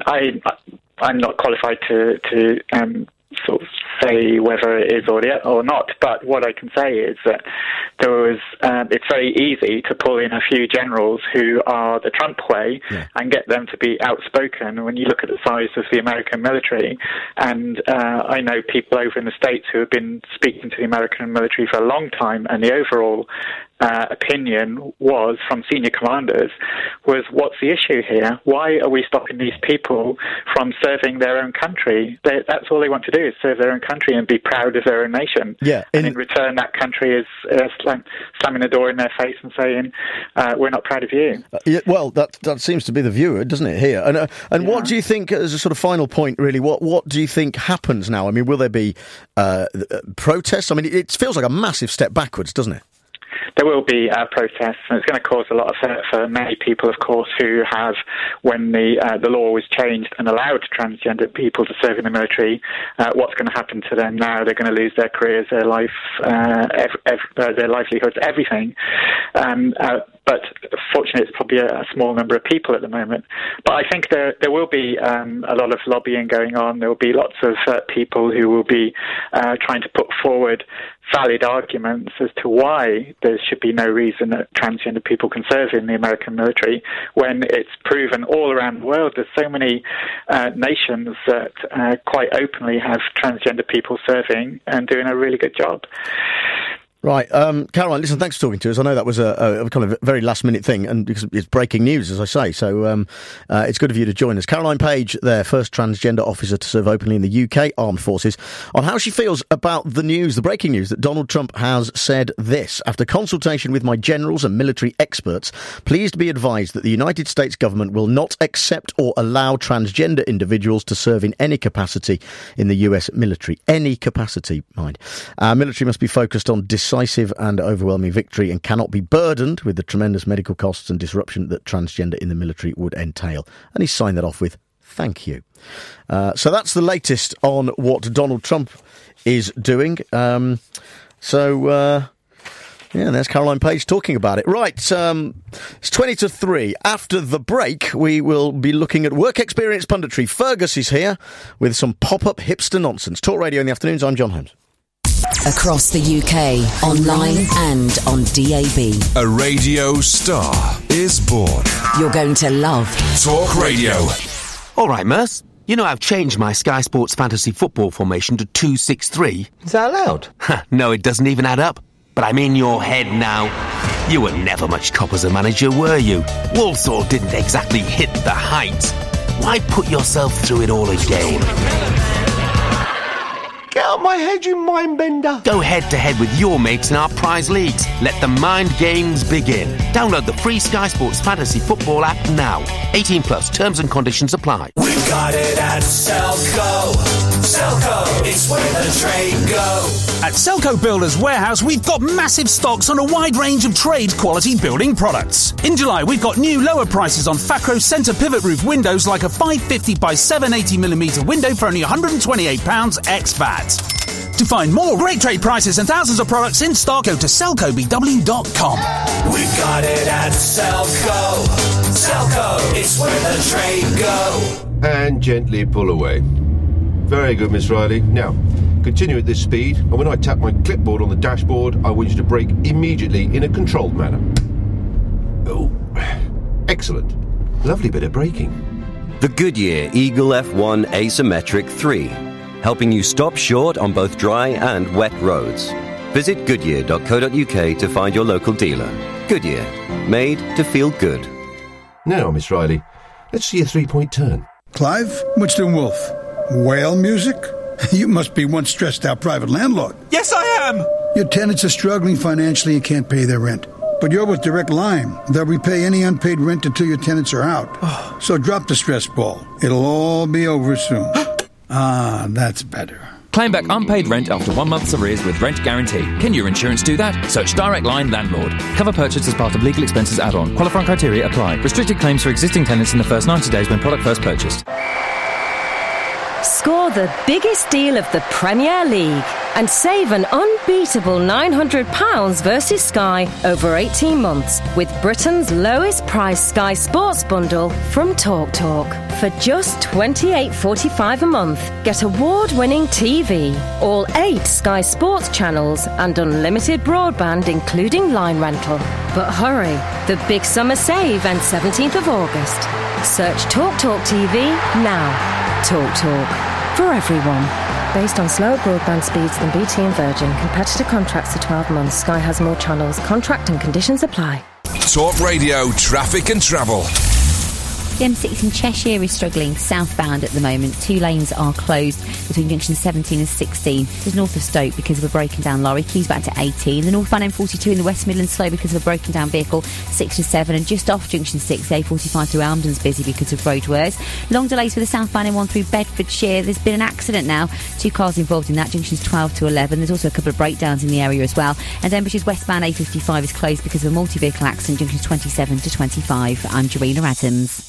not qualified to sort of say whether it is or not, but what I can say is that it's very easy to pull in a few generals who are the Trump way and get them to be outspoken. When you look at the size of the American military, and I know people over in the States who have been speaking to the American military for a long time, and the overall opinion was from senior commanders was, what's the issue here? Why are we stopping these people from serving their own country? That's all they want to do, is serve their own country and be proud of their own nation. Yeah, and in return, that country is slamming the door in their face and saying, we're not proud of you. Well, that seems to be the view, doesn't it, here? And what do you think, as a sort of final point, really, what do you think happens now? I mean, will there be protests? I mean, it feels like a massive step backwards, doesn't it? There will be protests, and it's going to cause a lot of hurt for many people, of course, who have, when the law was changed and allowed transgender people to serve in the military, what's going to happen to them now? They're going to lose their careers, their life, their livelihoods, everything. But fortunately, it's probably a small number of people at the moment. But I think there will be a lot of lobbying going on. There will be lots of people who will be trying to put forward valid arguments as to why there should be no reason that transgender people can serve in the American military, when it's proven all around the world. There's so many nations that quite openly have transgender people serving and doing a really good job. Right, Caroline, listen, thanks for talking to us. I know that was a kind of very last-minute thing, and because it's breaking news, as I say, so it's good of you to join us. Caroline Page, there, first transgender officer to serve openly in the UK Armed Forces, on how she feels about the news, the breaking news, that Donald Trump has said this. After consultation with my generals and military experts, please be advised that the United States government will not accept or allow transgender individuals to serve in any capacity in the US military. Any capacity, mind. Our military must be focused on decisive and overwhelming victory and cannot be burdened with the tremendous medical costs and disruption that transgender in the military would entail. And he signed that off with thank you. So that's the latest on what Donald Trump is doing. Yeah, there's Caroline Page talking about it. Right, it's 2:50. After the break, we will be looking at work experience punditry. Fergus is here with some pop-up hipster nonsense. Talk Radio in the afternoons, I'm John Holmes. Across the UK, online and on DAB. A radio star is born. You're going to love Talk Radio. All right, Merce. You know I've changed my Sky Sports Fantasy Football formation to 2-6-3. Is that allowed? No, it doesn't even add up. But I'm in your head now. You were never much top as a manager, were you? Walsall didn't exactly hit the heights. Why put yourself through it all again? Get out of my head, you mind-bender. Go head-to-head with your mates in our prize leagues. Let the mind games begin. Download the free Sky Sports Fantasy Football app now. 18 plus. Terms and conditions apply. We've got it at Selco. Selco, it's where the trade go. At Selco Builders Warehouse, we've got massive stocks on a wide range of trade-quality building products. In July, we've got new lower prices on Facro centre pivot roof windows like a 550 by 780mm window for only £128 ex-VAT. To find more great trade prices and thousands of products in stock, go to selcobw.com. We've got it at Selco. Selco, it's where the trade go. And gently pull away. Very good, Miss Riley. Now, continue at this speed, and when I tap my clipboard on the dashboard, I want you to brake immediately in a controlled manner. Oh, excellent. Lovely bit of braking. The Goodyear Eagle F1 Asymmetric 3, helping you stop short on both dry and wet roads. Visit goodyear.co.uk to find your local dealer. Goodyear, made to feel good. Now, Miss Riley, let's see a three-point turn. Clive, what's doing Wolf? Whale music? You must be one stressed-out private landlord. Yes, I am! Your tenants are struggling financially and can't pay their rent. But you're with Direct Line. They'll repay any unpaid rent until your tenants are out. So drop the stress ball. It'll all be over soon. Ah, that's better. Claim back unpaid rent after 1 month's arrears with Rent Guarantee. Can your insurance do that? Search Direct Line Landlord. Cover purchased as part of legal expenses add-on. Qualifying criteria apply. Restricted claims for existing tenants in the first 90 days when product first purchased. Score the biggest deal of the Premier League and save an unbeatable £900 versus Sky over 18 months with Britain's lowest price Sky Sports bundle from TalkTalk. For just $28.45 a month, get award-winning TV, all 8 Sky Sports channels and unlimited broadband including line rental. But hurry, the big summer save ends 17th of August. Search TalkTalk TV now. TalkTalk. For everyone. Based on slower broadband speeds than BT and Virgin. Competitor contracts are 12 months. Sky has more channels. Contract and conditions apply. Talk Radio, traffic and travel. The M6 in Cheshire is struggling southbound at the moment. 2 lanes are closed between junctions 17 and 16. This is north of Stoke because of a broken down lorry. Keys back to 18. The northbound M42 in the West Midlands slow because of a broken down vehicle, 6 to 7. And just off junction 6, the A45 through Almond's busy because of roadworks. Long delays for the southbound M1 through Bedfordshire. There's been an accident now. 2 cars involved in that. Junctions 12 to 11. There's also a couple of breakdowns in the area as well. And Denbighshire's westbound A55 is closed because of a multi-vehicle accident. Junctions 27 to 25. I'm Jarena Adams.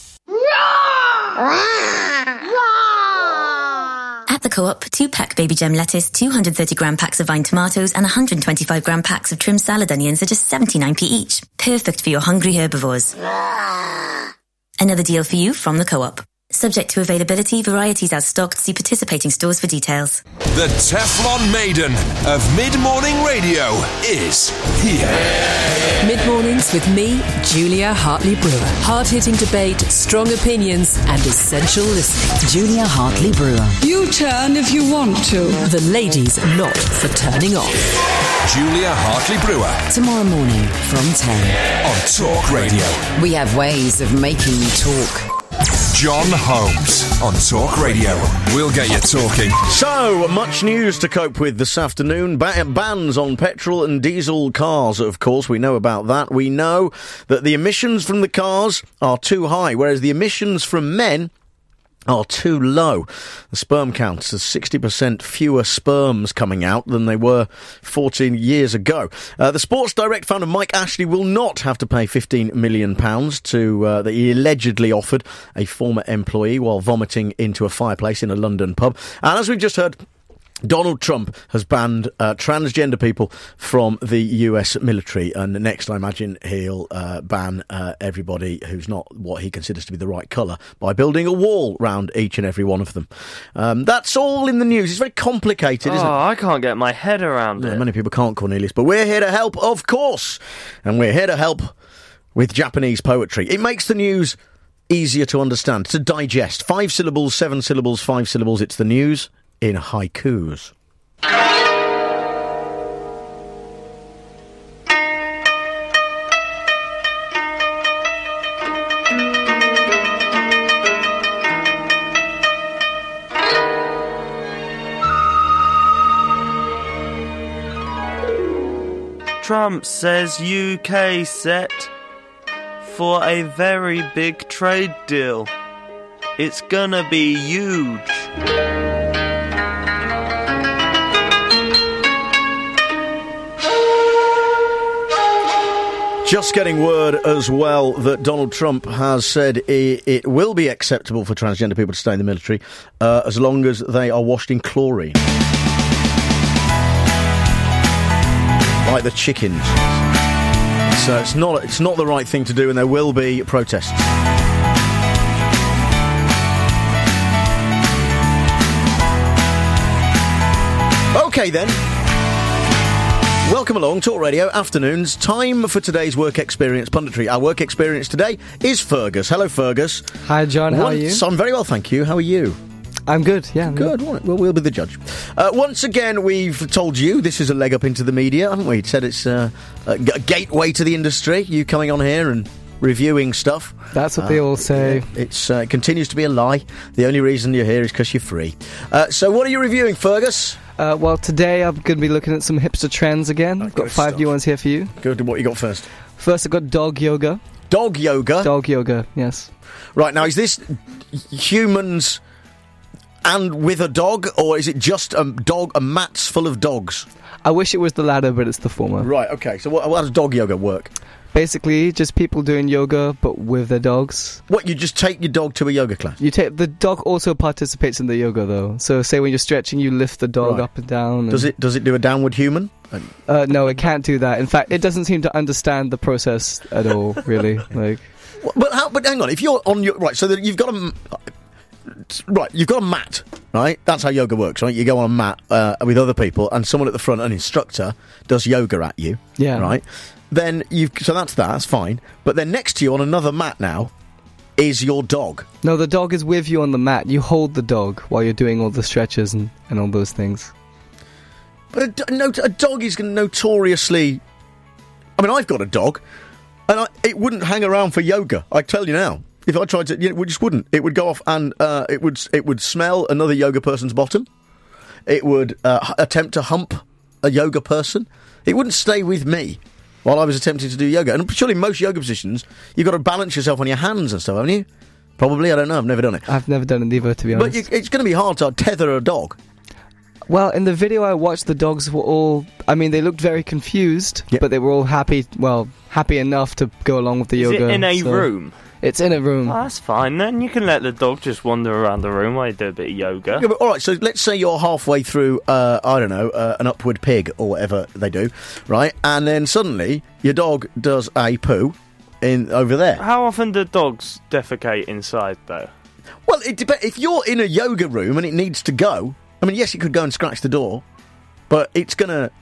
At the Co-op, 2-pack Baby Gem lettuce, 230-gram packs of vine tomatoes and 125-gram packs of trimmed salad onions are just 79p each. Perfect for your hungry herbivores. Another deal for you from the Co-op. Subject to availability, varieties as stocked. See participating stores for details. The Teflon Maiden of mid-morning radio is here. Mid-mornings with me, Julia Hartley-Brewer. Hard-hitting debate, strong opinions and essential listening. Julia Hartley-Brewer. You turn if you want to. The ladies not for turning off. Julia Hartley-Brewer. Tomorrow morning from 10. On Talk Radio. We have ways of making you talk. John Holmes on Talk Radio. We'll get you talking. So, much news to cope with this afternoon. Bans on petrol and diesel cars, of course. We know about that. We know that the emissions from the cars are too high, whereas the emissions from men are too low. The sperm count has 60% fewer sperms coming out than they were 14 years ago. The Sports Direct founder Mike Ashley will not have to pay £15 million to that he allegedly offered a former employee while vomiting into a fireplace in a London pub. And as we've just heard, Donald Trump has banned transgender people from the US military, and next I imagine he'll ban everybody who's not what he considers to be the right colour by building a wall round each and every one of them. That's all in the news. It's very complicated, isn't it? I can't get my head around it. Many people can't, Cornelius, but we're here to help, of course, and we're here to help with Japanese poetry. It makes the news easier to understand, to digest. 5 syllables, 7 syllables, 5 syllables, it's the news in haikus. Trump says UK set for a very big trade deal. It's gonna be huge. Just getting word as well that Donald Trump has said it will be acceptable for transgender people to stay in the military as long as they are washed in chlorine. Like the chickens. So it's not the right thing to do, and there will be protests. OK then. Welcome along, Talk Radio Afternoons. Time for today's work experience punditry. Our work experience today is Fergus. Hello, Fergus. Hi, John. How are you? I'm very well, thank you. How are you? I'm good, yeah. Good, right. Well, we'll be the judge. Once again, we've told you this is a leg up into the media, haven't we? Said it's a gateway to the industry, you coming on here and reviewing stuff. That's what they all say. It continues to be a lie. The only reason you're here is because you're free. So what are you reviewing, Fergus? Well, today I'm going to be looking at some hipster trends again. I've got 5 new ones here for you. Good. What you got first? First, I've got dog yoga. Dog yoga? Dog yoga, yes. Right, now, is this humans and with a dog, or is it just a mats full of dogs? I wish it was the latter, but it's the former. Right, okay. So how does dog yoga work? Basically, just people doing yoga, but with their dogs. What, you just take your dog to a yoga class? The dog also participates in the yoga, though. So, say when you're stretching, you lift the dog up and down. Does it do a downward human? No, it can't do that. In fact, it doesn't seem to understand the process at all, really. But hang on, if you're on your... Right, so you've got a... Right, you've got a mat, right? That's how yoga works, right? You go on a mat with other people, and someone at the front, an instructor, does yoga at you. Yeah. Right? Then so that's fine. But then next to you on another mat now is your dog. No, the dog is with you on the mat. You hold the dog while you're doing all the stretches and all those things. But a dog is notoriously... I mean, I've got a dog, and it wouldn't hang around for yoga, I tell you now. If I tried to... it just wouldn't. It would go off and it would smell another yoga person's bottom. It would attempt to hump a yoga person. It wouldn't stay with me while I was attempting to do yoga. And surely most yoga positions, you've got to balance yourself on your hands and stuff, haven't you? Probably, I don't know, I've never done it. I've never done it either, to be honest. But it's going to be hard to tether a dog. Well, in the video I watched, the dogs were all... I mean, they looked very confused, but they were all happy enough to go along with the yoga. Is it in a room? It's in a room. Oh, that's fine, then. You can let the dog just wander around the room while you do a bit of yoga. Yeah, but all right, so let's say you're halfway through, an upward pig or whatever they do, right? And then suddenly your dog does a poo over there. How often do dogs defecate inside, though? Well, it depends. If you're in a yoga room and it needs to go, I mean, yes, you could go and scratch the door, but it's going to...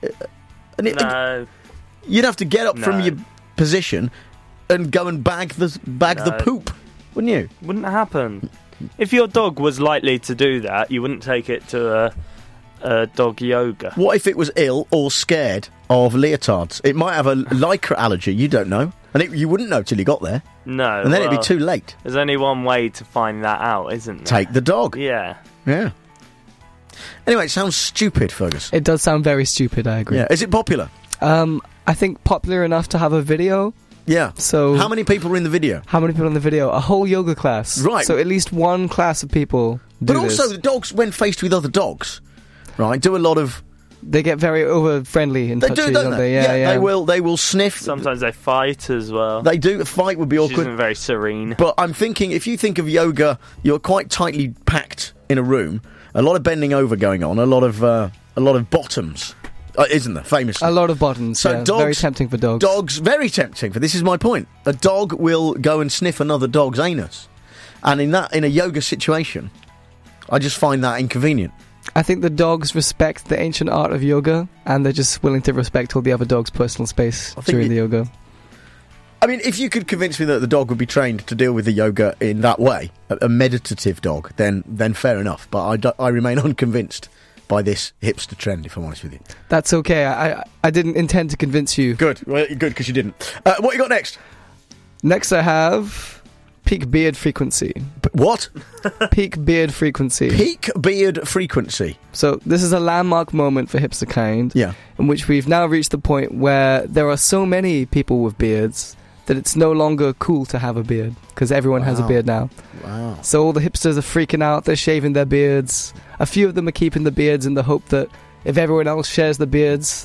No. You'd have to get up from your position and go and bag the poop, wouldn't you? Wouldn't happen. If your dog was likely to do that, you wouldn't take it to a dog yoga. What if it was ill or scared of leotards. It might have a lycra allergy, you don't know. And you wouldn't know till you got there. No. And then it'd be too late. There's only one way to find that out, isn't there? Take the dog. Yeah. Yeah. Anyway, it sounds stupid, Fergus. It does sound very stupid, I agree. Yeah. Is it popular? I think popular enough to have a video. Yeah. So how many people were in the video? How many people in the video? A whole yoga class. Right. So at least one class of people do But also, this. the dogs, when faced with other dogs, right, do a lot of... They get very over-friendly and They touchy, do, don't they? Yeah. They will sniff. Sometimes they fight as well. They do. A fight would be Which awkward. isn't very serene. But I'm thinking, if you think of yoga, you're quite tightly packed in a room. A lot of bending over going on. A lot of bottoms, isn't there? Famously, a lot of bottoms. So yeah, dogs, very tempting for dogs. Dogs, very tempting. This is my point. A dog will go and sniff another dog's anus, and in a yoga situation, I just find that inconvenient. I think the dogs respect the ancient art of yoga, and they're just willing to respect all the other dogs' personal space during the yoga. I mean, if you could convince me that the dog would be trained to deal with the yoga in that way, a meditative dog, then fair enough. But I remain unconvinced by this hipster trend, if I'm honest with you. That's okay. I didn't intend to convince you. Good. Well, good, because you didn't. What you got next? Next I have peak beard frequency. What? Peak beard frequency. Peak beard frequency. So this is a landmark moment for hipster kind. Yeah. In which we've now reached the point where there are so many people with beards that it's no longer cool to have a beard, because everyone has a beard now. Wow. So all the hipsters are freaking out, they're shaving their beards. A few of them are keeping the beards in the hope that if everyone else shaves the beards,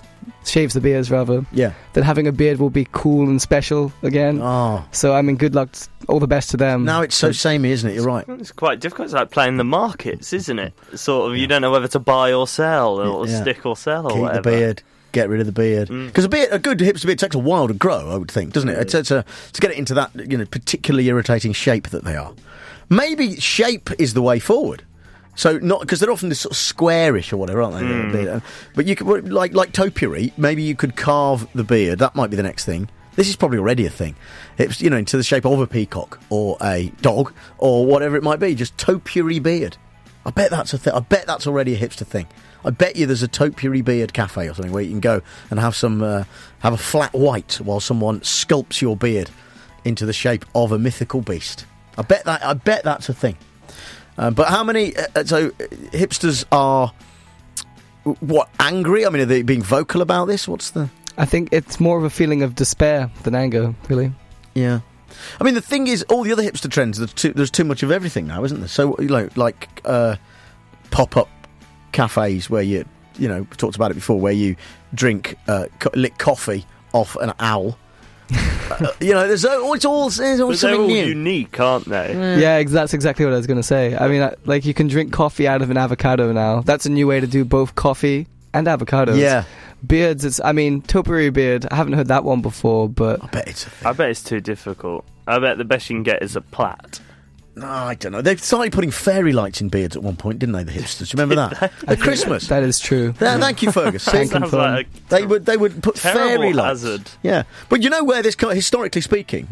yeah, then having a beard will be cool and special again. Oh. So, I mean, good luck, all the best to them. Now it's so samey, isn't it? You're right. It's quite difficult. It's like playing the markets, isn't it? Sort of, you don't know whether to buy or sell, or stick or sell, or Keep whatever. the beard. Get rid of the beard, because a good hipster beard takes a while to grow, I would think, doesn't it? It's to get it into that particularly irritating shape that they are. Maybe shape is the way forward. So not because they're often this sort of squarish or whatever, aren't they? But you could like topiary. Maybe you could carve the beard. That might be the next thing. This is probably already a thing. It's into the shape of a peacock or a dog or whatever it might be. Just topiary beard. I bet that's a thing. I bet that's already a hipster thing. I bet you there's a topiary beard cafe or something where you can go and have have a flat white while someone sculpts your beard into the shape of a mythical beast. I bet that's a thing. But how many? So hipsters are angry? I mean, are they being vocal about this? I think it's more of a feeling of despair than anger, really. Yeah. I mean, the thing is, all the other hipster trends, there's too much of everything now, isn't there? So, like pop-up cafes where you talked about it before, where you drink lick coffee off an owl. It's all something new. Unique, aren't they? Yeah, that's exactly what I was going to say. I mean, like, you can drink coffee out of an avocado now. That's a new way to do both coffee and avocados. Yeah. Beards, topiary beard, I haven't heard that one before, but I bet it's a thing. I bet it's too difficult. I bet the best you can get is a plait. No, I don't know. They started putting fairy lights in beards at one point, didn't they, the hipsters? Do you remember that? At Christmas. That is true. Thank you, Fergus. Sounds like they would put fairy lights. Hazard. Yeah, but you know where this, historically speaking,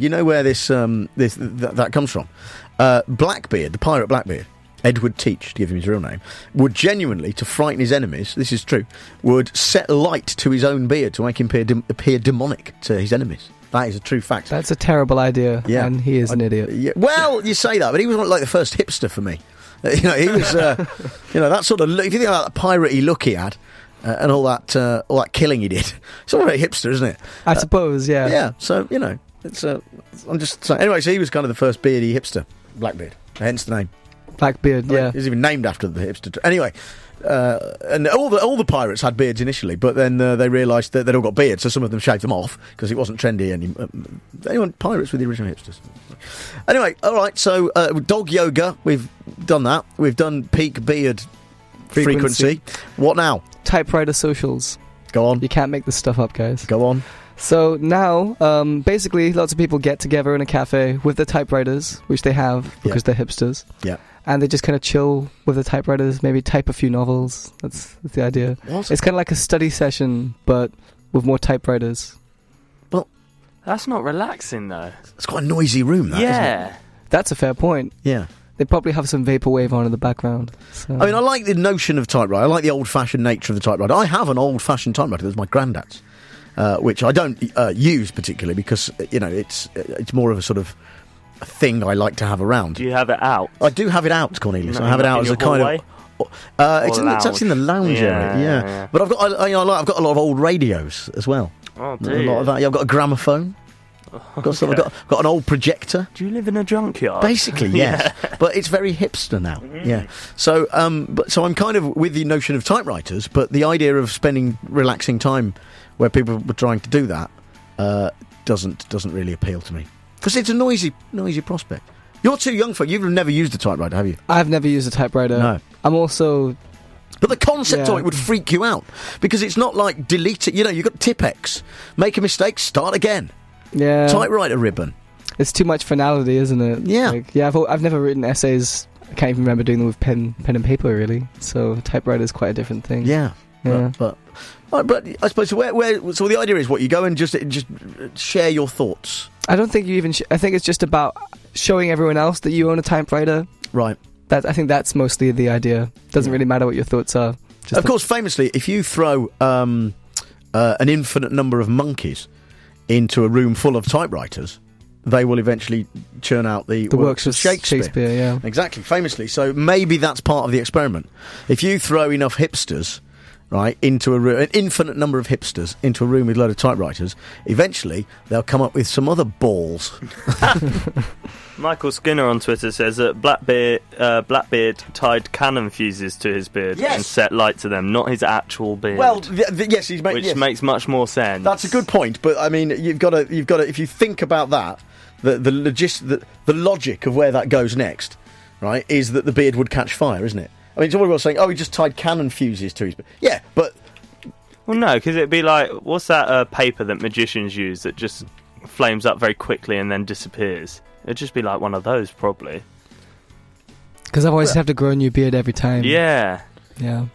that comes from? Blackbeard, the pirate Blackbeard, Edward Teach, to give him his real name, would genuinely, to frighten his enemies, this is true, would set light to his own beard to make him appear demonic to his enemies. That is a true fact. That's a terrible idea, and he is an idiot. Yeah. Well, you say that, but he was like the first hipster for me. He was, that sort of look. If you think about that piratey look he had, and all that killing he did, it's all very hipster, isn't it? I suppose, yeah. Yeah. So it's. I'm just saying. Anyway, so he was kind of the first beardy hipster, Blackbeard. Hence the name. Blackbeard, yeah. He was even named after the hipster. Anyway. And all the pirates had beards initially, but then they realised that they'd all got beards, so some of them shaved them off because it wasn't trendy anymore. Pirates were the original hipsters. Anyway, all right. So dog yoga, we've done that. We've done peak beard frequency. What now? Typewriter socials. Go on. You can't make this stuff up, guys. Go on. So now, basically, lots of people get together in a cafe with the typewriters, which they have because they're hipsters. Yeah. And they just kind of chill with the typewriters, maybe type a few novels. That's the idea. What? It's kind of like a study session, but with more typewriters. Well, that's not relaxing, though. It's quite a noisy room, that, isn't it? That's a fair point. Yeah. They probably have some vaporwave on in the background. So. I mean, I like the notion of typewriter. I like the old-fashioned nature of the typewriter. I have an old-fashioned typewriter. That's my granddad's. which I don't use particularly because it's more of a sort of a thing I like to have around. Do you have it out? I do have it out, Cornelius. No, I have it out as a kind hallway? of. It's actually in the lounge area. Yeah. But I've got a lot of old radios as well. Oh, a lot of that. Yeah, I've got a gramophone. I've got an old projector. Do you live in a junkyard? Basically, yes. But it's very hipster now. Mm-hmm. Yeah. So, so I'm kind of with the notion of typewriters, but the idea of spending relaxing time where people were trying to do that doesn't really appeal to me because it's a noisy prospect. You're too young for it. You've never used a typewriter, have you? I've never used a typewriter. No. I'm also. But the concept of it would freak you out because it's not like delete it. You've got Tipex. Make a mistake, start again. Yeah. Typewriter ribbon. It's too much finality, isn't it? Yeah. I've never written essays. I can't even remember doing them with pen and paper, really. So typewriter is quite a different thing. Yeah. But I suppose so the idea is what you go and just share your thoughts. I don't think you even. I think it's just about showing everyone else that you own a typewriter. Right. I think that's mostly the idea. Doesn't really matter what your thoughts are. Of course, famously, if you throw an infinite number of monkeys into a room full of typewriters, they will eventually churn out the works of Shakespeare. Yeah, exactly. Famously, so maybe that's part of the experiment. If you throw enough hipsters, right, into a room, an infinite number of hipsters into a room with a load of typewriters, eventually they'll come up with some other balls. Michael Skinner on Twitter says that Blackbeard tied cannon fuses to his beard and set light to them, not his actual beard. Well, yes, which makes much more sense. That's a good point, but I mean, you've got to. If you think about that, the logic of where that goes next, right, is that the beard would catch fire, isn't it? I mean, it's all about saying, he just tied cannon fuses to his beard. Yeah, but well, no, because it'd be like, what's that paper that magicians use that just flames up very quickly and then disappears? It'd just be like one of those, probably. Because otherwise you'd have to grow a new beard every time. Yeah. Yeah.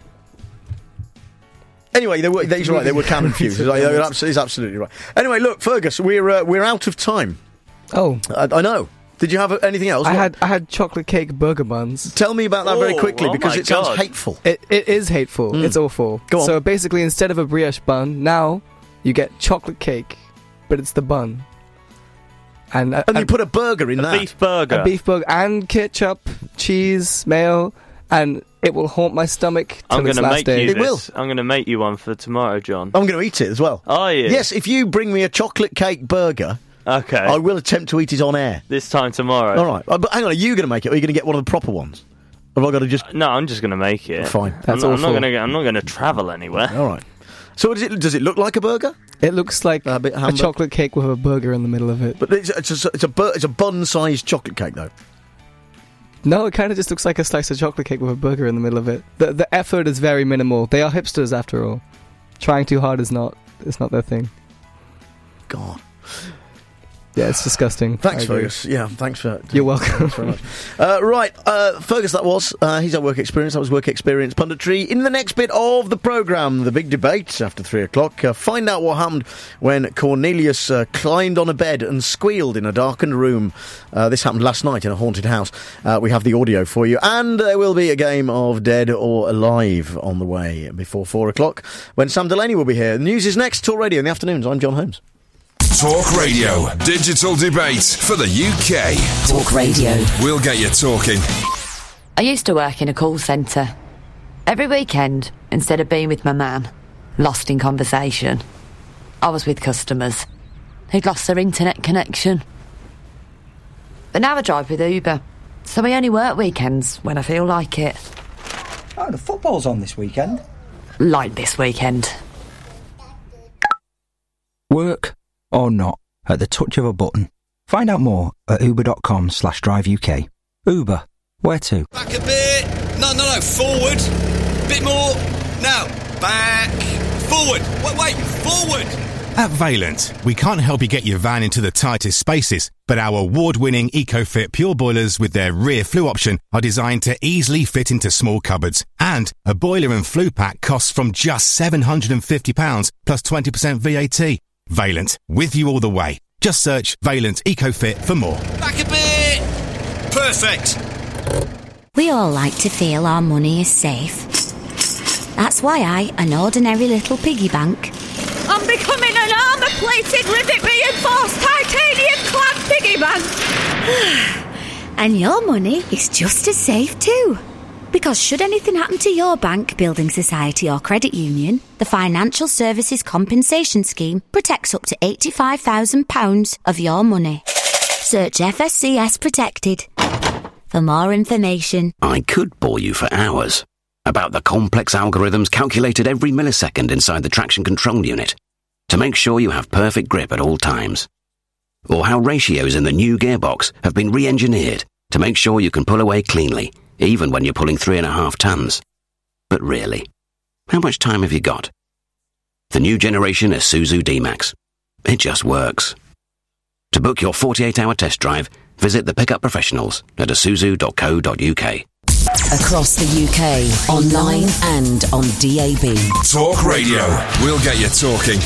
Anyway, he's right, they were cannon fuses. He's absolutely right. Anyway, look, Fergus, we're out of time. Oh. I know. Did you have anything else? I had chocolate cake burger buns. Tell me about that very quickly, because it sounds hateful. It is hateful. It's awful. Go on. So basically, instead of a brioche bun, now you get chocolate cake, but it's the bun. And you put a burger in that. A beef burger. A beef burger and ketchup, cheese, mayo, and it will haunt my stomach till its last day. It will. I'm going to make you one for tomorrow, John. I'm going to eat it as well. Are you? Yes, if you bring me a chocolate cake burger... Okay. I will attempt to eat it on air. This time tomorrow. All right. But hang on, are you going to make it, or are you going to get one of the proper ones? Or have I got to just... No, I'm just going to make it. Fine. I'm not going to travel anywhere. All right. So does it look like a burger? It looks like a chocolate cake with a burger in the middle of it. But it's a bun-sized chocolate cake, though. No, it kind of just looks like a slice of chocolate cake with a burger in the middle of it. The effort is very minimal. They are hipsters, after all. Trying too hard is not their thing. God. Yeah, it's disgusting. Thanks, Fergus. Yeah, thanks for... You're welcome. Thanks very much. Right, Fergus, that was. He's our Work Experience. That was Work Experience Punditry. In the next bit of the programme, the big debate after 3 o'clock. Find out what happened when Cornelius climbed on a bed and squealed in a darkened room. This happened last night in a haunted house. We have the audio for you. And there will be a game of Dead or Alive on the way before 4 o'clock when Sam Delaney will be here. The news is next. Talk Radio in the afternoons. I'm John Holmes. Talk Radio, digital debate for the UK. Talk Radio. We'll get you talking. I used to work in a call centre. Every weekend, instead of being with my man, lost in conversation, I was with customers who'd lost their internet connection. But now I drive with Uber, so I only work weekends when I feel like it. Oh, the football's on this weekend. Like this weekend. Work or not, at the touch of a button. Find out more at uber.com/driveuk. Uber, where to? Back a bit. No, forward. Bit more. Now, back. Forward. Wait, forward. At Vaillant, we can't help you get your van into the tightest spaces, but our award-winning EcoFit Pure Boilers with their rear flue option are designed to easily fit into small cupboards. And a boiler and flue pack costs from just £750 plus 20% VAT. Vaillant, with you all the way. Just search Vaillant EcoFit for more. Back a bit. Perfect. We all like to feel our money is safe. That's why an ordinary little piggy bank, I'm becoming an plated rivet reinforced titanium clamp piggy bank. And your money is just as safe too. Because should anything happen to your bank, building society or credit union, the Financial Services Compensation Scheme protects up to £85,000 of your money. Search FSCS Protected for more information. I could bore you for hours about the complex algorithms calculated every millisecond inside the traction control unit to make sure you have perfect grip at all times. Or how ratios in the new gearbox have been re-engineered to make sure you can pull away cleanly, even when you're pulling 3.5 tons. But really, how much time have you got? The new generation Isuzu D-Max. It just works. To book your 48-hour test drive, visit the Pickup Professionals at isuzu.co.uk. Across the UK, online and on DAB. Talk Radio. We'll get you talking.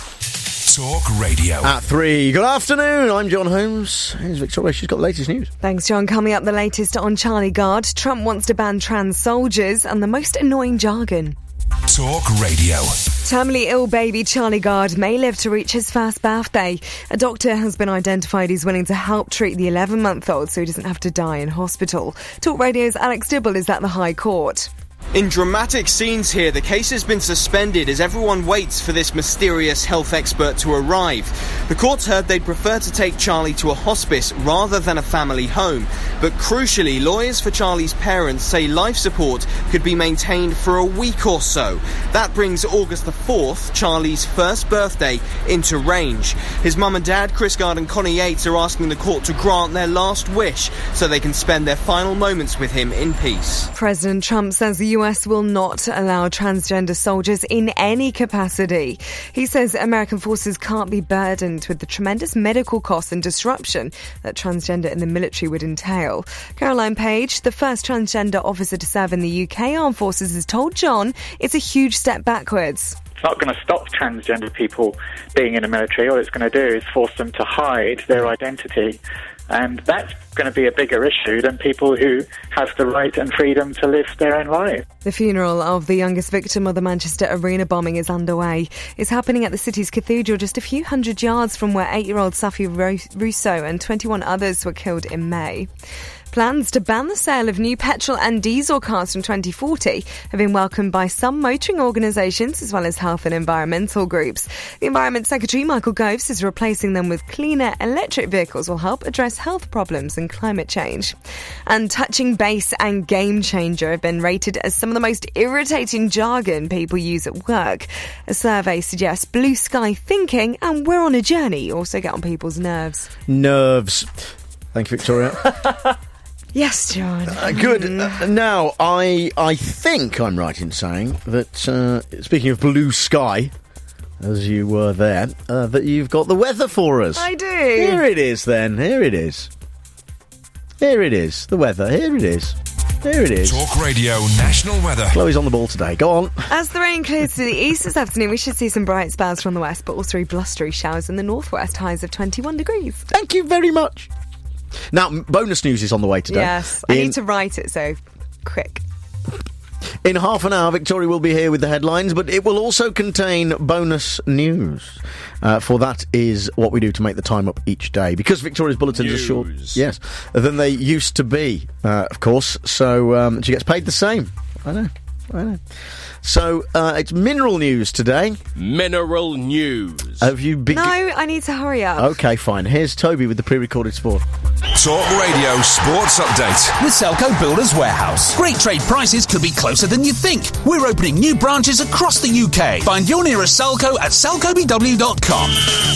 Talk Radio. At 3. Good afternoon. I'm John Holmes. Here's Victoria. She's got the latest news. Thanks, John. Coming up, the latest on Charlie Gard. Trump wants to ban trans soldiers and the most annoying jargon. Talk Radio. Terminally ill baby Charlie Gard may live to reach his first birthday. A doctor has been identified who's willing to help treat the 11-month-old so he doesn't have to die in hospital. Talk Radio's Alex Dibble is at the High Court. In dramatic scenes here, the case has been suspended as everyone waits for this mysterious health expert to arrive. The courts heard they'd prefer to take Charlie to a hospice rather than a family home. But crucially, lawyers for Charlie's parents say life support could be maintained for a week or so. That brings August the 4th, Charlie's first birthday, into range. His mum and dad, Chris Gard and Connie Yates, are asking the court to grant their last wish so they can spend their final moments with him in peace. President Trump says the US will not allow transgender soldiers in any capacity. He says American forces can't be burdened with the tremendous medical costs and disruption that transgender in the military would entail. Caroline Page, the first transgender officer to serve in the UK Armed Forces, has told John it's a huge step backwards. It's not going to stop transgender people being in the military. All it's going to do is force them to hide their identity. And that's going to be a bigger issue than people who have the right and freedom to live their own life. The funeral of the youngest victim of the Manchester Arena bombing is underway. It's happening at the city's cathedral just a few hundred yards from where 8-year-old Safi Russo and 21 others were killed in May. Plans to ban the sale of new petrol and diesel cars from 2040 have been welcomed by some motoring organisations as well as health and environmental groups. The Environment Secretary, Michael Gove, says replacing them with cleaner electric vehicles will help address health problems and climate change. And touching base and game changer have been rated as some of the most irritating jargon people use at work. A survey suggests blue sky thinking and we're on a journey also get on people's nerves. Nerves. Thank you, Victoria. Yes, John. Good. Now, I think I'm right in saying that, speaking of blue sky, as you were there, that you've got the weather for us. I do. Here it is, then. Here it is. Here it is. The weather. Here it is. There it is. Talk Radio National Weather. Chloe's on the ball today. Go on. As the rain clears to the east this afternoon, we should see some bright spells from the west, but also blustery showers in the northwest, highs of 21 degrees. Thank you very much. Now, bonus news is on the way today. Yes, I need to write it, so quick. In half an hour, Victoria will be here with the headlines, but it will also contain bonus news. For that is what we do to make the time up each day. Because Victoria's bulletins are short, yes, than they used to be, of course. So she gets paid the same. I know. So, it's mineral news today. Mineral news. Have you been... No, I need to hurry up. OK, fine. Here's Toby with the pre-recorded sport. Talk Radio Sports Update. With Selco Builders Warehouse. Great trade prices could be closer than you think. We're opening new branches across the UK. Find your nearest Selco at selcobw.com.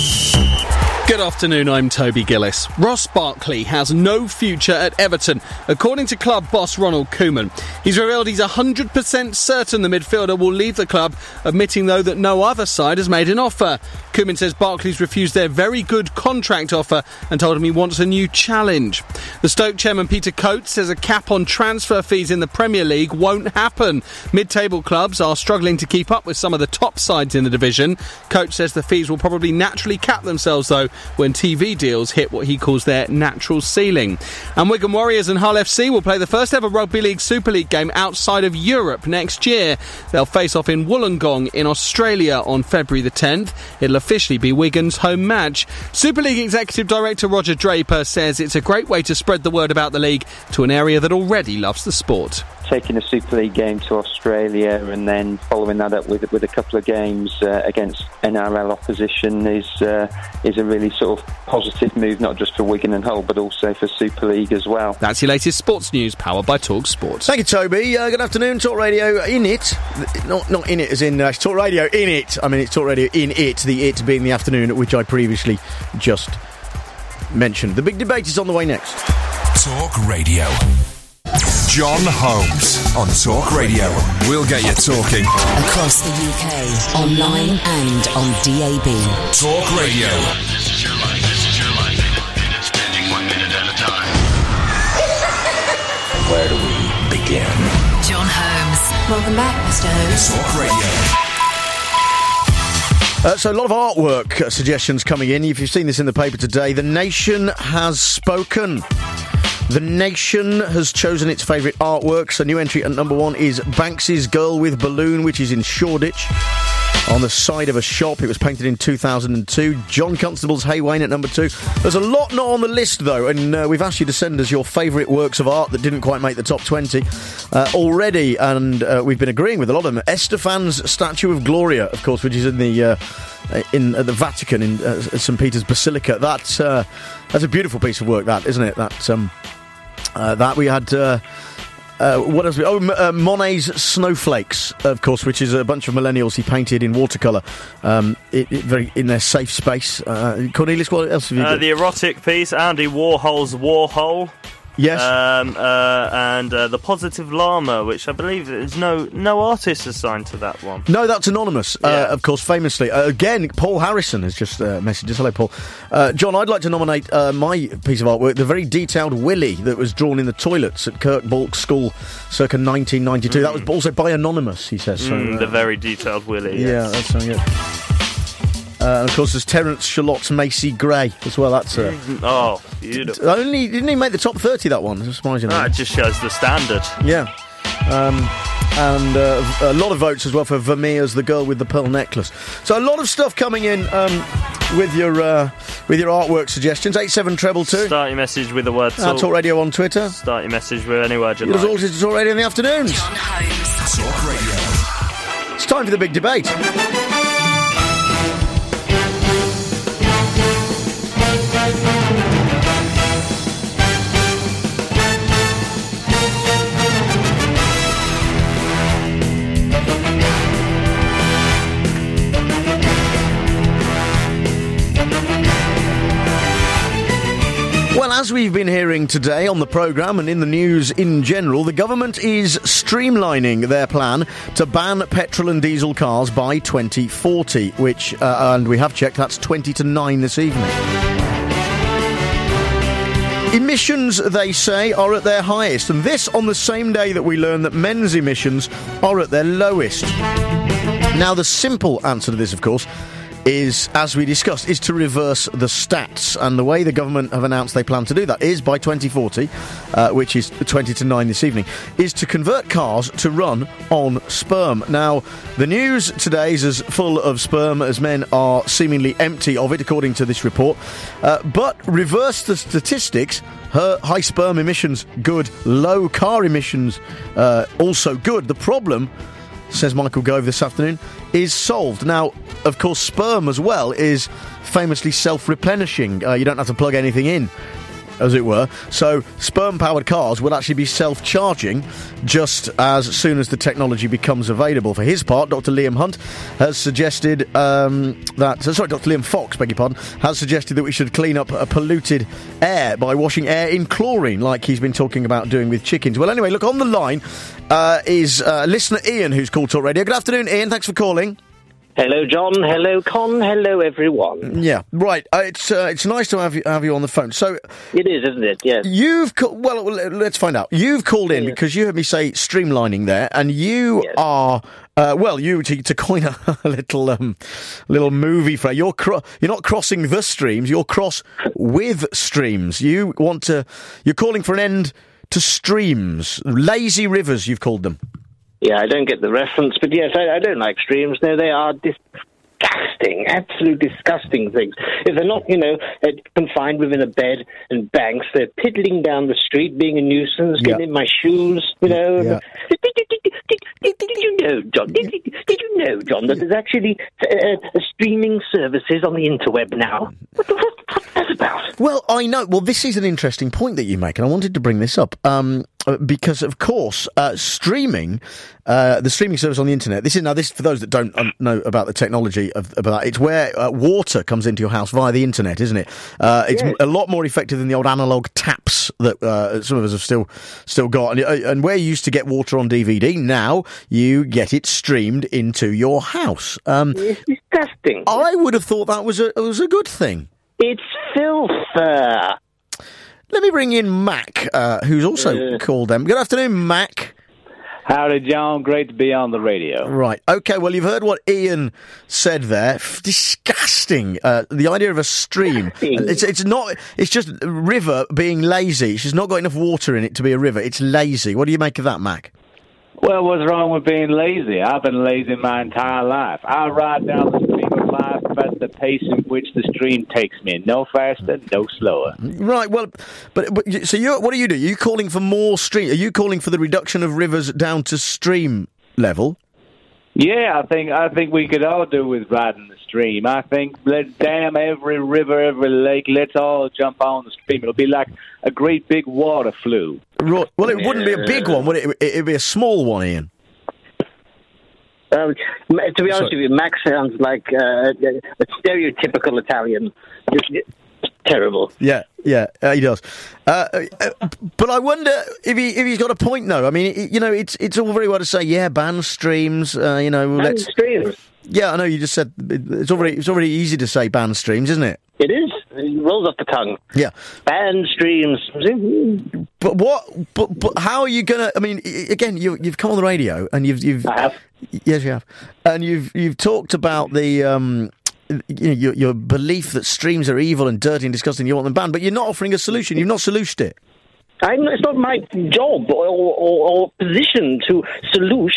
Good afternoon, I'm Toby Gillis. Ross Barkley has no future at Everton, according to club boss Ronald Koeman. He's revealed he's 100% certain the midfielder will leave the club, admitting, though, that no other side has made an offer. Koeman says Barkley's refused their very good contract offer and told him he wants a new challenge. The Stoke chairman Peter Coates says a cap on transfer fees in the Premier League won't happen. Mid-table clubs are struggling to keep up with some of the top sides in the division. Coates says the fees will probably naturally cap themselves, though, when TV deals hit what he calls their natural ceiling. And Wigan Warriors and Hull FC will play the first ever Rugby League Super League game outside of Europe next year. They'll face off in Wollongong in Australia on February the 10th. It'll officially be Wigan's home match. Super League Executive Director Roger Draper says it's a great way to spread the word about the league to an area that already loves the sport. Taking a Super League game to Australia and then following that up with a couple of games against NRL opposition is a really sort of positive move, not just for Wigan and Hull, but also for Super League as well. That's your latest sports news, powered by Talk Sports. Thank you, Toby. Good afternoon. Talk Radio in it. Not in it as in Talk Radio in it. I mean, it's Talk Radio in it, the it being the afternoon, which I previously just mentioned. The big debate is on the way next. Talk Radio. John Holmes on Talk Radio. We'll get you talking. Across the UK, online and on DAB. Talk Radio. This is your life. This is your life. Spending 1 minute at a time. Where do we begin? John Holmes. Welcome back, Mr. Holmes. Talk Radio. So a lot of artwork suggestions coming in. If you've seen this in the paper today, The Nation has spoken. The Nation has chosen its favourite artworks. A new entry at number 1 is Banksy's Girl with Balloon, which is in Shoreditch, on the side of a shop. It was painted in 2002. John Constable's Haywayne at number 2. There's a lot not on the list, though, and we've asked you to send us your favourite works of art that didn't quite make the top 20 already, and we've been agreeing with a lot of them. Estefan's Statue of Gloria, of course, which is in the Vatican, in St. Peter's Basilica. That's a beautiful piece of work, that, isn't it? That we had... what else? Monet's Snowflakes, of course, which is a bunch of millennials he painted in watercolour, very in their safe space. Cornelius, what else have you got? The erotic piece, Andy Warhol's Warhol. Yes. And the Positive Llama, which I believe is no artist assigned to that one. No, that's anonymous. Yeah. Of course, famously. Again, Paul Harrison has just messaged us. Hello, Paul. John, I'd like to nominate my piece of artwork, the very detailed Willy that was drawn in the toilets at Kirkbalk School circa 1992. That was also by Anonymous, he says. So, the very detailed Willy, yes. Yeah, that's something good. And of course, there's Terence Shallott's Macy Gray as well. That's oh, beautiful. Only didn't he make the top 30? That one, surprisingly. It just shows the standard. Yeah, and a lot of votes as well for Vermeer's The Girl with the Pearl Necklace. So a lot of stuff coming in with your artwork suggestions. 87222. Start your message with the word Talk. Talk Radio on Twitter. Start your message with any word you like. There's always Talk Radio in the afternoons. John Holmes. Talk Radio. It's time for the big debate. Well, as we've been hearing today on the programme and in the news in general, the government is streamlining their plan to ban petrol and diesel cars by 2040, which, and we have checked, that's 20 to 9 this evening. Emissions, they say, are at their highest, and this on the same day that we learn that men's emissions are at their lowest. Now, the simple answer to this, of course, is, as we discussed, is to reverse the stats. And the way the government have announced they plan to do that is by 2040, which is 20 to 9 this evening, is to convert cars to run on sperm. Now, the news today is as full of sperm as men are seemingly empty of it, according to this report. But reverse the statistics. High sperm emissions, good. Low car emissions, also good. The problem, says Michael Gove this afternoon, is solved. Now, of course, sperm as well is famously self-replenishing. You don't have to plug anything in, as it were. So sperm-powered cars will actually be self-charging just as soon as the technology becomes available. For his part, Dr. Liam Hunt has suggested Dr. Liam Fox, beg your pardon, has suggested that we should clean up polluted air by washing air in chlorine, like he's been talking about doing with chickens. Well, anyway, look, on the line is listener Ian, who's called Talk Radio. Good afternoon, Ian. Thanks for calling. Hello, John. Hello, Con. Hello, everyone. Yeah, right. It's nice to have you on the phone. So it is, isn't it? Yes. Well, let's find out. You've called in because you heard me say streamlining there, and you are Well, to coin a little movie phrase, you're not crossing the streams, you're cross with streams. You're calling for an end to streams, lazy rivers, you've called them. Yeah, I don't get the reference, but yes, I don't like streams. No, they are disgusting, absolute disgusting things. If they're not, confined within a bed and banks, they're piddling down the street, being a nuisance, getting in my shoes, Yeah. Did you know, John, that there's actually streaming services on the interweb now? What's that about? Well, I know. Well, this is an interesting point that you make, and I wanted to bring this up because, of course, streaming, the streaming service on the internet. This for those that don't know about the technology about that. It's where water comes into your house via the internet, isn't it? It's a lot more effective than the old analog taps that some of us have still got. And where you used to get water on DVD, now you get it streamed into your house. It's disgusting. I would have thought that was a good thing. It's filth. Let me bring in Mac, who's also called them. Good afternoon, Mac. Howdy, John. Great to be on the radio. Right. Okay, well, you've heard what Ian said there. Disgusting. The idea of a stream. It's just a river being lazy. She's not got enough water in it to be a river. It's lazy. What do you make of that, Mac? Well, what's wrong with being lazy? I've been lazy my entire life. I ride down the stream of life at the pace in which the stream takes me. No faster, no slower. Right, well, but so what do? Are you calling for more stream? Are you calling for the reduction of rivers down to stream level? Yeah, I think we could all do with riding the stream. I think let's dam every river, every lake. Let's all jump on the stream. It'll be like a great big water flu. Right. Well, it wouldn't be a big one, would it? It'd be a small one, Ian. To be honest with you, Max sounds like a stereotypical Italian. It's terrible. Yeah, he does. But I wonder if he's got a point, though. I mean, it's all very well to say, ban streams. Ban streams. Yeah, I know. You just said it's already easy to say ban streams, isn't it? It is. It rolls off the tongue. Yeah. Ban streams. But what? But how are you gonna? I mean, again, you've come on the radio and you've. I have. Yes, you have, and you've talked about the. Your belief that streams are evil and dirty and disgusting, you want them banned, but you're not offering a solution. You've not solutioned it. It's not my job or position to solution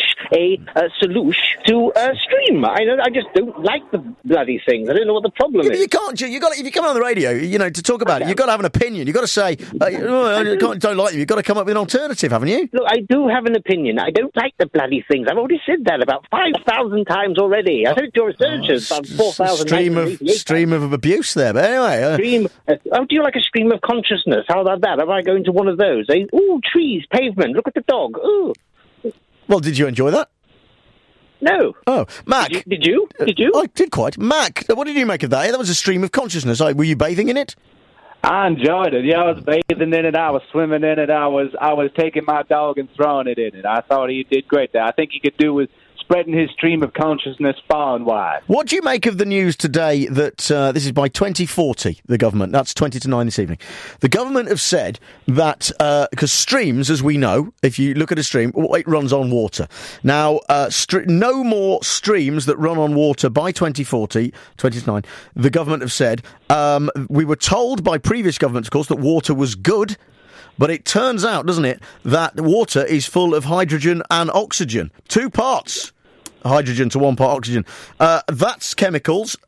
to a stream. I just don't like the bloody things. I don't know what the problem is. You can't. If you come on the radio, to talk about it, you've got to have an opinion. You've got to say, I don't like you. You've got to come up with an alternative, haven't you? Look, I do have an opinion. I don't like the bloody things. I've already said that about 5,000 times already. I said it to your researchers about 4,000 times. Stream of abuse there, but anyway. Do you like a stream of consciousness? How about that? Am I going to one of those? Ooh, trees, pavement, look at the dog. Ooh. Well, did you enjoy that? No. Oh, Mac. Did you? I did quite. Mac, what did you make of that? That was a stream of consciousness. Were you bathing in it? I enjoyed it. Yeah, I was bathing in it. I was swimming in it. I was taking my dog and throwing it in it. I thought he did great there. I think he could do with spreading his stream of consciousness far and wide. What do you make of the news today that this is by 2040, the government, that's 20 to 9 this evening, the government have said that, because streams, as we know, if you look at a stream, it runs on water. Now, no more streams that run on water by 2040, 20 to 9, the government have said, we were told by previous governments, of course, that water was good. But it turns out, doesn't it, that water is full of hydrogen and oxygen. 2 parts hydrogen to 1 part oxygen. That's chemicals.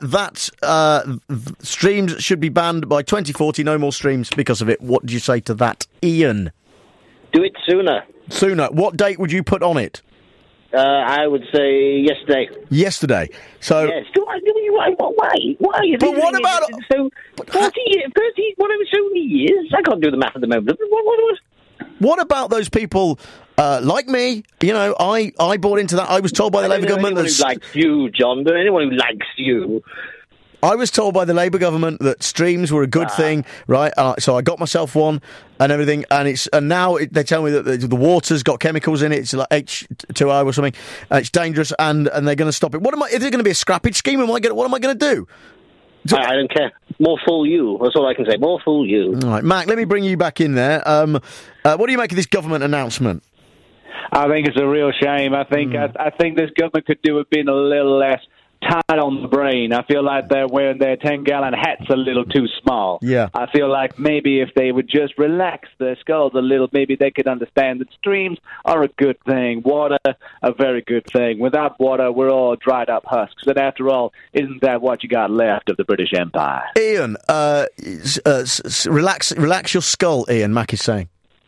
Streams should be banned by 2040. No more streams because of it. What do you say to that, Ian? Do it sooner. Sooner. What date would you put on it? I would say yesterday. Yesterday. So. Yes. Why are you? But what about? So 40 years, 30, whatever, so many years. I can't do the math at the moment. What about those people like me? I bought into that. I was told by the Labour government that anyone who likes you, John. But anyone who likes you. I was told by the Labour government that streams were a good thing, right? So I got myself one and everything, and now they tell me that the water's got chemicals in it. It's like H2O or something. It's dangerous, and they're going to stop it. Is there going to be a scrappage scheme? What am I going to do? I don't care. More fool you. That's all I can say. More fool you. All right, Mac, let me bring you back in there. What do you make of this government announcement? I think it's a real shame. I think I think this government could do with being a little less tight on the brain. I feel like they're wearing their 10-gallon hats a little too small. Yeah. I feel like maybe if they would just relax their skulls a little, maybe they could understand that streams are a good thing, water a very good thing. Without water, we're all dried up husks. But after all, isn't that what you got left of the British Empire? Ian, relax your skull, Ian, Mac is saying.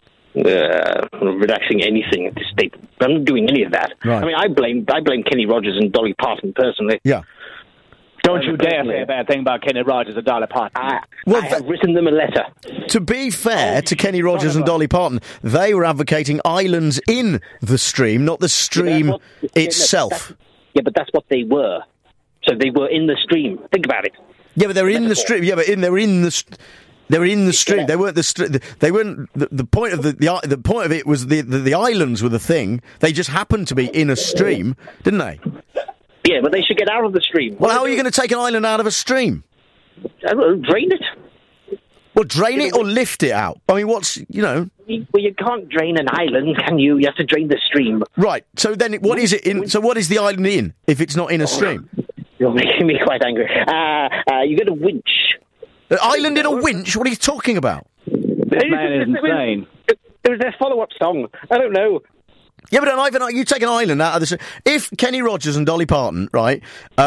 Relaxing anything at this state. I'm not doing any of that. Right. I mean, I blame Kenny Rogers and Dolly Parton personally. Yeah. Don't you dare say a bad thing about Kenny Rogers and Dolly Parton. I have written them a letter. To be fair to Kenny Rogers and Dolly Parton, they were advocating islands in the stream, not the stream itself. But that's what they were. So they were in the stream. Think about it. Yeah, but they're in the stream. Yeah, but they were in the stream. Yeah. They weren't the. They weren't the point of the point of it was the islands were the thing. They just happened to be in a stream, didn't they? Yeah, but they should get out of the stream. Well, how are you going to take an island out of a stream? Drain it. Well, drain it or lift it out. I mean, what's Well, you can't drain an island, can you? You have to drain the stream. Right. So then, what is it in? So what is the island in if it's not in a stream? You're making me quite angry. You get a winch. An island in a winch? What are you talking about? This man is insane. There was their follow-up song. I don't know. Yeah, but you take an island out of this. If Kenny Rogers and Dolly Parton, right,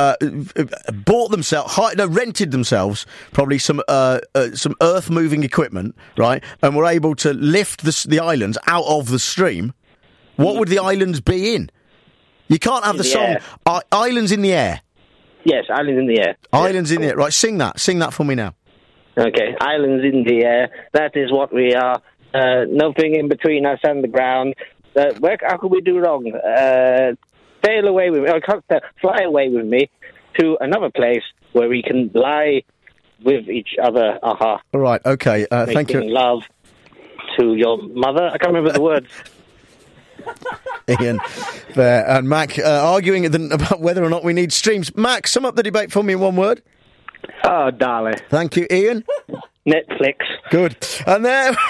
bought themselves, rented themselves probably some earth-moving equipment, right, and were able to lift the islands out of the stream, what would the islands be in? You can't have the song "Islands in the Air." Yes, Islands in the Air. Islands in the Air. Right, sing that for me now. Okay, islands in the air. That is what we are. Nothing in between us and the ground. How could we do wrong? Sail away with me. Fly away with me to another place where we can lie with each other. All right. Okay. Thank you. Making love to your mother. I can't remember the words. Ian there and Mac arguing about whether or not we need streams. Mac, sum up the debate for me in one word. Oh, Dolly. Thank you, Ian. Netflix. Good. And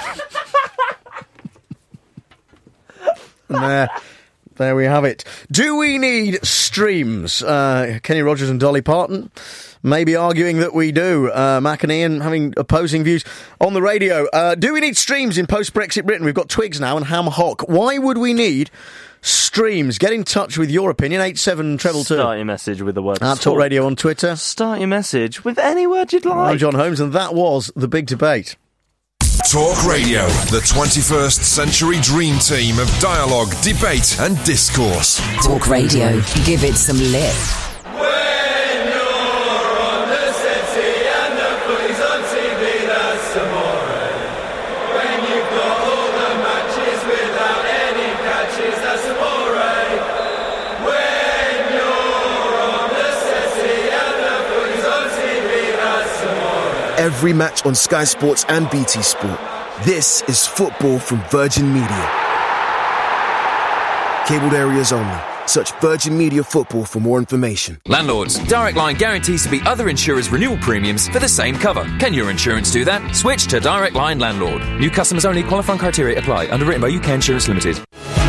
there we have it. Do we need streams? Kenny Rogers and Dolly Parton maybe arguing that we do. Mac and Ian having opposing views on the radio. Do we need streams in post-Brexit Britain? We've got Twigs now and Ham Hock. Why would we need streams? Get in touch with your opinion. 87222. Start your message with the word Talk Radio on Twitter. Start your message with any word you'd like. I'm John Holmes, and that was the big debate. Talk Radio, the 21st century dream team of dialogue, debate and discourse. Talk Radio, give it some lip. Every match on Sky Sports and BT Sport. This is football from Virgin Media. Cabled areas only. Search Virgin Media Football for more information. Landlords, Direct Line guarantees to beat other insurers' renewal premiums for the same cover. Can your insurance do that? Switch to Direct Line Landlord. New customers only. Qualifying criteria apply. Underwritten by UK Insurance Limited.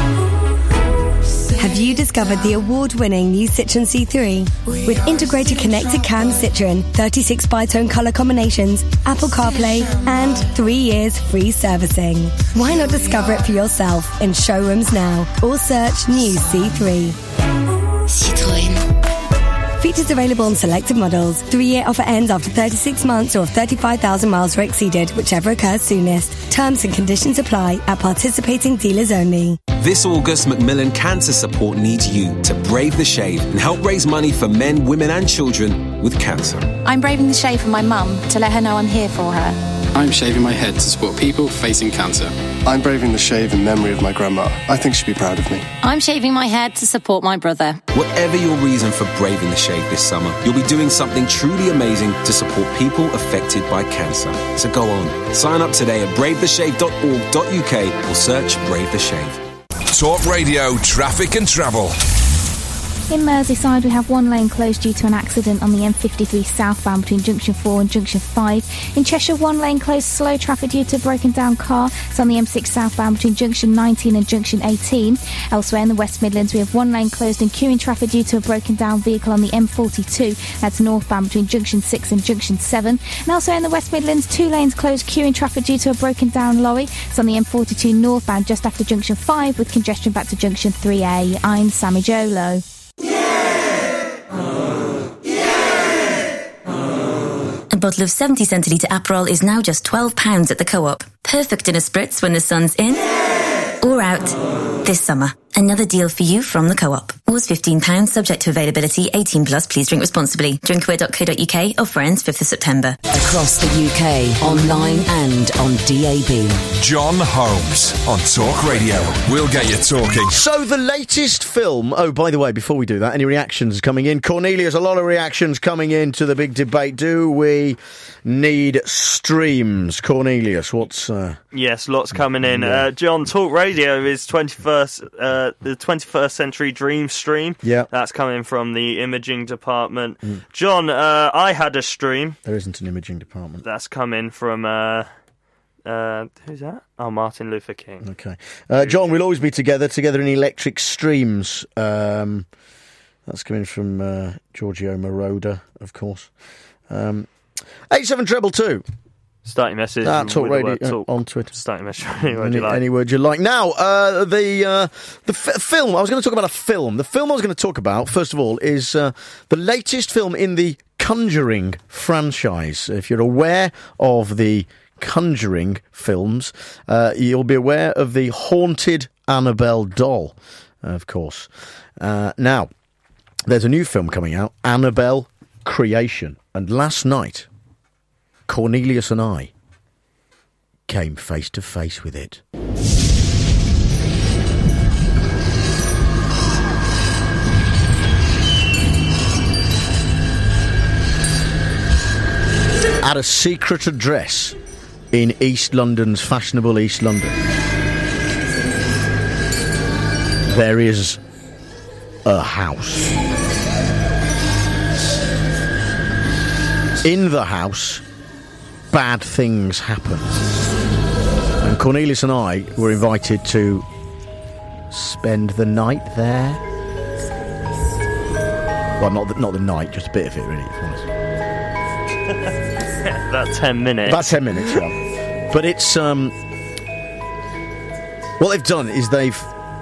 Have you discovered the award-winning new Citroen C3? With integrated connected cam Citroen, 36 bi-tone colour combinations, Apple CarPlay, and 3 years free servicing. Why not discover it for yourself in showrooms now, or search new C3. Citroen. Features available on selected models. 3-year offer ends after 36 months or if 35,000 miles are exceeded, whichever occurs soonest. Terms and conditions apply at participating dealers only. This August, Macmillan Cancer Support needs you to brave the shave and help raise money for men, women and children with cancer. I'm braving the shave for my mum to let her know I'm here for her. I'm shaving my head to support people facing cancer. I'm braving the shave in memory of my grandma. I think she'd be proud of me. I'm shaving my head to support my brother. Whatever your reason for braving the shave this summer, you'll be doing something truly amazing to support people affected by cancer. So go on, sign up today at bravetheshave.org.uk or search Brave the Shave. Talk Radio, traffic and travel. In Merseyside, we have one lane closed due to an accident on the M53 southbound between Junction 4 and Junction 5. In Cheshire, one lane closed, slow traffic due to a broken down car. It's on the M6 southbound between Junction 19 and Junction 18. Elsewhere in the West Midlands, we have one lane closed and queuing traffic due to a broken down vehicle on the M42. That's northbound between Junction 6 and Junction 7. And elsewhere in the West Midlands, 2 lanes closed, queuing traffic due to a broken down lorry. It's on the M42 northbound just after Junction 5 with congestion back to Junction 3A. I'm Sammy Jolo. A bottle of 70 centilitre Aperol is now just £12 at the Co-op. Perfect in a spritz when the sun's in or out this summer. Another deal for you from the Co-op. Was £15, subject to availability, 18 plus, please drink responsibly. Drinkware.co.uk, offer ends 5th of September. Across the UK, online and on DAB. John Holmes on Talk Radio. We'll get you talking. So the latest film... Oh, by the way, before we do that, any reactions coming in? Cornelius, a lot of reactions coming in to the big debate. Do we need streams? Cornelius, what's... Yes, lots coming in. John, Talk Radio is the 21st Century Dream stream. Yeah. That's coming from the imaging department. John, I had a stream. There isn't an imaging department. That's coming from... who's that? Oh, Martin Luther King. Okay. John, we'll always be together in electric streams. That's coming from Giorgio Moroder, of course. 8722. Start your message. Talk Radio on Twitter. Start your message any word you like. Any word you like. Now, the film. I was going to talk about a film. The film I was going to talk about, first of all, is the latest film in the Conjuring franchise. If you're aware of the Conjuring films, you'll be aware of the haunted Annabelle doll, of course. Now, there's a new film coming out, Annabelle Creation, and last night, Cornelius and I came face to face with it. At a secret address in East London's fashionable East London, there is a house. In the house, bad things happen. And Cornelius and I were invited to spend the night there. Well, not the night, just a bit of it, really, if you honest. About 10 minutes. About 10 minutes, yeah. But it's what they've done is they've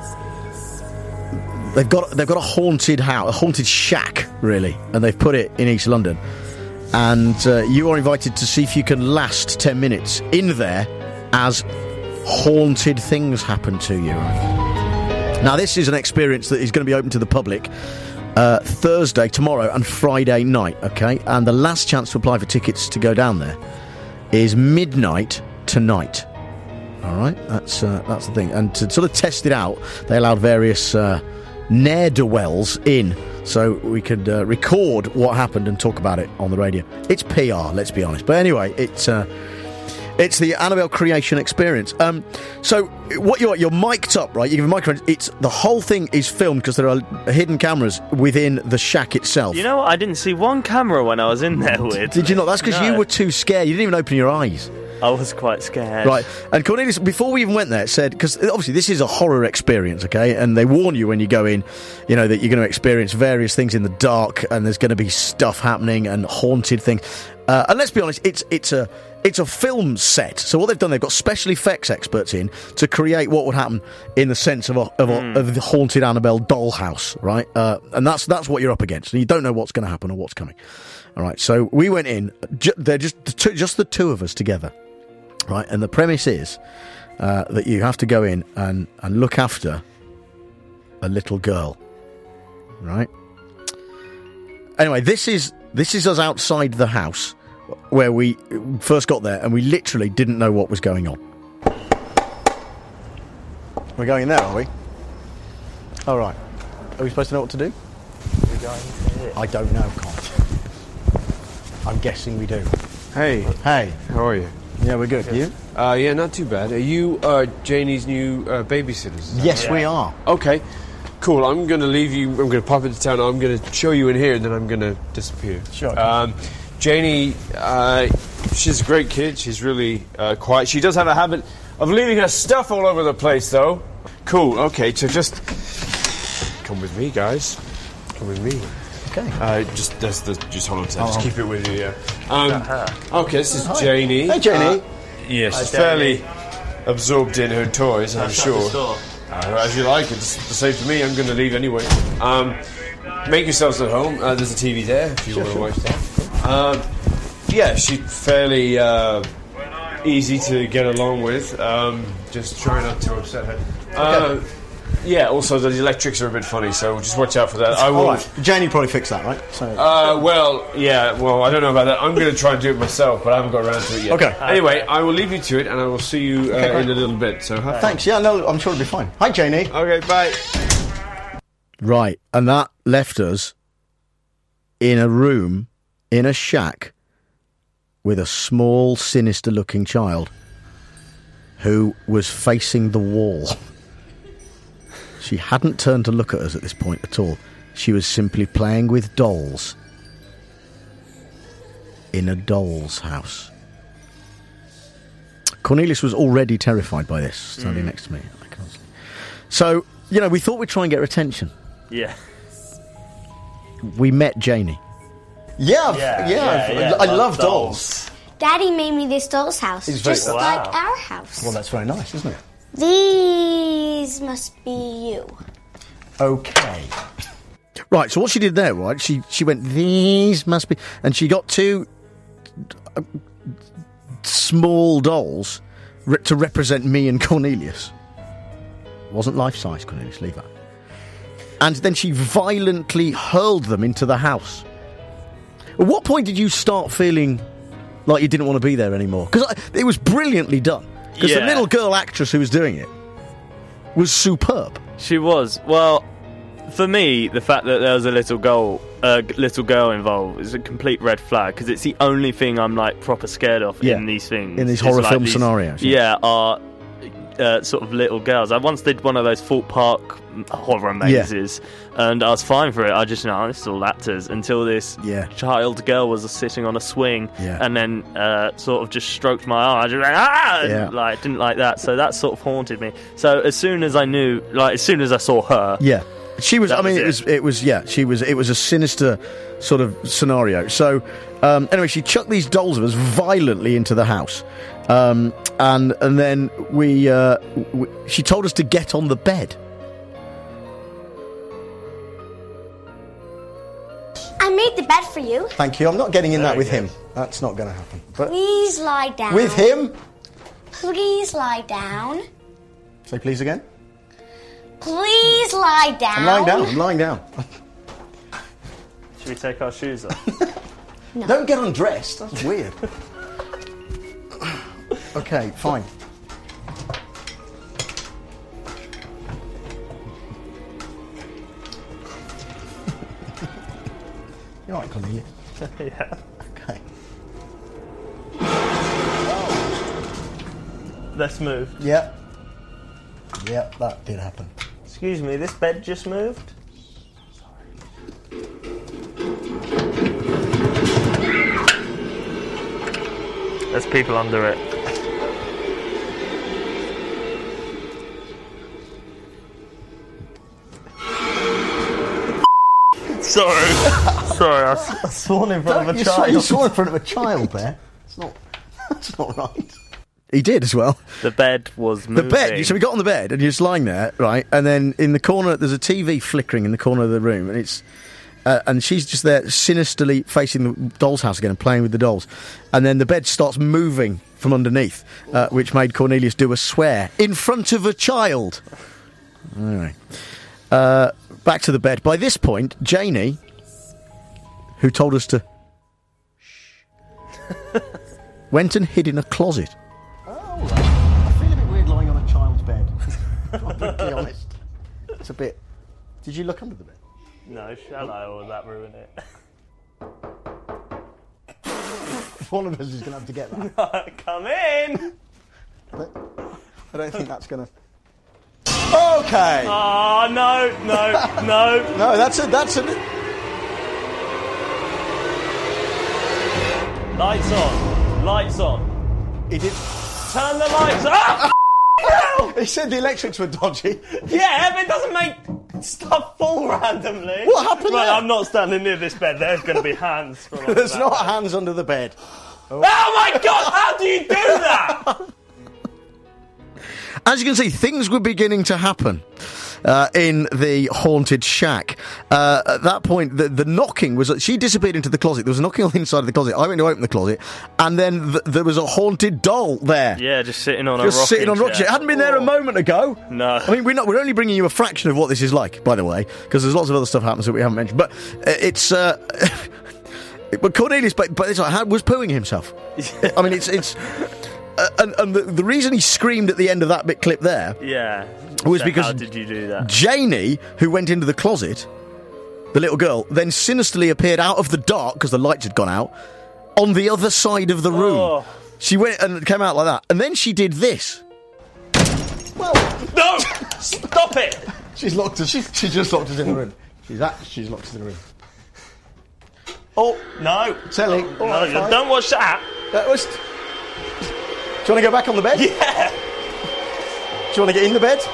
got a haunted house, a haunted shack, really, and they've put it in East London. And you are invited to see if you can last 10 minutes in there as haunted things happen to you. Right? Now, this is an experience that is going to be open to the public Thursday, tomorrow, and Friday night, okay? And the last chance to apply for tickets to go down there is midnight tonight. All right? That's the thing. And to sort of test it out, they allowed various ne'er-do-wells in, so we could record what happened and talk about it on the radio. It's PR, let's be honest. But anyway, it's the Annabelle Creation experience. So what you're mic'd up, right? You give a microphone. It's the whole thing is filmed because there are hidden cameras within the shack itself. You know what? I didn't see one camera when I was in there, Weird. Did you not? That's because you were too scared. You didn't even open your eyes. I was quite scared. Right. And Cornelius, before we even went there, said, because obviously this is a horror experience, okay? And they warn you when you go in, you know, that you're going to experience various things in the dark and there's going to be stuff happening and haunted things. And let's be honest, it's a film set. So what they've done, they've got special effects experts in to create what would happen in the sense of the haunted Annabelle dollhouse, right? And that's what you're up against. And you don't know what's going to happen or what's coming. All right. So we went in. They're just the two of us together. Right, and the premise is that you have to go in and look after a little girl, right? Anyway, this is us outside the house where we first got there, and we literally didn't know what was going on. We're going in there, are we? All right. Are we supposed to know what to do? We're going to it. I don't know, Con. I'm guessing we do. Hey. Hey. How are you? Yeah, we're good. You? Yeah, not too bad. Are you Janie's new babysitters? Yes, we are. Okay, cool. I'm going to leave you. I'm going to pop into town. I'm going to show you in here, and then I'm going to disappear. Sure. Janie, she's a great kid. She's really quiet. She does have a habit of leaving her stuff all over the place, though. Cool. Okay, so just come with me, guys. Come with me. Okay. Just hold on to that. Just keep it with you. Yeah. Okay, this is Janie. Hey, Janie. Yeah, she's fairly absorbed in her toys, I'm sure. As you like, it's the same for me. I'm going to leave anyway. Make yourselves at home. There's a TV there if you want to watch that. Yeah, she's fairly easy to get along with. Just try not to upset her. Yeah, also the electrics are a bit funny, so just watch out for that. I will. Right. Janie probably fixed that, right? So. Well, I don't know about that. I'm going to try and do it myself, but I haven't got around to it yet. Okay. Anyway, I will leave you to it, and I will see you in a little bit. So have thanks. fun. Yeah, no, I'm sure it'll be fine. Hi, Janie. Okay, bye. Right, and that left us in a room, in a shack, with a small, sinister-looking child who was facing the wall. She hadn't turned to look at us at this point at all. She was simply playing with dolls in a doll's house. Cornelius was already terrified by this, standing next to me. So, we thought we'd try and get her attention. Yeah. We met Janie. I love dolls. Daddy made me this doll's house, just like our house. Well, that's very nice, isn't it? These must be you. Okay. Right, so what she did there, right, she went, these must be... And she got two small dolls to represent me and Cornelius. Wasn't life-size, Cornelius, leave that. And then she violently hurled them into the house. At what point did you start feeling like you didn't want to be there anymore? Because it was brilliantly done. Because the little girl actress who was doing it was superb. She was. Well, for me, the fact that there was a little girl involved is a complete red flag, because it's the only thing I'm like proper scared of in these things. In these horror film scenarios. Yeah, are sort of little girls. I once did one of those Thorpe Park horror mazes, and I was fine for it. I just this is all actors, until this child girl was sitting on a swing, and then sort of just stroked my arm. I just went, like, didn't like that. So that sort of haunted me. So as soon as I knew, like, as soon as I saw her, she was. It was a sinister sort of scenario. So anyway, she chucked these dolls of us violently into the house. And then she told us to get on the bed. I made the bed for you. Thank you. I'm not getting in that with him. That's not going to happen. But please lie down. With him? Please lie down. Say please again. Please lie down. I'm lying down. Should we take our shoes off? No. Don't get undressed. That's weird. Okay, fine. You all right, Cornelia? Yeah. Okay. Let's move. Yeah. Yeah, that did happen. Excuse me, this bed just moved? There's people under it. Sorry, I sworn in front of a child. You swore in front of a child there. That's not right. He did as well. The bed was moving. The bed. So we got on the bed and you're just lying there, right? And then in the corner, there's a TV flickering in the corner of the room, and it's and she's just there sinisterly facing the doll's house again and playing with the dolls. And then the bed starts moving from underneath, which made Cornelius do a swear in front of a child. Anyway, back to the bed. By this point, Janie, who told us to shh, went and hid in a closet. I feel a bit weird lying on a child's bed. I'm brutally honest. It's a bit... Did you look under the bed? No, shall I, or will that ruin it? One of us is going to have to get that. Come in! But I don't think that's going to... Oh! Okay. Oh, no. No, that's a... Lights on. He did... Turn the lights up! He said the electrics were dodgy. Yeah, but it doesn't make stuff fall randomly. What happened Right, there? I'm not standing near this bed. There's going to be hands. From There's not hands under the bed. Oh my God! How do you do that? As you can see, things were beginning to happen in the haunted shack. At that point, the knocking was... She disappeared into the closet. There was a knocking on the inside of the closet. I went to open the closet, and then there was a haunted doll there. Yeah, just sitting on a rocking sitting on a rocking chair. It hadn't been there a moment ago. No. I mean, we're only bringing you a fraction of what this is like, by the way, because there's lots of other stuff happens that we haven't mentioned. But it's... But Cornelius, was pooing himself. I mean, it's and the reason he screamed at the end of that bit clip there, was because how did you do that? Janie, who went into the closet, the little girl, then sinisterly appeared out of the dark because the lights had gone out on the other side of the room. Oh. She went and came out like that, and then she did this. Well, no, stop it! She's locked us. She just locked us in the room. She's locked us in the room. Oh, no. Telly. No, don't watch that. Do you want to go back on the bed? Yeah. Do you want to get in the bed?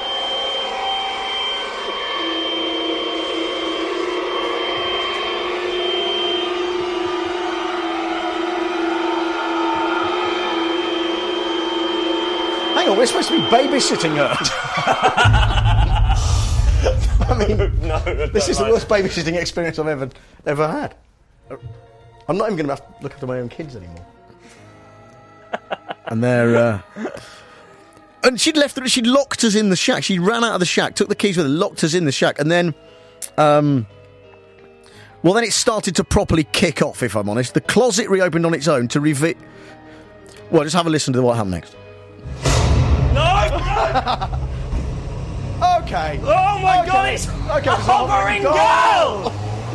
Hang on, we're supposed to be babysitting her. I mean, this is the worst babysitting experience I've ever had. I'm not even going to have to look after my own kids anymore. And they're... And she'd locked us in the shack. She ran out of the shack, took the keys with her, locked us in the shack, and then... then it started to properly kick off, if I'm honest. The closet reopened on its own to reveal... Well, just have a listen to what happened next. No! Okay. Oh my God, it's a hovering girl!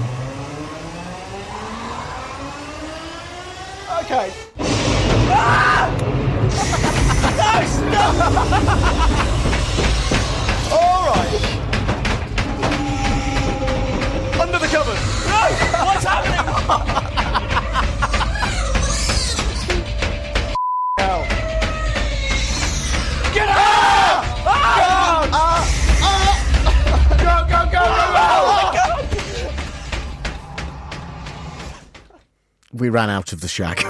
Okay. Ah! No, stop! All right. Under the covers. No! What's happening? Get out! Go! Oh my God! We ran out of the shack.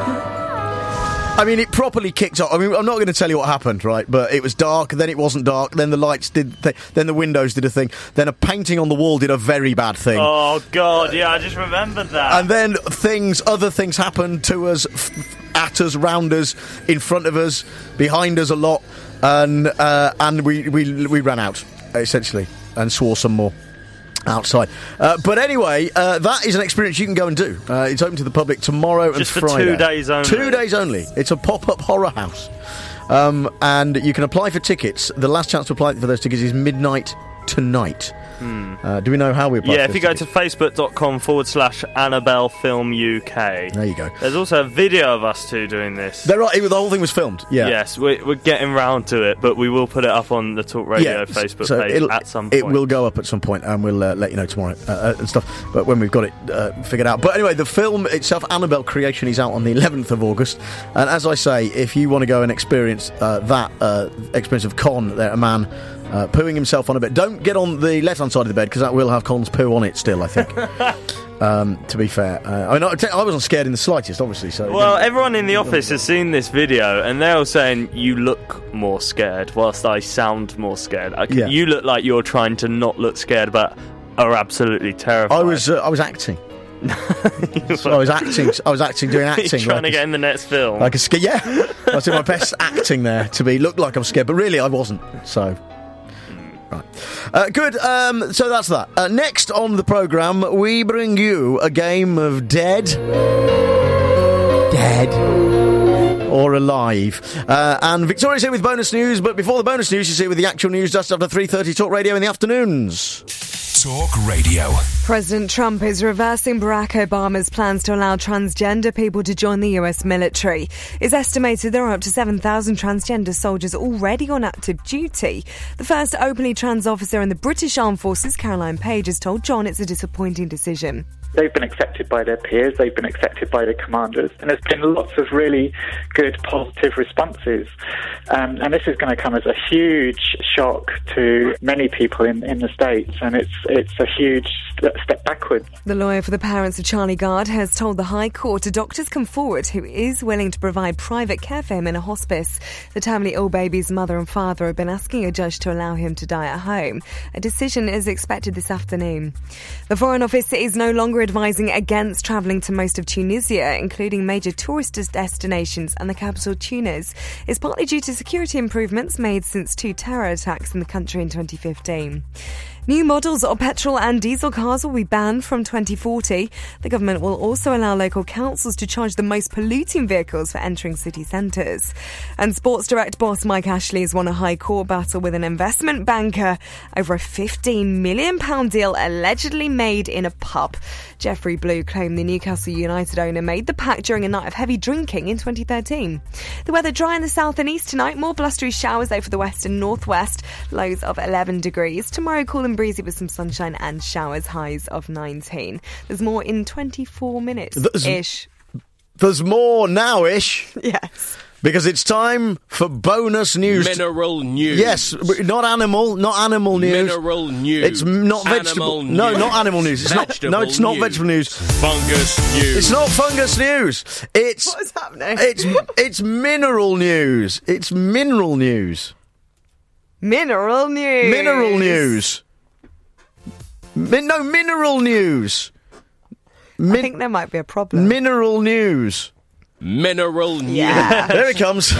I mean, it properly kicked off. I mean, I'm not going to tell you what happened, right? But it was dark, then it wasn't dark, then the lights did, then the windows did a thing, then a painting on the wall did a very bad thing. Oh, God, yeah, I just remembered that. And then other things happened to us, at us, round us, in front of us, behind us a lot, and we ran out, essentially, and swore some more. Outside. But anyway, that is an experience you can go and do. It's open to the public tomorrow and Friday. Just for 2 days only. 2 days only. It's a pop-up horror house. And you can apply for tickets. The last chance to apply for those tickets is midnight tonight. Do we know how we apply for if you go to facebook.com/Annabelle Film UK. There you go. There's also a video of us two doing this. The whole thing was filmed, yeah. Yes, we're getting round to it, but we will put it up on the Talk Radio Facebook page at some point. It will go up at some point, and we'll let you know tomorrow and stuff, but when we've got it figured out. But anyway, the film itself, Annabelle Creation, is out on the 11th of August, and as I say, if you want to go and experience that experience of Con, a man... pooing himself on a bed. Don't get on the left-hand side of the bed, because that will have Con's poo on it still, I think. To be fair. I wasn't scared in the slightest, obviously. So well, everyone in the office has seen this video, and they're all saying, you look more scared, whilst I sound more scared. You look like you're trying to not look scared, but are absolutely terrified. I was acting. So I was acting, doing acting. Trying to get in the next film. Like I was doing my best acting there to look like I'm scared, but really I wasn't, so... Right. Good. So that's that. Next on the programme, we bring you a game of Dead or Alive. And Victoria's here with bonus news, but before the bonus news, she's here with the actual news just after 3:30 Talk Radio in the afternoons. Talk Radio. President Trump is reversing Barack Obama's plans to allow transgender people to join the US military. It's estimated there are up to 7,000 transgender soldiers already on active duty. The first openly trans officer in the British Armed Forces, Caroline Page, has told John it's a disappointing decision. They've been accepted by their peers, they've been accepted by their commanders, and there's been lots of really good, positive responses. And this is going to come as a huge shock to many people in the States, and it's a huge step backwards. The lawyer for the parents of Charlie Gard has told the High Court a doctor's come forward who is willing to provide private care for him in a hospice. The terminally ill baby's mother and father have been asking a judge to allow him to die at home. A decision is expected this afternoon. The Foreign Office is no longer advising against travelling to most of Tunisia, including major tourist destinations and the capital Tunis. It's partly due to security improvements made since 2 terror attacks in the country in 2015. New models of petrol and diesel cars will be banned from 2040. The government will also allow local councils to charge the most polluting vehicles for entering city centres. And Sports Direct boss Mike Ashley has won a High Court battle with an investment banker over a £15 million deal allegedly made in a pub. Jeffrey Blue claimed the Newcastle United owner made the pact during a night of heavy drinking in 2013. The weather dry in the south and east tonight, more blustery showers over the west and northwest, lows of 11 degrees. Tomorrow cool and breezy with some sunshine and showers, highs of 19. There's more in 24 minutes-ish. There's more now-ish. Yes. Because it's time for bonus news. Mineral news. Yes, not animal news. Mineral news. It's not vegetable. No, not animal news. It's vegetable not. No, it's not news. vegetable news. Fungus news. It's not fungus news. It's what is happening? It's mineral news. It's mineral news. Mineral news. Mineral news. No, mineral news. I think there might be a problem. Mineral news. Mineral news. Yeah. There it comes.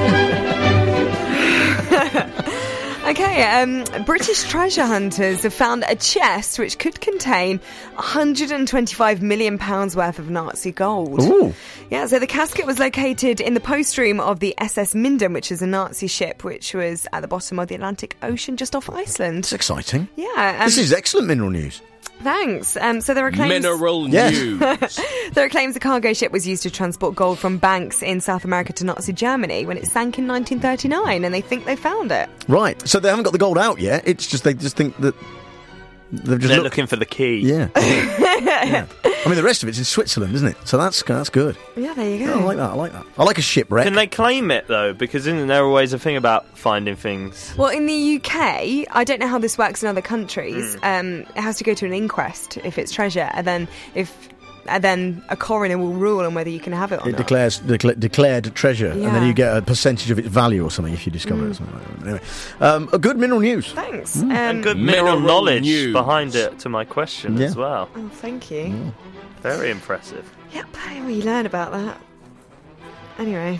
Okay, British treasure hunters have found a chest which could contain £125 million worth of Nazi gold. Ooh. Yeah, so the casket was located in the post room of the SS Minden, which is a Nazi ship which was at the bottom of the Atlantic Ocean just off Iceland. It's exciting. Yeah. This is excellent mineral news. Thanks. So there are claims... Mineral news. There are claims the cargo ship was used to transport gold from banks in South America to Nazi Germany when it sank in 1939, and they think they found it. Right. So they haven't got the gold out yet. It's just they just think that they're looking for the key. Yeah. Yeah. I mean, the rest of it's in Switzerland, isn't it? So that's good. Yeah, there you go. Oh, I like that. I like a shipwreck. Can they claim it, though? Because isn't there always a thing about finding things? Well, in the UK, I don't know how this works in other countries. It has to go to an inquest if it's treasure, and then a coroner will rule on whether you can have it or not. It declared treasure, and then you get a percentage of its value or something if you discover it. Or something like that. Anyway, a good mineral news. Thanks. And good mineral knowledge behind it to my question as well. Oh, thank you. Mm. Very impressive. Yep, we learn about that. Anyway.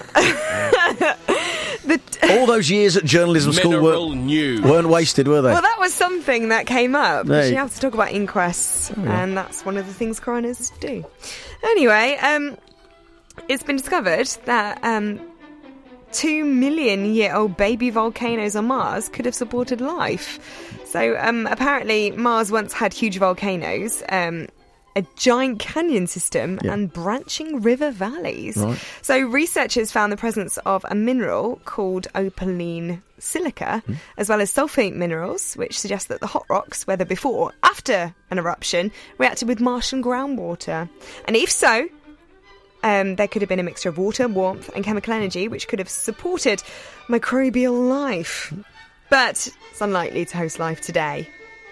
All those years at journalism school weren't wasted, were they? Well, that was something that came up. Hey. You have to talk about inquests, Oh, yeah. and that's one of the things coroners do. Anyway, it's been discovered that 2 million year old baby volcanoes on Mars could have supported life. So apparently Mars once had huge volcanoes, a giant canyon system and branching river valleys. Right. So researchers found the presence of a mineral called opaline silica, as well as sulfate minerals, which suggest that the hot rocks, whether before or after an eruption, reacted with Martian groundwater. And if so, there could have been a mixture of water, warmth and chemical energy, which could have supported microbial life. But it's unlikely to host life today.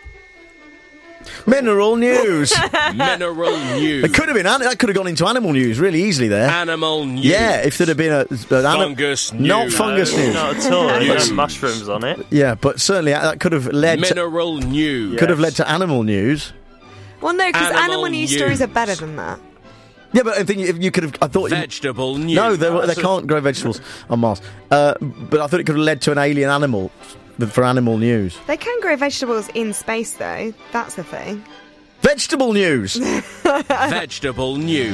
Mineral news. Mineral news. It could have been. That could have gone into animal news really easily there. Animal news. Yeah, if there'd have been fungus news. Not fungus news. Not at all. You have mushrooms on it. Yeah, but certainly that could have led mineral news. Could have led to animal news. Well, no, because animal news stories are better than that. Yeah, but I think if you could have, I thought vegetable news. No, they can't grow vegetables on Mars. But I thought it could have led to an alien animal for animal news. They can grow vegetables in space, though. That's the thing. Vegetable news. Vegetable news.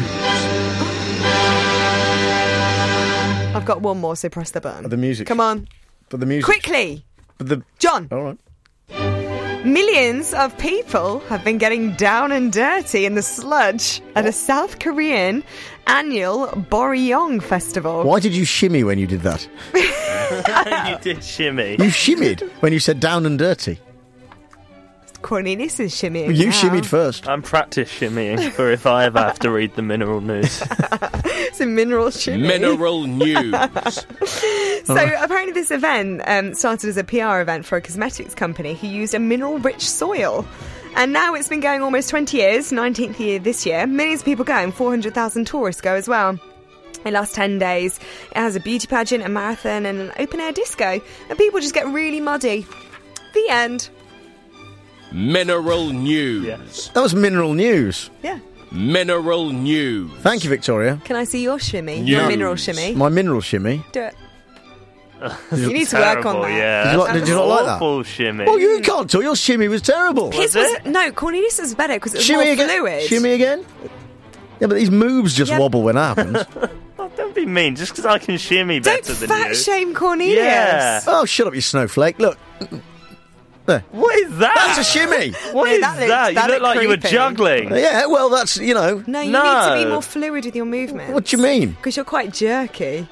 I've got one more, so press the button. The music. Come on. For the music. Quickly. For the John. All right. Millions of people have been getting down and dirty in the sludge at a South Korean annual Boryong festival. Why did you shimmy when you did that? You did shimmy. You shimmied when you said down and dirty. Cornelius is shimmying. You now. shimmied first. I'm practice shimmying for if I ever have to read the mineral news. It's a mineral shimmy. Mineral news. So apparently this event started as a PR event for a cosmetics company who used a mineral-rich soil. And now it's been going almost 20 years, 19th year this year. Millions of people going, 400,000 tourists go as well. It lasts 10 days. It has a beauty pageant, a marathon and an open-air disco. And people just get really muddy. The end. Mineral news. Yes. That was mineral news. Yeah. Mineral news. Thank you, Victoria. Can I see your shimmy? News. Your mineral shimmy? My mineral shimmy. Do it. You need to work on that. Yeah. Did you not like that? Awful shimmy. Well, you can't tell. Your shimmy was terrible. His was no, Cornelius was better because it was Shimmy more again. fluid. Shimmy again. Yeah, but these moves just wobble when it happens. Oh, don't be mean. Just because I can shimmy better than you. Don't fat shame Cornelius. Yeah. Oh, shut up, you snowflake. Look. There. What is that? That's a shimmy. What is that? You look like you were juggling. Yeah, well, that's, you know. No, you need to be more fluid with your movements. What do you mean? Because you're quite jerky.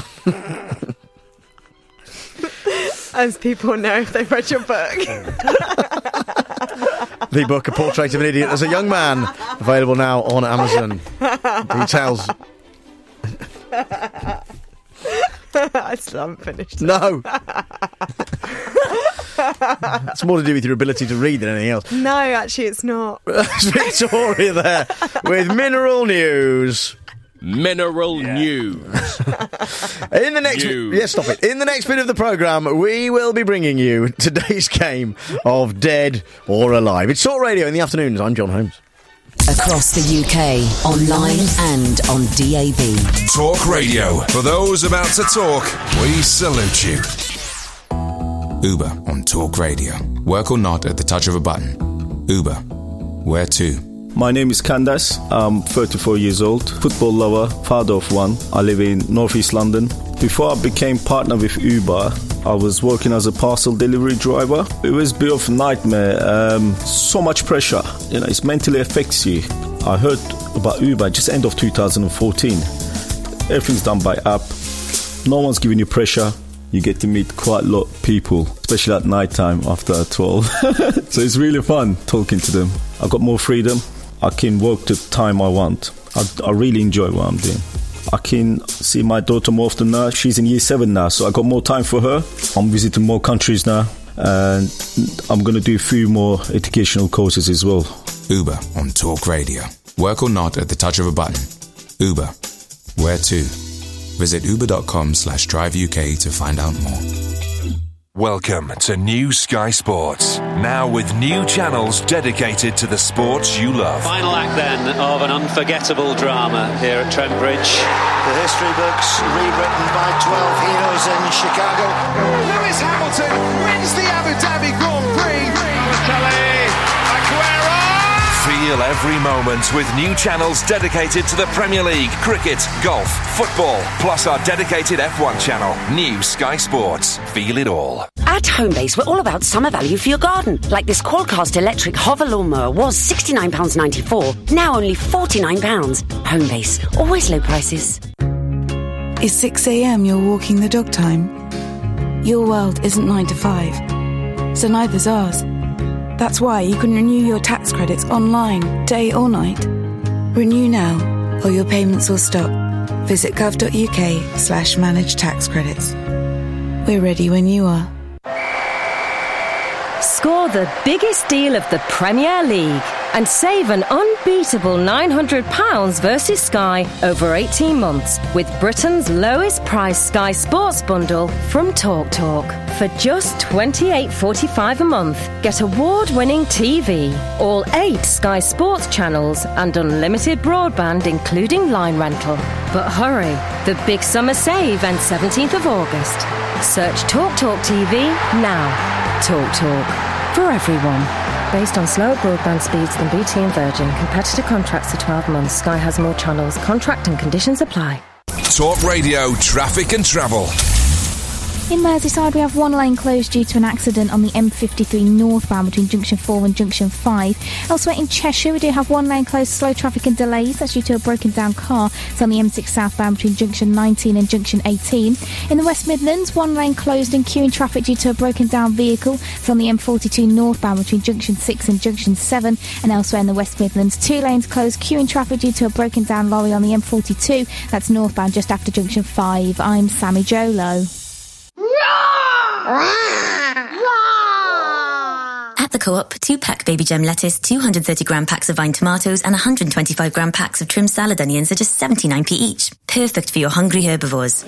As people know if they've read your book. The book, A Portrait of an Idiot as a Young Man, available now on Amazon. Details. I still haven't finished. No. It's more to do with your ability to read than anything else. No, actually, it's not. It's Victoria there with Mineral News. Mineral news. In the next stop it. In the next bit of the programme, we will be bringing you today's game of Dead or Alive. It's Talk Radio in the afternoons. I'm John Holmes. Across the UK, online and on DAB. Talk Radio. For those about to talk, we salute you. Uber on Talk Radio. Work or not at the touch of a button. Uber. Where to? My name is Candace. I'm 34 years old, football lover, father of one. I live in Northeast London. Before I became partner with Uber, I was working as a parcel delivery driver. It was a bit of a nightmare. So much pressure. You know, it mentally affects you. I heard about Uber just end of 2014. Everything's done by app. No one's giving you pressure. You get to meet quite a lot of people, especially at night time after 12. So it's really fun talking to them. I got more freedom. I can work the time I want. I really enjoy what I'm doing. I can see my daughter more often now. She's in year 7 now, so I got more time for her. I'm visiting more countries now, and I'm going to do a few more educational courses as well. Uber on Talk Radio. Work or not at the touch of a button. Uber. Where to? Visit uber.com/driveuk to find out more. Welcome to New Sky Sports. Now with new channels dedicated to the sports you love. Final act then of an unforgettable drama here at Trent Bridge. The history books rewritten by 12 heroes in Chicago. Lewis Hamilton wins the Abu Dhabi Grand Prix. Kelly, Aguero! Feel every moment with new channels dedicated to the Premier League, cricket, golf, football, plus our dedicated F1 channel. New Sky Sports. Feel it all. At Homebase, we're all about summer value for your garden. Like this Qualcast electric hover lawnmower was £69.94, now only £49. Homebase, always low prices. Is 6 a.m. your walking the dog time? Your world isn't 9 to 5, so neither's ours. That's why you can renew your tax credits online, day or night. Renew now, or your payments will stop. Visit gov.uk/manage tax credits. We're ready when you are. Score the biggest deal of the Premier League and save an unbeatable £900 versus Sky over 18 months with Britain's lowest price Sky Sports bundle from TalkTalk. For just $28.45 a month, get award-winning TV, all 8 Sky Sports channels and unlimited broadband including line rental. But hurry, the big summer save ends 17th of August. Search TalkTalk TV now. TalkTalk. For everyone. Based on slower broadband speeds than BT and Virgin. Competitor contracts are 12 months. Sky has more channels. Contract and conditions apply. Talk Radio, traffic and travel. In Merseyside, we have one lane closed due to an accident on the M53 northbound between Junction 4 and Junction 5. Elsewhere in Cheshire, we do have one lane closed, slow traffic and delays. That's due to a broken down car. It's on the M6 southbound between Junction 19 and Junction 18. In the West Midlands, one lane closed and queuing traffic due to a broken down vehicle. It's on the M42 northbound between Junction 6 and Junction 7. And elsewhere in the West Midlands, two lanes closed, queuing traffic due to a broken down lorry on the M42. That's northbound just after Junction 5. I'm Sammy Jolo. At the Co-op, 2-pack Baby Gem lettuce, 230-gram packs of vine tomatoes and 125-gram packs of trimmed salad onions are just 79p each. Perfect for your hungry herbivores.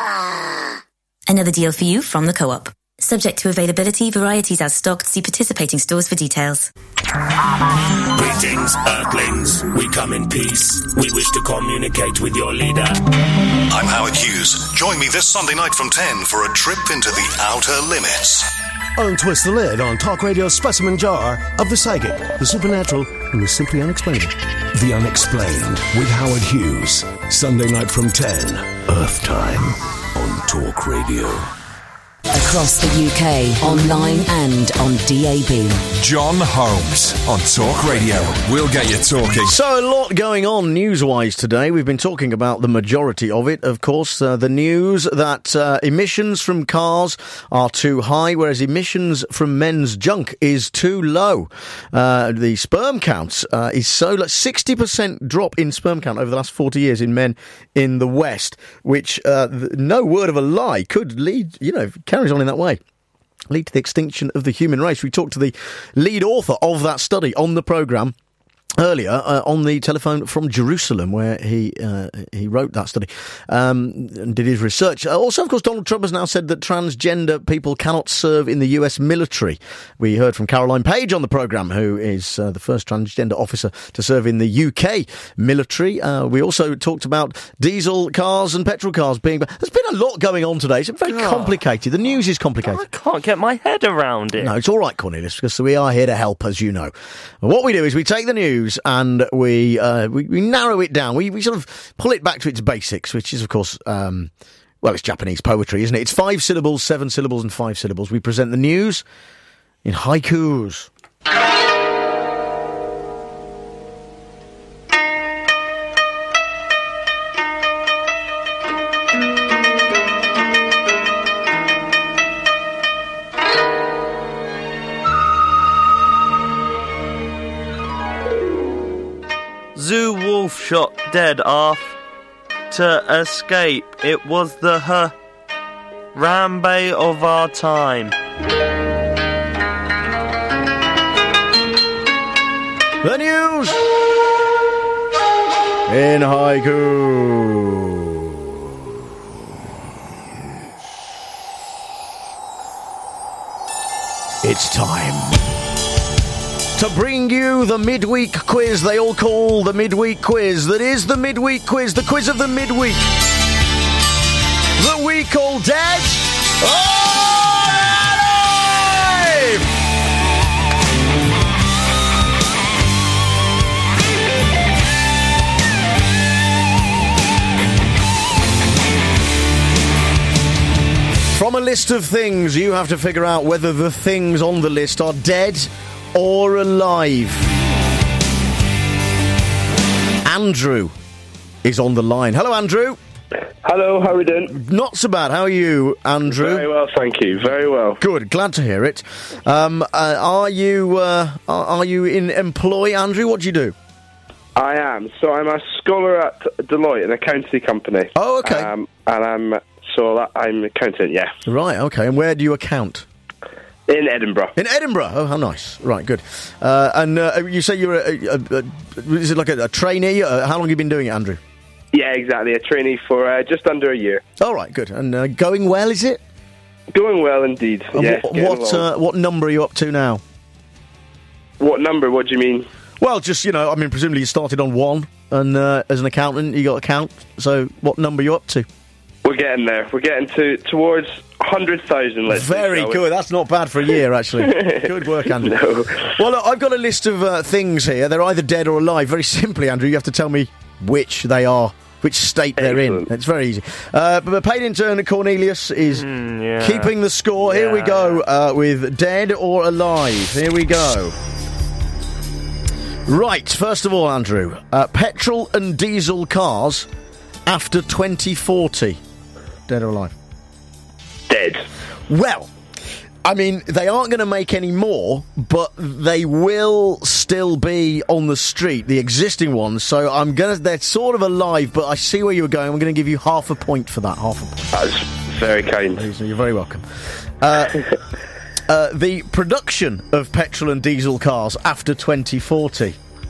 Another deal for you from the Co-op. Subject to availability, varieties as stocked. See participating stores for details. Greetings, Earthlings. We come in peace. We wish to communicate with your leader. I'm Howard Hughes. Join me this Sunday night from 10 for a trip into the outer limits. Untwist the lid on Talk Radio's specimen jar of the psychic, the supernatural, and the simply unexplainable. The Unexplained with Howard Hughes. Sunday night from 10. Earth time on Talk Radio. Across the UK, online and on DAB. John Holmes on Talk Radio. We'll get you talking. So a lot going on news-wise today. We've been talking about the majority of it. Of course, the news that emissions from cars are too high, whereas emissions from men's junk is too low. The sperm count is so low. 60% drop in sperm count over the last 40 years in men in the West, which, no word of a lie, could lead, carries on in that way, lead to the extinction of the human race. We talked to the lead author of that study on the programme earlier on the telephone from Jerusalem, where he wrote that study and did his research. Also, of course, Donald Trump has now said that transgender people cannot serve in the US military. We heard from Caroline Page on the programme, who is the first transgender officer to serve in the UK military. We also talked about diesel cars and petrol cars being... There's been a lot going on today. It's very complicated. The news is complicated. I can't get my head around it. No, it's all right, Cornelius, because we are here to help, as you know. And what we do is we take the news and we narrow it down. We sort of pull it back to its basics, which is, of course, it's Japanese poetry, isn't it? It's 5 syllables, 7 syllables, and 5 syllables. We present the news in haikus. Zoo wolf shot dead after escape. It was the Harambe of our time. The news in haiku. It's time to bring you the midweek quiz they all call the midweek quiz. That is the midweek quiz, the quiz of the midweek. The week called Dead or Alive! From a list of things, you have to figure out whether the things on the list are dead or alive. Andrew is on the line. Hello, Andrew. Hello, how are we doing? Not so bad. How are you, Andrew? Very well, thank you. Very well. Good. Glad to hear it. Are you in employ, Andrew? What do you do? I am. So I'm a scholar at Deloitte, an accountancy company. Oh, okay. And I'm an accountant. Yeah. Right. Okay. And where do you account? In Edinburgh. In Edinburgh? Oh, how nice. Right, good. And you say you're is it like a trainee? How long have you been doing it, Andrew? Yeah, exactly. A trainee for just under a year. All right, good. And going well, is it? Going well, indeed. And yeah. What number are you up to now? What number? What do you mean? Well, just, presumably you started on 1, and as an accountant, you got to count. So what number are you up to? We're getting there. We're getting towards 100,000, let's say. Very good. That's not bad for a year, actually. Good work, Andrew. No. Well, look, I've got a list of things here. They're either dead or alive. Very simply, Andrew, you have to tell me which they are which state they're in. It's very easy. But paid in turn, Cornelius is keeping the score. Here we go with Dead or Alive. Here we go. Right, first of all, Andrew, petrol and diesel cars after 2040. Dead or alive? Dead. Well, I mean, they aren't going to make any more, but they will still be on the street, the existing ones. So they're sort of alive, but I see where you were going. I'm going to give you half a point for that. Half a point. That's very kind. You're very welcome. The production of petrol and diesel cars after 2040.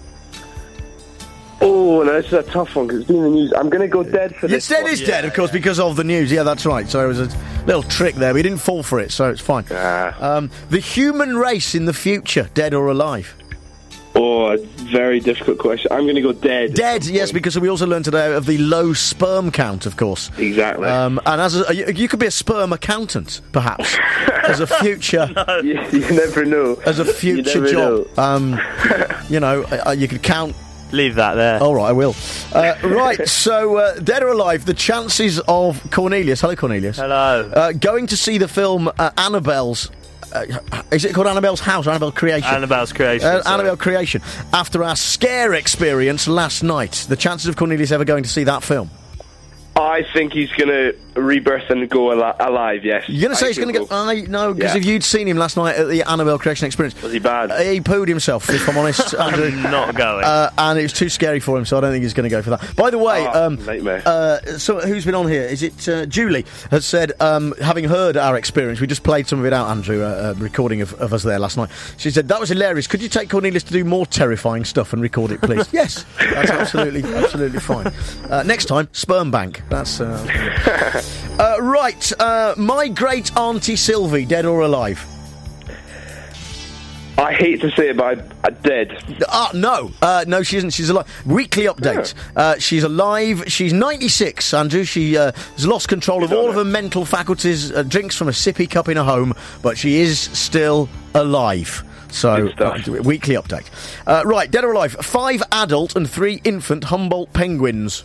Oh, no, this is a tough one because it's been in the news. I'm going to go dead for this. Dead is dead, of course, because of the news. Yeah, that's right. So it was a little trick there. We didn't fall for it, so it's fine. The human race in the future, dead or alive? Oh, a very difficult question. I'm going to go dead. Dead, yes, because we also learned today of the low sperm count, of course. Exactly. And you could be a sperm accountant, perhaps, as a future. You never know. As a future job. You could count. Leave that there. All right, I will. Right, so dead or alive, the chances of Cornelius. Hello, Cornelius. Hello. Going to see the film Annabelle's. Is it called Annabelle's House or Annabelle Creation? Annabelle's Creation. Annabelle Creation. After our scare experience last night, the chances of Cornelius ever going to see that film? I think he's going to rebirth and go alive, yes. You're going to say he's going to go... No, because if you'd seen him last night at the Annabelle Creation experience... Was he bad? He pooed himself, if I'm honest, Andrew. I'm not going. And it was too scary for him, so I don't think he's going to go for that. By the way... nightmare. So who's been on here? Is it Julie has said, having heard our experience, we just played some of it out, Andrew, a recording of us there last night. She said, that was hilarious. Could you take Cornelius to do more terrifying stuff and record it, please? Yes, that's absolutely fine. Next time, sperm bank. That's... right, my great auntie Sylvie, dead or alive? I hate to say it, but I'm dead. No, she isn't. She's alive. Weekly update. She's alive. She's 96, Andrew. She has lost control of all of her mental faculties, drinks from a sippy cup in a home, but she is still alive. So, weekly update. Right, dead or alive? 5 adult and 3 infant Humboldt penguins.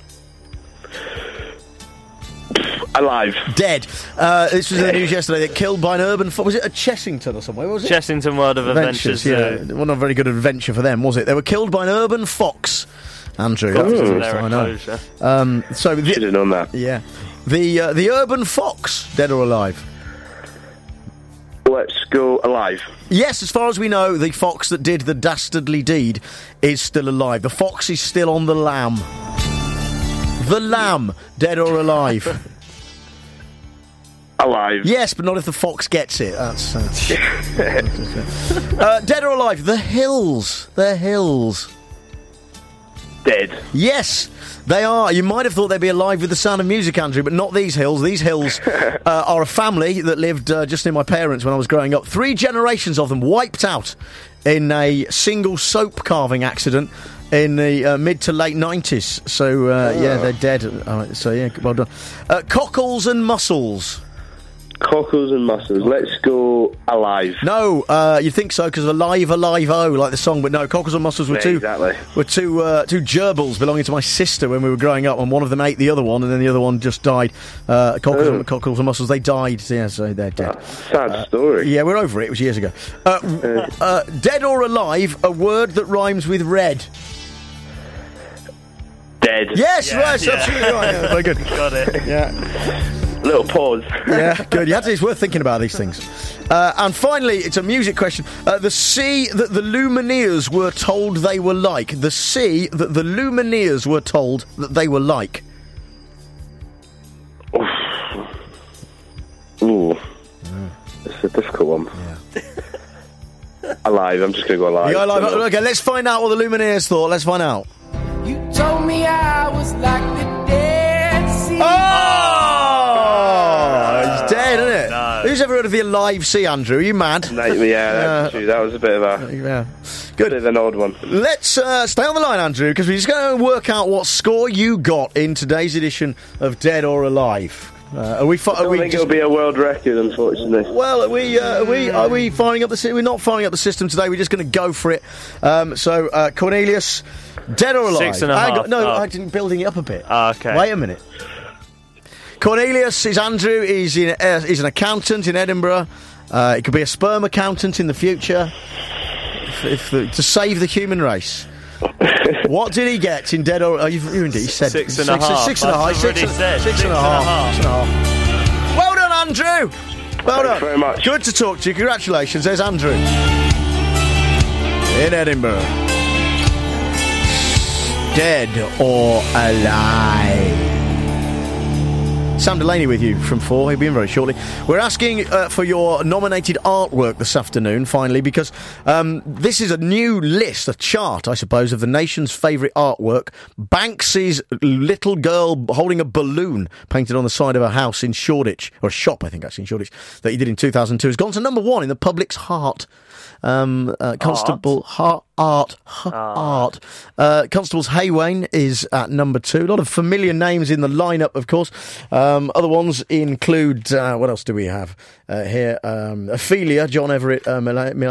Alive. Dead. This was in the news yesterday. They're killed by an urban fox. Was it at Chessington or somewhere? Was it? Chessington World of Adventures. Yeah. Well, not a very good adventure for them, was it? They were killed by an urban fox. Andrew. I know. Should have known that. Yeah. The urban fox, dead or alive? Let's go alive. Yes, as far as we know, the fox that did the dastardly deed is still alive. The fox is still on the lam. The lamb, dead or alive? Alive. Yes, but not if the fox gets it. That's dead or alive? The hills. The hills. Dead. Yes, they are. You might have thought they'd be alive with the sound of music, Andrew, but not these hills. These hills are a family that lived just near my parents when I was growing up. 3 generations of them wiped out in a single soap carving accident in the mid to late 90s. So, they're dead. Well done. Cockles and mussels. Cockles and mussels. Let's go alive. No, you think so because alive, alive-o, like the song, but no, cockles and mussels were two gerbils belonging to my sister when we were growing up, and one of them ate the other one, and then the other one just died. Cockles and mussels, they died, so they're dead. Sad story. Yeah, we're over it. It was years ago. Dead or alive, a word that rhymes with red. Dead. Yes, right, absolutely right. Yeah, very good. Got it. Yeah. Little pause. Yeah, good. It's worth thinking about these things. And finally, it's a music question. The sea that the Lumineers were told they were like. The sea that the Lumineers were told that they were like. Ooh. It's a difficult one. Yeah. Alive. I'm just going to go alive. You're alive. Okay, let's find out what the Lumineers thought. Let's find out. You told me I was like the Dead Sea. He's dead, isn't it? No. Who's ever heard of the Alive Sea, Andrew? Are you mad? That's true. That was a bit of a... Yeah. Good. Bit of an odd one. Let's stay on the line, Andrew, because we're just going to work out what score you got in today's edition of Dead or Alive. I don't think it'll be a world record, unfortunately. Well, are we firing up the system? We're not firing up the system today. We're just going to go for it. So, Cornelius, Dead or alive? 6.5. I didn't building it up a bit. Okay. Wait a minute. Cornelius is Andrew. He's an accountant in Edinburgh. He could be a sperm accountant in the future to save the human race. What did he get in Dead or... you indeed said 6.5. 6.5. 6.5. Well done, Andrew. Well done. Thanks very much. Good to talk to you. Congratulations. There's Andrew. In Edinburgh. Dead or alive? Sam Delaney with you from 4. He'll be in very shortly. We're asking for your nominated artwork this afternoon, finally, because this is a new list, a chart, I suppose, of the nation's favourite artwork. Banksy's little girl holding a balloon painted on the side of a house in Shoreditch, or a shop, I think, actually, in Shoreditch, that he did in 2002, has gone to number 1 in the public's heart. Constable Art. Constable's Haywain is at number 2. A lot of familiar names in the lineup, of course. Other ones include what else do we have here? Ophelia, John Everett, of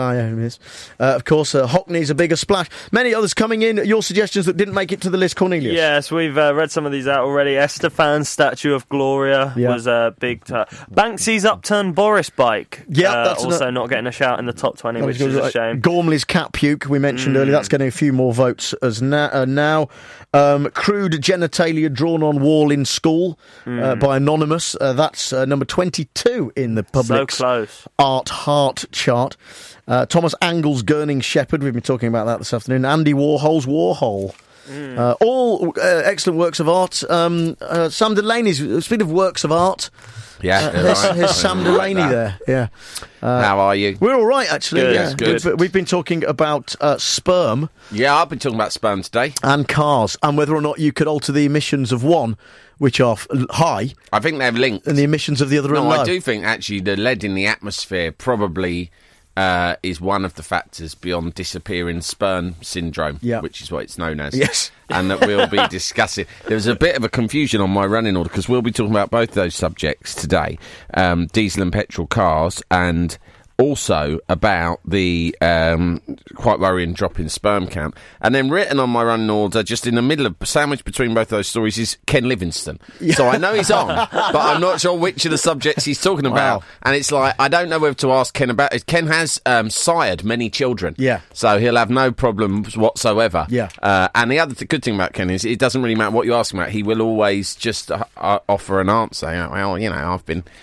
course. Hockney's A Bigger Splash. Many others coming in. Your suggestions that didn't make it to the list, Cornelius. Yes, we've read some of these out already. Estefan's Statue of Gloria was a big. Banksy's Upturned Boris bike. Yeah, that's also not getting a shout in the top 20, which is a shame. Gormley's Cat Puke, we mentioned earlier. That's getting a few more votes as now. Crude genitalia drawn on wall in school by Anonymous. That's number 22 in the public's Art Heart chart. Thomas Angle's Gurning Shepherd. We've been talking about that this afternoon. Andy Warhol's Warhol. All excellent works of art. Sam Delaney's, speaking of works of art, here's Sam Delaney there. Yeah. How are you? We're all right, actually. Good. We've been talking about sperm. Yeah, I've been talking about sperm today. And cars, and whether or not you could alter the emissions of one, which are high. I think they're linked. And the emissions of the other are low. No, I do think, actually, the lead in the atmosphere probably is one of the factors beyond disappearing sperm syndrome, which is what it's known as. Yes. And that we'll be discussing. There's a bit of a confusion on my running order because we'll be talking about both those subjects today, diesel and petrol cars, and also about the quite worrying drop in sperm count. And then written on my running order, just in the middle of sandwiched between both those stories, is Ken Livingstone. Yeah. So I know he's on, but I'm not sure which of the subjects he's talking about. Wow. And it's like, I don't know whether to ask Ken about it. Ken has sired many children. Yeah. So he'll have no problems whatsoever. Yeah. And the other good thing about Ken is it doesn't really matter what you ask him about. He will always just offer an answer. Well, you know,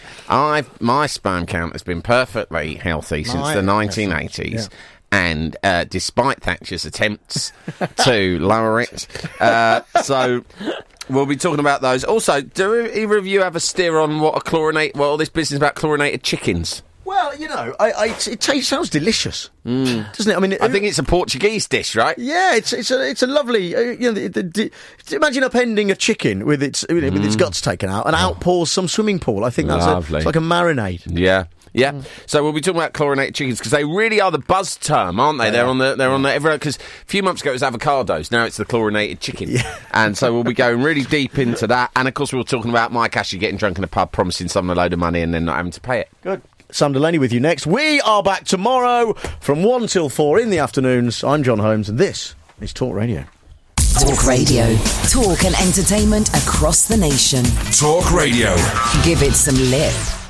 my sperm count has been perfectly healthy since the 1980s. Yeah. And despite Thatcher's attempts to lower it, so we'll be talking about those. Also, do either of you have a steer on what all this business about chlorinated chickens? Well, you know, it sounds delicious, doesn't it? I mean, I think it's a Portuguese dish, right? Yeah, it's a lovely. You know, imagine upending a chicken with its guts taken out and outpours some swimming pool. I think that's it's like a marinade. Yeah. Yeah, so we'll be talking about chlorinated chickens because they really are the buzz term, aren't they? They're on the everywhere. Because a few months ago it was avocados, now it's the chlorinated chicken, and so we'll be going really deep into that. And of course we were talking about Mike Ashley getting drunk in a pub, promising someone a load of money and then not having to pay it. Good. Sam Delaney with you next. We are back tomorrow from 1 till 4 in the afternoons. I'm John Holmes, and this is Talk Radio. Talk Radio. Talk and entertainment across the nation. Talk Radio. Give it some lip.